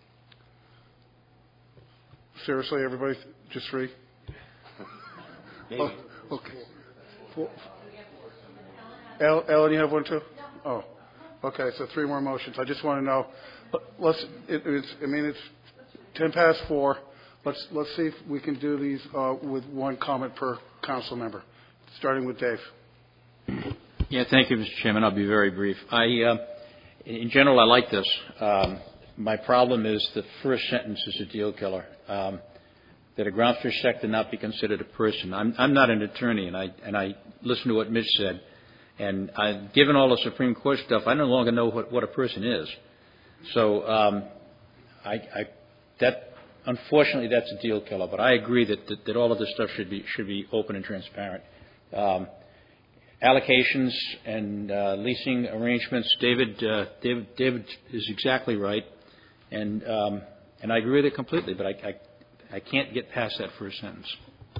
Seriously, everybody? Just three? Maybe. Oh, okay. Four. El- Ellen, you have one too? Oh. Okay, so three more motions. I just want to know. Let's. It, it's. I mean, it's ten past four. Let's let's see if we can do these uh, with one comment per council member, starting with Dave. Yeah, thank you, Mister Chairman. I'll be very brief. I, uh, in general, I like this. Um, my problem is the first sentence is a deal killer. Um, that a groundfish sector not be considered a person. I'm, I'm not an attorney, and I and I listened to what Mitch said. And I, given all the Supreme Court stuff, I no longer know what, what a person is. So um, I, I, that, unfortunately, that's a deal killer. But I agree that, that, that all of this stuff should be should be open and transparent. Um, allocations and uh, leasing arrangements. David, uh, David, David is exactly right, and um, and I agree with it completely. But I, I, I can't get past that first sentence.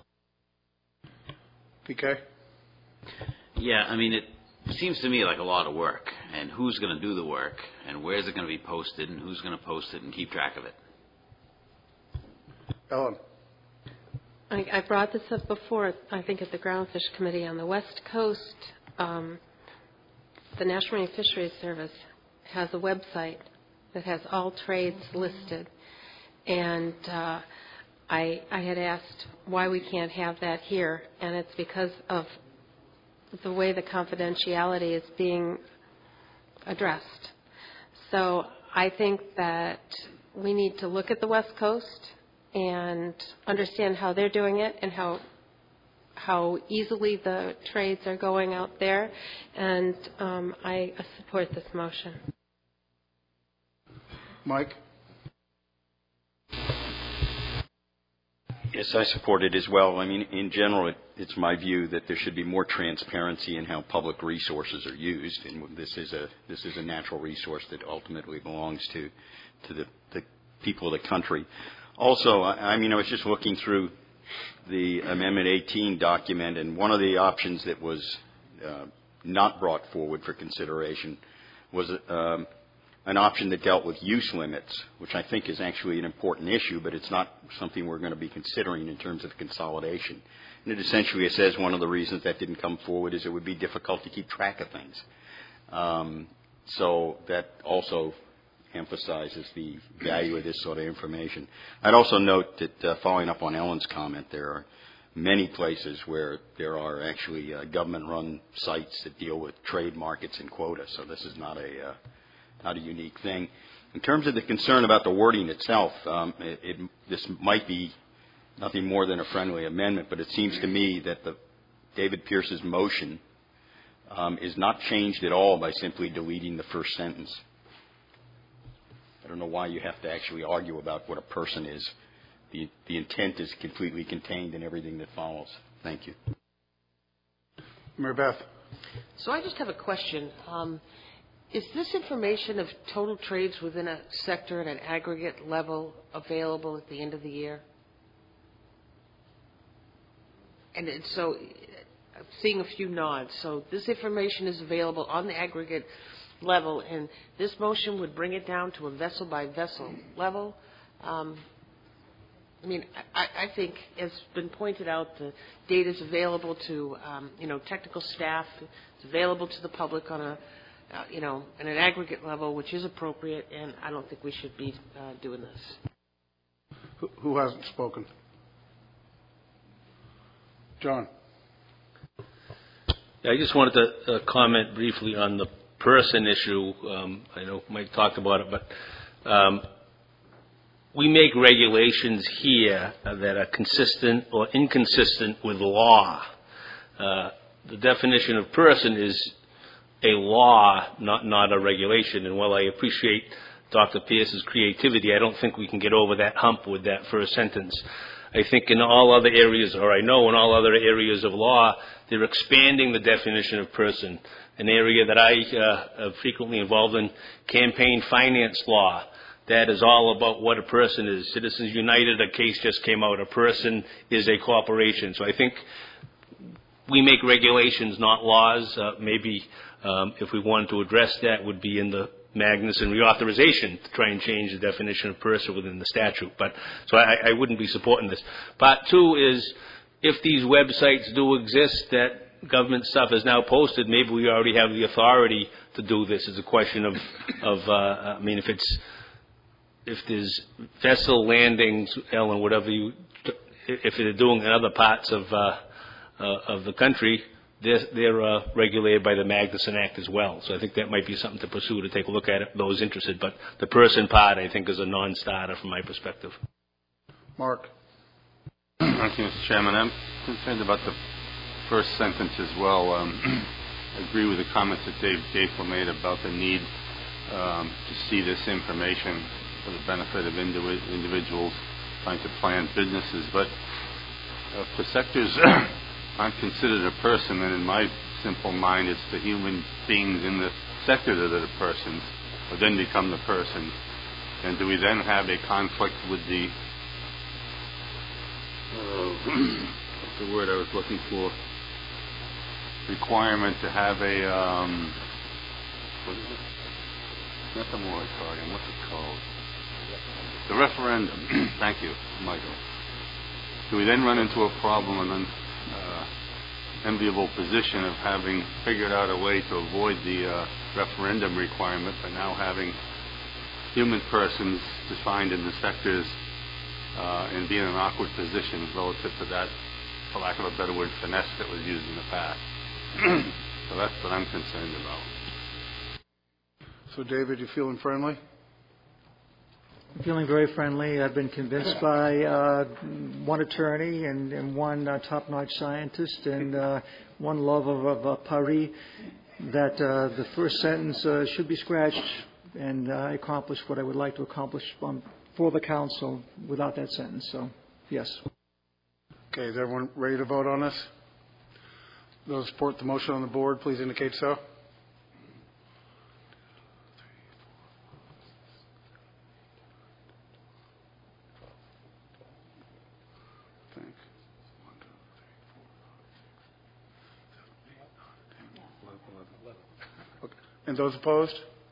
P K. Yeah, I mean, it seems to me like a lot of work. And who's going to do the work? And where's it going to be posted? And who's going to post it and keep track of it? Ellen. I, I brought this up before, I think at the Groundfish Committee on the West Coast. Um, the National Marine Fisheries Service has a website that has all trades listed. And uh, I, I had asked why we can't have that here, and it's because of the way the confidentiality is being addressed. So I think that we need to look at the West Coast and understand how they're doing it and how how easily the trades are going out there. And um, I support this motion. Mike? Yes, I support it as well. I mean, in general, it, it's my view that there should be more transparency in how public resources are used, and this is a this is a natural resource that ultimately belongs to to the, the people of the country. Also, I, I mean, I was just looking through the Amendment eighteen document, and one of the options that was uh, not brought forward for consideration was um, an option that dealt with use limits, which I think is actually an important issue, but it's not something we're going to be considering in terms of consolidation. And it essentially it says one of the reasons that didn't come forward is it would be difficult to keep track of things. Um, so that also emphasizes the value of this sort of information. I'd also note that, uh, following up on Ellen's comment, there are many places where there are actually uh, government-run sites that deal with trade markets and quotas, so this is not a uh, not a unique thing. In terms of the concern about the wording itself, um, it, it, this might be nothing more than a friendly amendment, but it seems to me that the David Pierce's motion um, is not changed at all by simply deleting the first sentence. I don't know why you have to actually argue about what a person is. The, the intent is completely contained in everything that follows. Thank you. Mary Beth. So I just have a question. Um, Is this information of total trades within a sector at an aggregate level available at the end of the year? And it, so I'm seeing a few nods. So this information is available on the aggregate level, and this motion would bring it down to a vessel-by-vessel level. Um, I mean, I, I think, as been pointed out, the data is available to, um, you know, technical staff. It's available to the public on a Uh, you know, at an aggregate level, which is appropriate, and I don't think we should be uh, doing this. Who, who hasn't spoken? John. Yeah, I just wanted to uh, comment briefly on the person issue. Um, I know Mike talked about it, but um, we make regulations here that are consistent or inconsistent with law. Uh, the definition of person is a law, not not a regulation. And while I appreciate Doctor Pierce's creativity, I don't think we can get over that hump with that first sentence. I think in all other areas, or I know in all other areas of law, they're expanding the definition of person. An area that I uh, am frequently involved in, campaign finance law. That is all about what a person is. Citizens United, a case just came out. A person is a corporation. So I think we make regulations, not laws. Uh, maybe um, if we wanted to address that, would be in the Magnuson reauthorization to try and change the definition of person within the statute. But so I, I wouldn't be supporting this. Part two is if these websites do exist that government stuff is now posted, maybe we already have the authority to do this. It's a question of, of uh, I mean, if it's if there's vessel landings, Ellen, whatever you, if they're doing in other parts of uh, uh, of the country, they're, they're uh, regulated by the Magnuson Act as well. So I think that might be something to pursue, to take a look at it, those interested. But the person part, I think, is a non-starter from my perspective. Mark. Thank you, Mister Chairman. I'm concerned about the first sentence as well. Um, I agree with the comments that Dave Gaethel made about the need um, to see this information for the benefit of individ- individuals trying to plan businesses. But uh, for sectors aren't considered a person, and in my simple mind, it's the human beings in the sector that are the persons, or then become the person. And do we then have a conflict with the, uh, what's the word I was looking for, requirement to have a, um, what is it? Not the moratorium, what's it called? The referendum. Thank you, Michael. Do we then run into a problem and then uh, enviable position of having figured out a way to avoid the uh, referendum requirement, but now having human persons defined in the sectors uh, and be in an awkward position relative to that, for lack of a better word, finesse that was used in the past. So that's what I'm concerned about. So, David, you feeling friendly? I'm feeling very friendly. I've been convinced by uh, one attorney and, and one uh, top-notch scientist and uh, one love of, of uh, Paris that uh, the first sentence uh, should be scratched, and uh, I accomplished what I would like to accomplish um, for the council without that sentence. So, yes. Okay, is everyone ready to vote on this? Those support the motion on the board, please indicate so. And those opposed?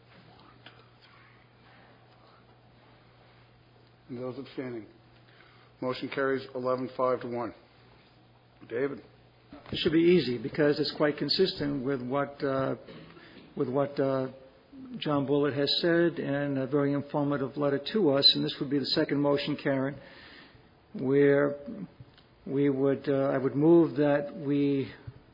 And those abstaining? Motion carries eleven five to one. David? It should be easy because it's quite consistent with what uh, with what uh, John Bullitt has said, and a very informative letter to us. And this would be the second motion, Karen, where we would uh, I would move that we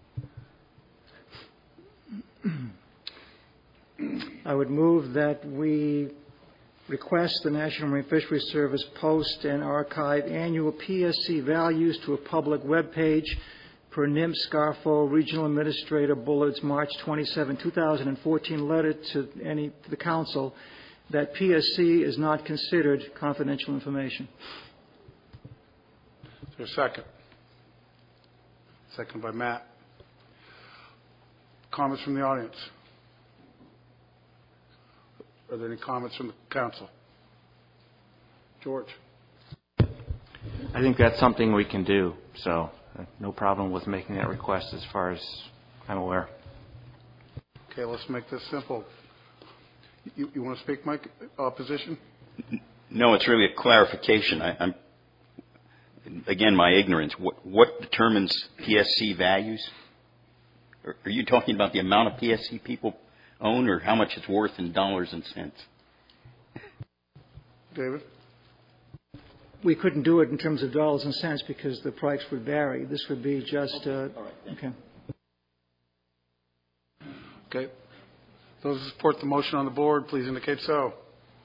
I would move that we request the National Marine Fisheries Service post and archive annual P S C values to a public web page per N I M Scarfo Regional Administrator Bullitt's March twenty-seventh, twenty fourteen letter to any to the Council that P S C is not considered confidential information. Is there a second? Second by Matt. Comments from the audience? Are there any comments from the Council? George? I think that's something we can do, so uh, no problem with making that request as far as I'm aware. Okay, let's make this simple. You, you want to speak, Mike? Opposition? No, it's really a clarification. I, I'm, again, my ignorance. What, what determines P S C values? Are, are you talking about the amount of P S C people own, or how much it's worth in dollars and cents? David? We couldn't do it in terms of dollars and cents because the price would vary. This would be just... Uh, okay. Okay. Those who support the motion on the board, please indicate so.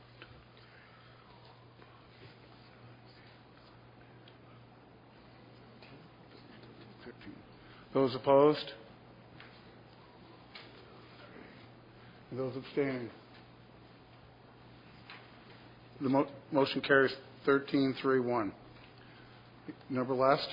Those opposed? Those abstaining? The mo- motion carries thirteen three one. Number last?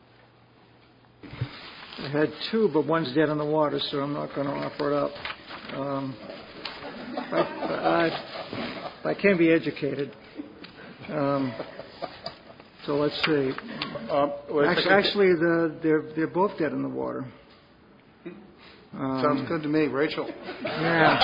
I had two, but one's dead in the water, so I'm not going to offer it up. Um, I, I, I can be educated. Um, so let's see. Um, actually, actually the, they're they're both dead in the water. Um, Sounds good to me, Rachel. Yeah.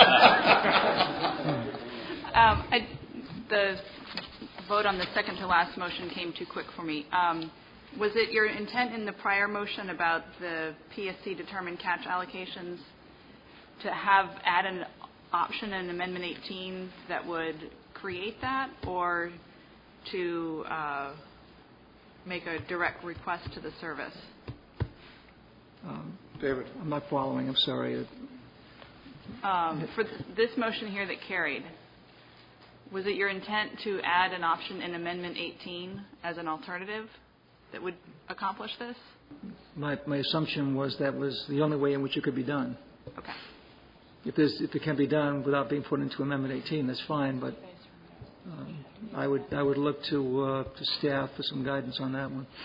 um, I, the vote on the second to last motion came too quick for me. Um, was it your intent in the prior motion about the P S C determined catch allocations to have add an option in Amendment eighteen that would create that, or to uh, make a direct request to the service? Um, David. I'm not following. I'm sorry. Um, for th- this motion here that carried, was it your intent to add an option in Amendment eighteen as an alternative that would accomplish this? My my assumption was that was the only way in which it could be done. Okay. If there's if it can be done without being put into Amendment eighteen, that's fine. But um, I would I would look to uh, to staff for some guidance on that one.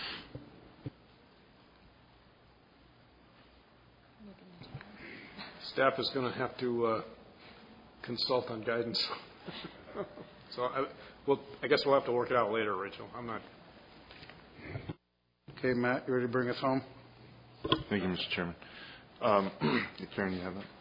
Staff is going to have to uh, consult on guidance. so, I, well, I guess we'll have to work it out later, Rachel. I'm not. Okay, Matt, you ready to bring us home? Thank you, Mister Chairman. Um, Karen, you have it?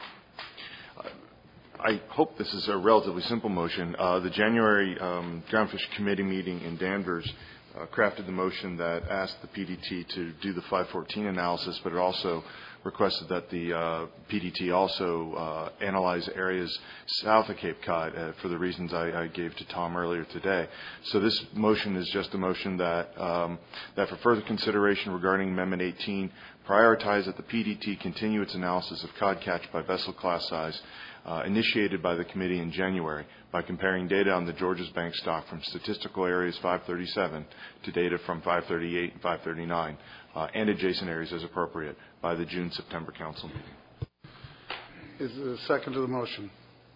I hope this is a relatively simple motion. Uh, the January um, Groundfish Committee meeting in Danvers uh, crafted the motion that asked the P D T to do the five fourteen analysis, but it also requested that the uh, P D T also uh, analyze areas south of Cape Cod uh, for the reasons I, I gave to Tom earlier today. So this motion is just a motion that um, that for further consideration regarding Amendment eighteen, prioritize that the P D T continue its analysis of cod catch by vessel class size uh, initiated by the committee in January by comparing data on the Georges Bank stock from statistical areas five thirty-seven to data from five thirty-eight and five thirty-nine uh, and adjacent areas as appropriate by the June-September council meeting. Is there a second to the motion?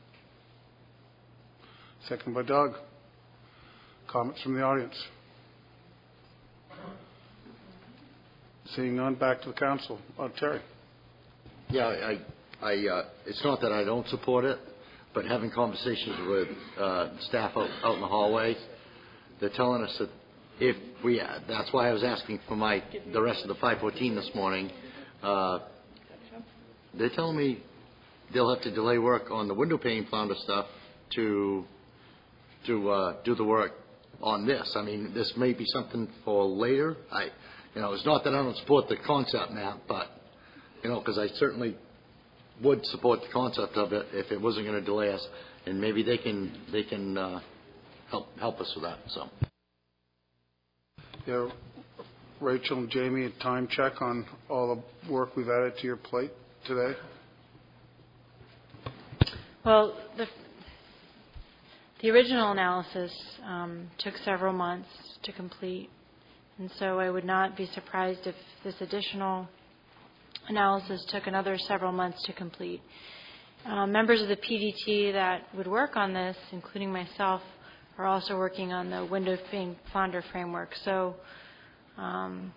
Second by Doug. Comments from the audience? Seeing none, back to the council. Uh, Terry. Yeah, I, I, uh, it's not that I don't support it, but having conversations with uh, staff out, out in the hallway, they're telling us that if we, uh, that's why I was asking for my the rest of the five fourteen this morning. Uh, they're telling me they'll have to delay work on the window pane flounder stuff to to uh, do the work on this. I mean, this may be something for later. I, you know, it's not that I don't support the concept map, but you know, because I certainly would support the concept of it if it wasn't going to delay us, and maybe they can they can uh, help help us with that. So. Yeah, Rachel and Jamie, a time check on all the work we've added to your plate today. Well, the the original analysis um, took several months to complete, and so I would not be surprised if this additional analysis took another several months to complete. Uh, members of the P D T that would work on this, including myself, are also working on the window pane flounder framework. So, um,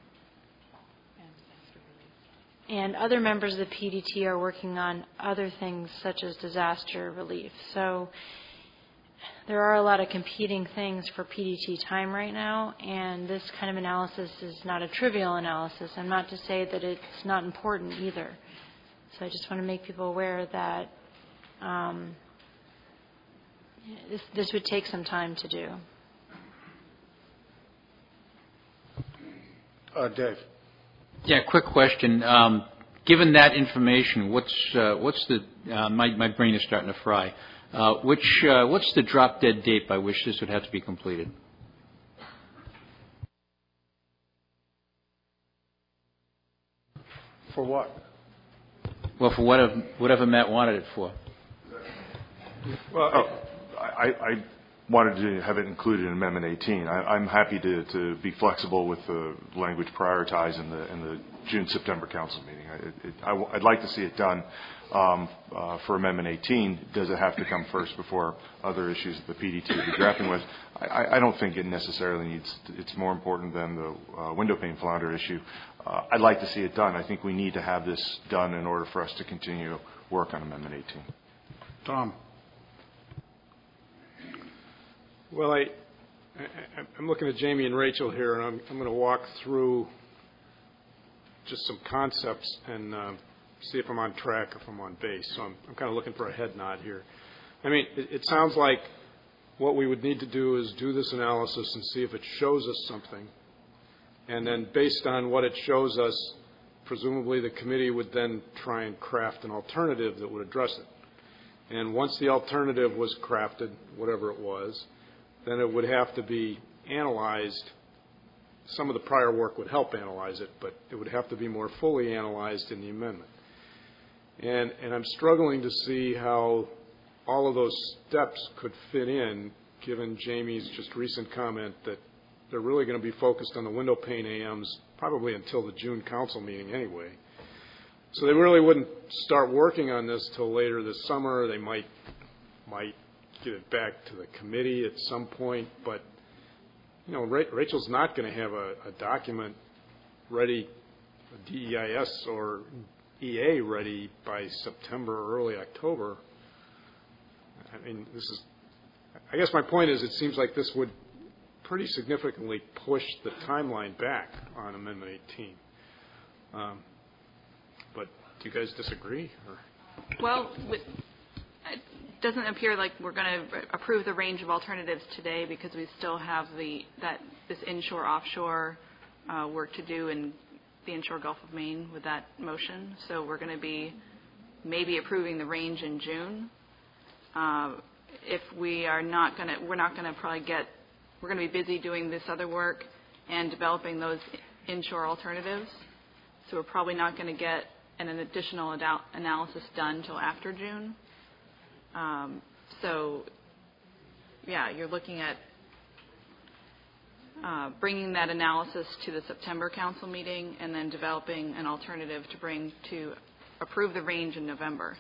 and other members of the P D T are working on other things such as disaster relief. So there are a lot of competing things for P D T time right now, and this kind of analysis is not a trivial analysis. I'm not to say that it's not important either. So I just want to make people aware that um, this, this would take some time to do. Uh, Dave. Yeah, quick question. Um, given that information, what's uh, what's the uh, my my brain is starting to fry. Uh, which uh, what's the drop dead date by which this would have to be completed? For what? Well, for whatever whatever Matt wanted it for. Well, oh, I, I wanted to have it included in Amendment eighteen. I, I'm happy to, to be flexible with the language prioritized in the, in the June, September council meeting. I, it, I, I'd like to see it done um, uh, for Amendment eighteen. Does it have to come first before other issues that the P D T will be grappling with? I, I don't think it necessarily needs to, it's more important than the uh, window pane flounder issue. Uh, I'd like to see it done. I think we need to have this done in order for us to continue work on Amendment eighteen. Tom. Well, I, I, I'm looking at Jamie and Rachel here, and I'm, I'm going to walk through just some concepts and uh, see if I'm on track or if I'm on base. So I'm, I'm kind of looking for a head nod here. I mean, it, it sounds like what we would need to do is do this analysis and see if it shows us something. And then based on what it shows us, presumably the committee would then try and craft an alternative that would address it. And once the alternative was crafted, whatever it was, then it would have to be analyzed. Some of the prior work would help analyze it, but it would have to be more fully analyzed in the amendment. And, and I'm struggling to see how all of those steps could fit in, given Jamie's just recent comment that they're really going to be focused on the window pane A Ms probably until the June council meeting anyway. So they really wouldn't start working on this till later this summer. They might might get it back to the committee at some point, but you know, Rachel's not going to have a, a document ready, a D E I S or E A ready by September or early October. I mean, this is, I guess my point is it seems like this would pretty significantly push the timeline back on Amendment eighteen. Um, but do you guys disagree? Or? Well, with, it doesn't appear like we're going to approve the range of alternatives today because we still have the that this inshore offshore uh, work to do in the inshore Gulf of Maine with that motion. So we're going to be maybe approving the range in June. Uh, if we are not going to, we're not going to probably get. We're going to be busy doing this other work and developing those inshore alternatives. So we're probably not going to get an, an additional ad- analysis done until after June. Um, so, yeah, you're looking at uh, bringing that analysis to the September council meeting and then developing an alternative to bring to approve the range in November.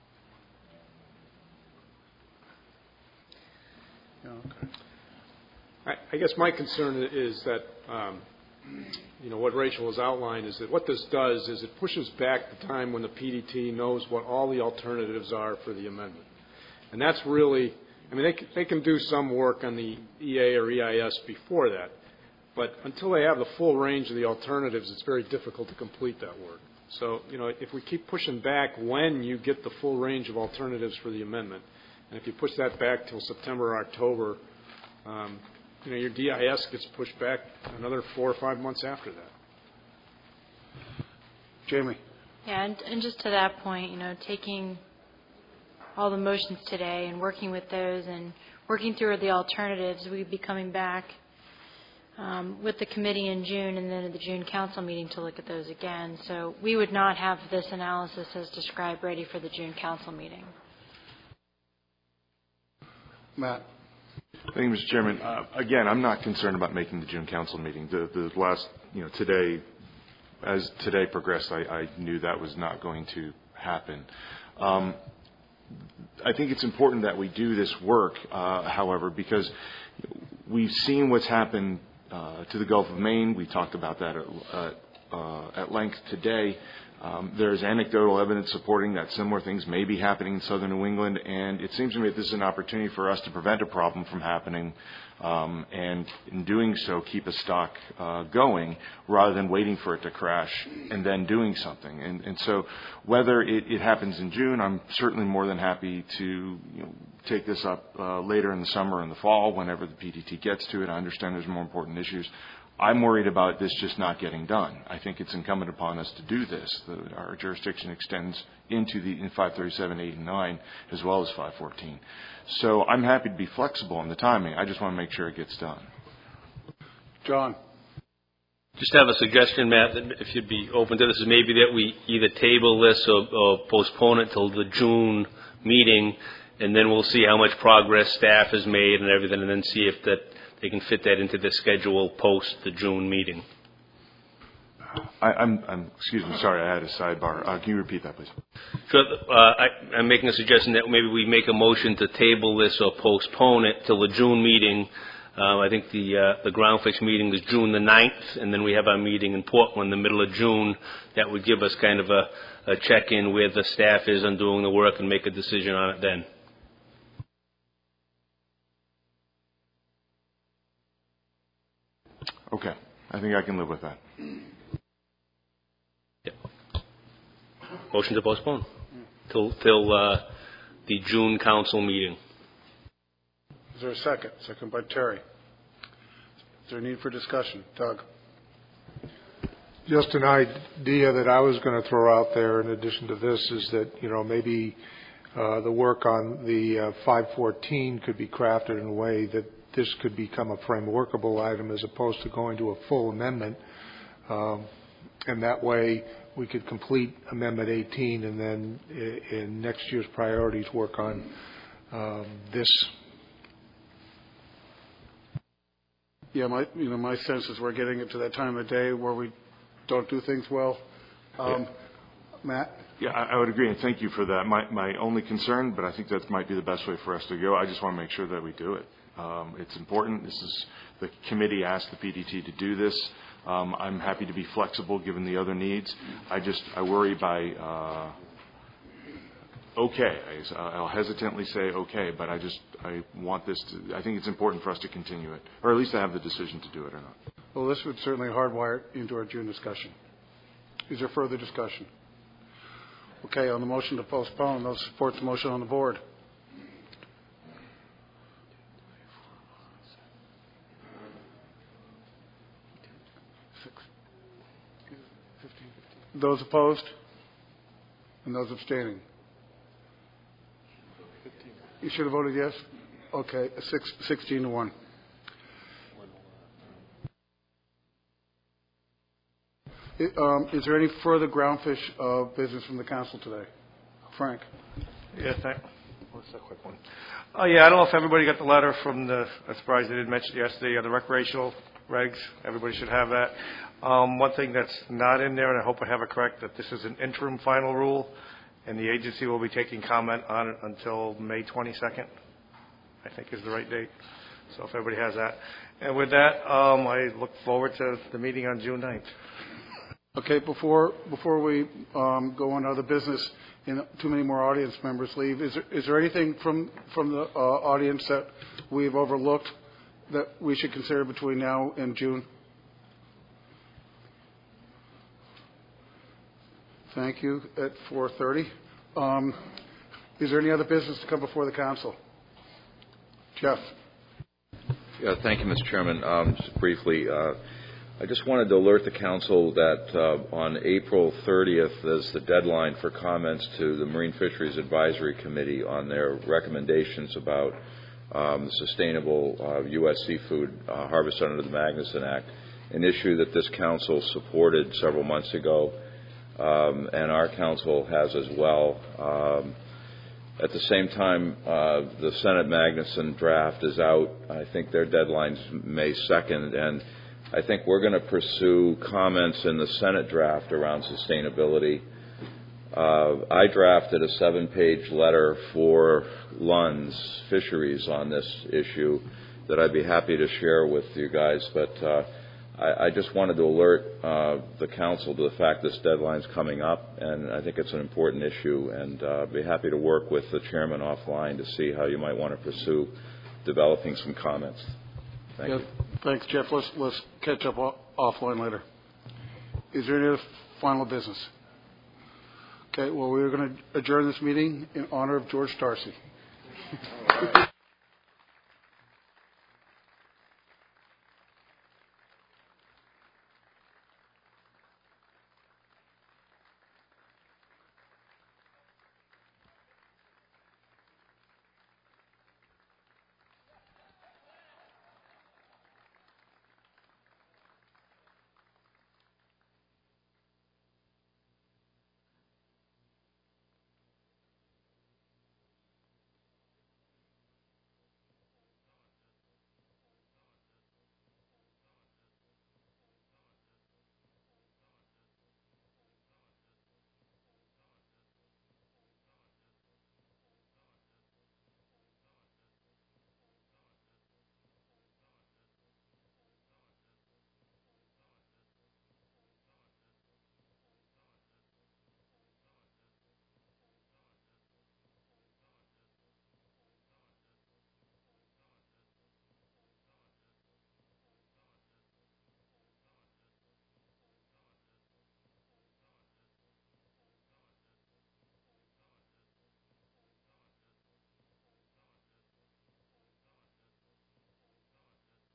Yeah, okay. I, I guess my concern is that, um, you know, what Rachel has outlined is that what this does is it pushes back the time when the P D T knows what all the alternatives are for the amendment. And that's really, I mean, they can, they can do some work on the E A or E I S before that. But until they have the full range of the alternatives, it's very difficult to complete that work. So, you know, if we keep pushing back when you get the full range of alternatives for the amendment, and if you push that back till September or October, um, you know, your D I S gets pushed back another four or five months after that. Jamie. Yeah, and, and just to that point, you know, taking all the motions today and working with those and working through the alternatives, we'd be coming back um, with the committee in June and then at the June council meeting to look at those again. So we would not have this analysis as described ready for the June council meeting. Matt. Thank you, Mister Chairman. Uh, again, I'm not concerned about making the June council meeting. The, the last, you know, today, as today progressed, I, I knew that was not going to happen. Um, I think it's important that we do this work, uh, however, because we've seen what's happened uh, to the Gulf of Maine. We talked about that at, uh, at length today. Um, there's anecdotal evidence supporting that similar things may be happening in southern New England, and it seems to me that this is an opportunity for us to prevent a problem from happening, um, and in doing so, keep a stock uh, going rather than waiting for it to crash and then doing something. And, and so, whether it, it happens in June, I'm certainly more than happy to you know, take this up uh, later in the summer or in the fall, whenever the P D T gets to it. I understand there's more important issues. I'm worried about this just not getting done. I think it's incumbent upon us to do this. The, our jurisdiction extends into the in five thirty-seven, eight, and nine, as well as five fourteen. So I'm happy to be flexible on the timing. I just want to make sure it gets done. John. Just have a suggestion, Matt, that if you'd be open to this, is maybe that we either table this or, or postpone it till the June meeting and then we'll see how much progress staff has made and everything, and then see if that they can fit that into the schedule post the June meeting. I, I'm, I'm, excuse me, sorry, I had a sidebar. Uh, can you repeat that, please? Sure. Uh, I, I'm making a suggestion that maybe we make a motion to table this or postpone it till the June meeting. Uh, I think the uh, the Groundfish meeting is June the ninth, and then we have our meeting in Portland in the middle of June. That would give us kind of a, a check-in where the staff is on doing the work and make a decision on it then. Okay. I think I can live with that. Yep. Motion to postpone till till uh, the June council meeting. Is there a second? Second by Terry. Is there a need for discussion? Doug? Just an idea that I was going to throw out there in addition to this is that, you know, maybe uh, the work on the uh, five fourteen could be crafted in a way that this could become a frameworkable item as opposed to going to a full amendment. Um, and that way we could complete Amendment eighteen and then in next year's priorities work on um, this. Yeah, my you know my sense is we're getting it to that time of day where we don't do things well. Um, yeah. Matt? Yeah, I, I would agree, and thank you for that. My my only concern, but I think that might be the best way for us to go. I just want to make sure that we do it. Um, it's important. This is the committee asked the P D T to do this. Um, I'm happy to be flexible given the other needs. I just I worry by uh, okay. I, I'll hesitantly say okay, but I just I want this to. I think it's important for us to continue it, or at least to have the decision to do it or not. Well, this would certainly hardwire it into our June discussion. Is there further discussion? Okay, on the motion to postpone, those support the motion on the board. Those opposed? And those abstaining? You should have voted yes? Okay, six, sixteen to one. It, um, is there any further groundfish uh, business from the council today? Frank? Yeah, thank, what's that quick one? Oh, yeah, I don't know if everybody got the letter from the, I'm surprised they didn't mention it yesterday, uh, the recreational regs. Everybody should have that. Um, one thing that's not in there, and I hope I have it correct, that this is an interim final rule, and the agency will be taking comment on it until May twenty-second, I think is the right date. So if everybody has that. And with that, um, I look forward to the meeting on June ninth. Okay, before before we um, go on to other business, and too many more audience members leave, is there, is there anything from, from the uh, audience that we've overlooked that we should consider between now and June? Thank you. At four thirty. Um, is there any other business to come before the council? Jeff. Yeah, thank you, Mister Chairman. Um, just briefly, uh, I just wanted to alert the council that uh, on April thirtieth is the deadline for comments to the Marine Fisheries Advisory Committee on their recommendations about um, the sustainable uh, U S seafood uh, harvest under the Magnuson Act, an issue that this council supported several months ago. Um, and our council has as well. Um, at the same time, uh, the Senate Magnuson draft is out. I think their deadline's May second, and I think we're going to pursue comments in the Senate draft around sustainability. Uh, I drafted a seven-page letter for Lund's Fisheries on this issue that I'd be happy to share with you guys, but uh, I, I just wanted to alert uh, the council to the fact this deadline's coming up, and I think it's an important issue, and uh, I'd be happy to work with the chairman offline to see how you might want to pursue developing some comments. Thank yeah, you. Thanks, Jeff. Let's, let's catch up off, offline later. Is there any other final business? Okay, well, we're going to adjourn this meeting in honor of George Darcy.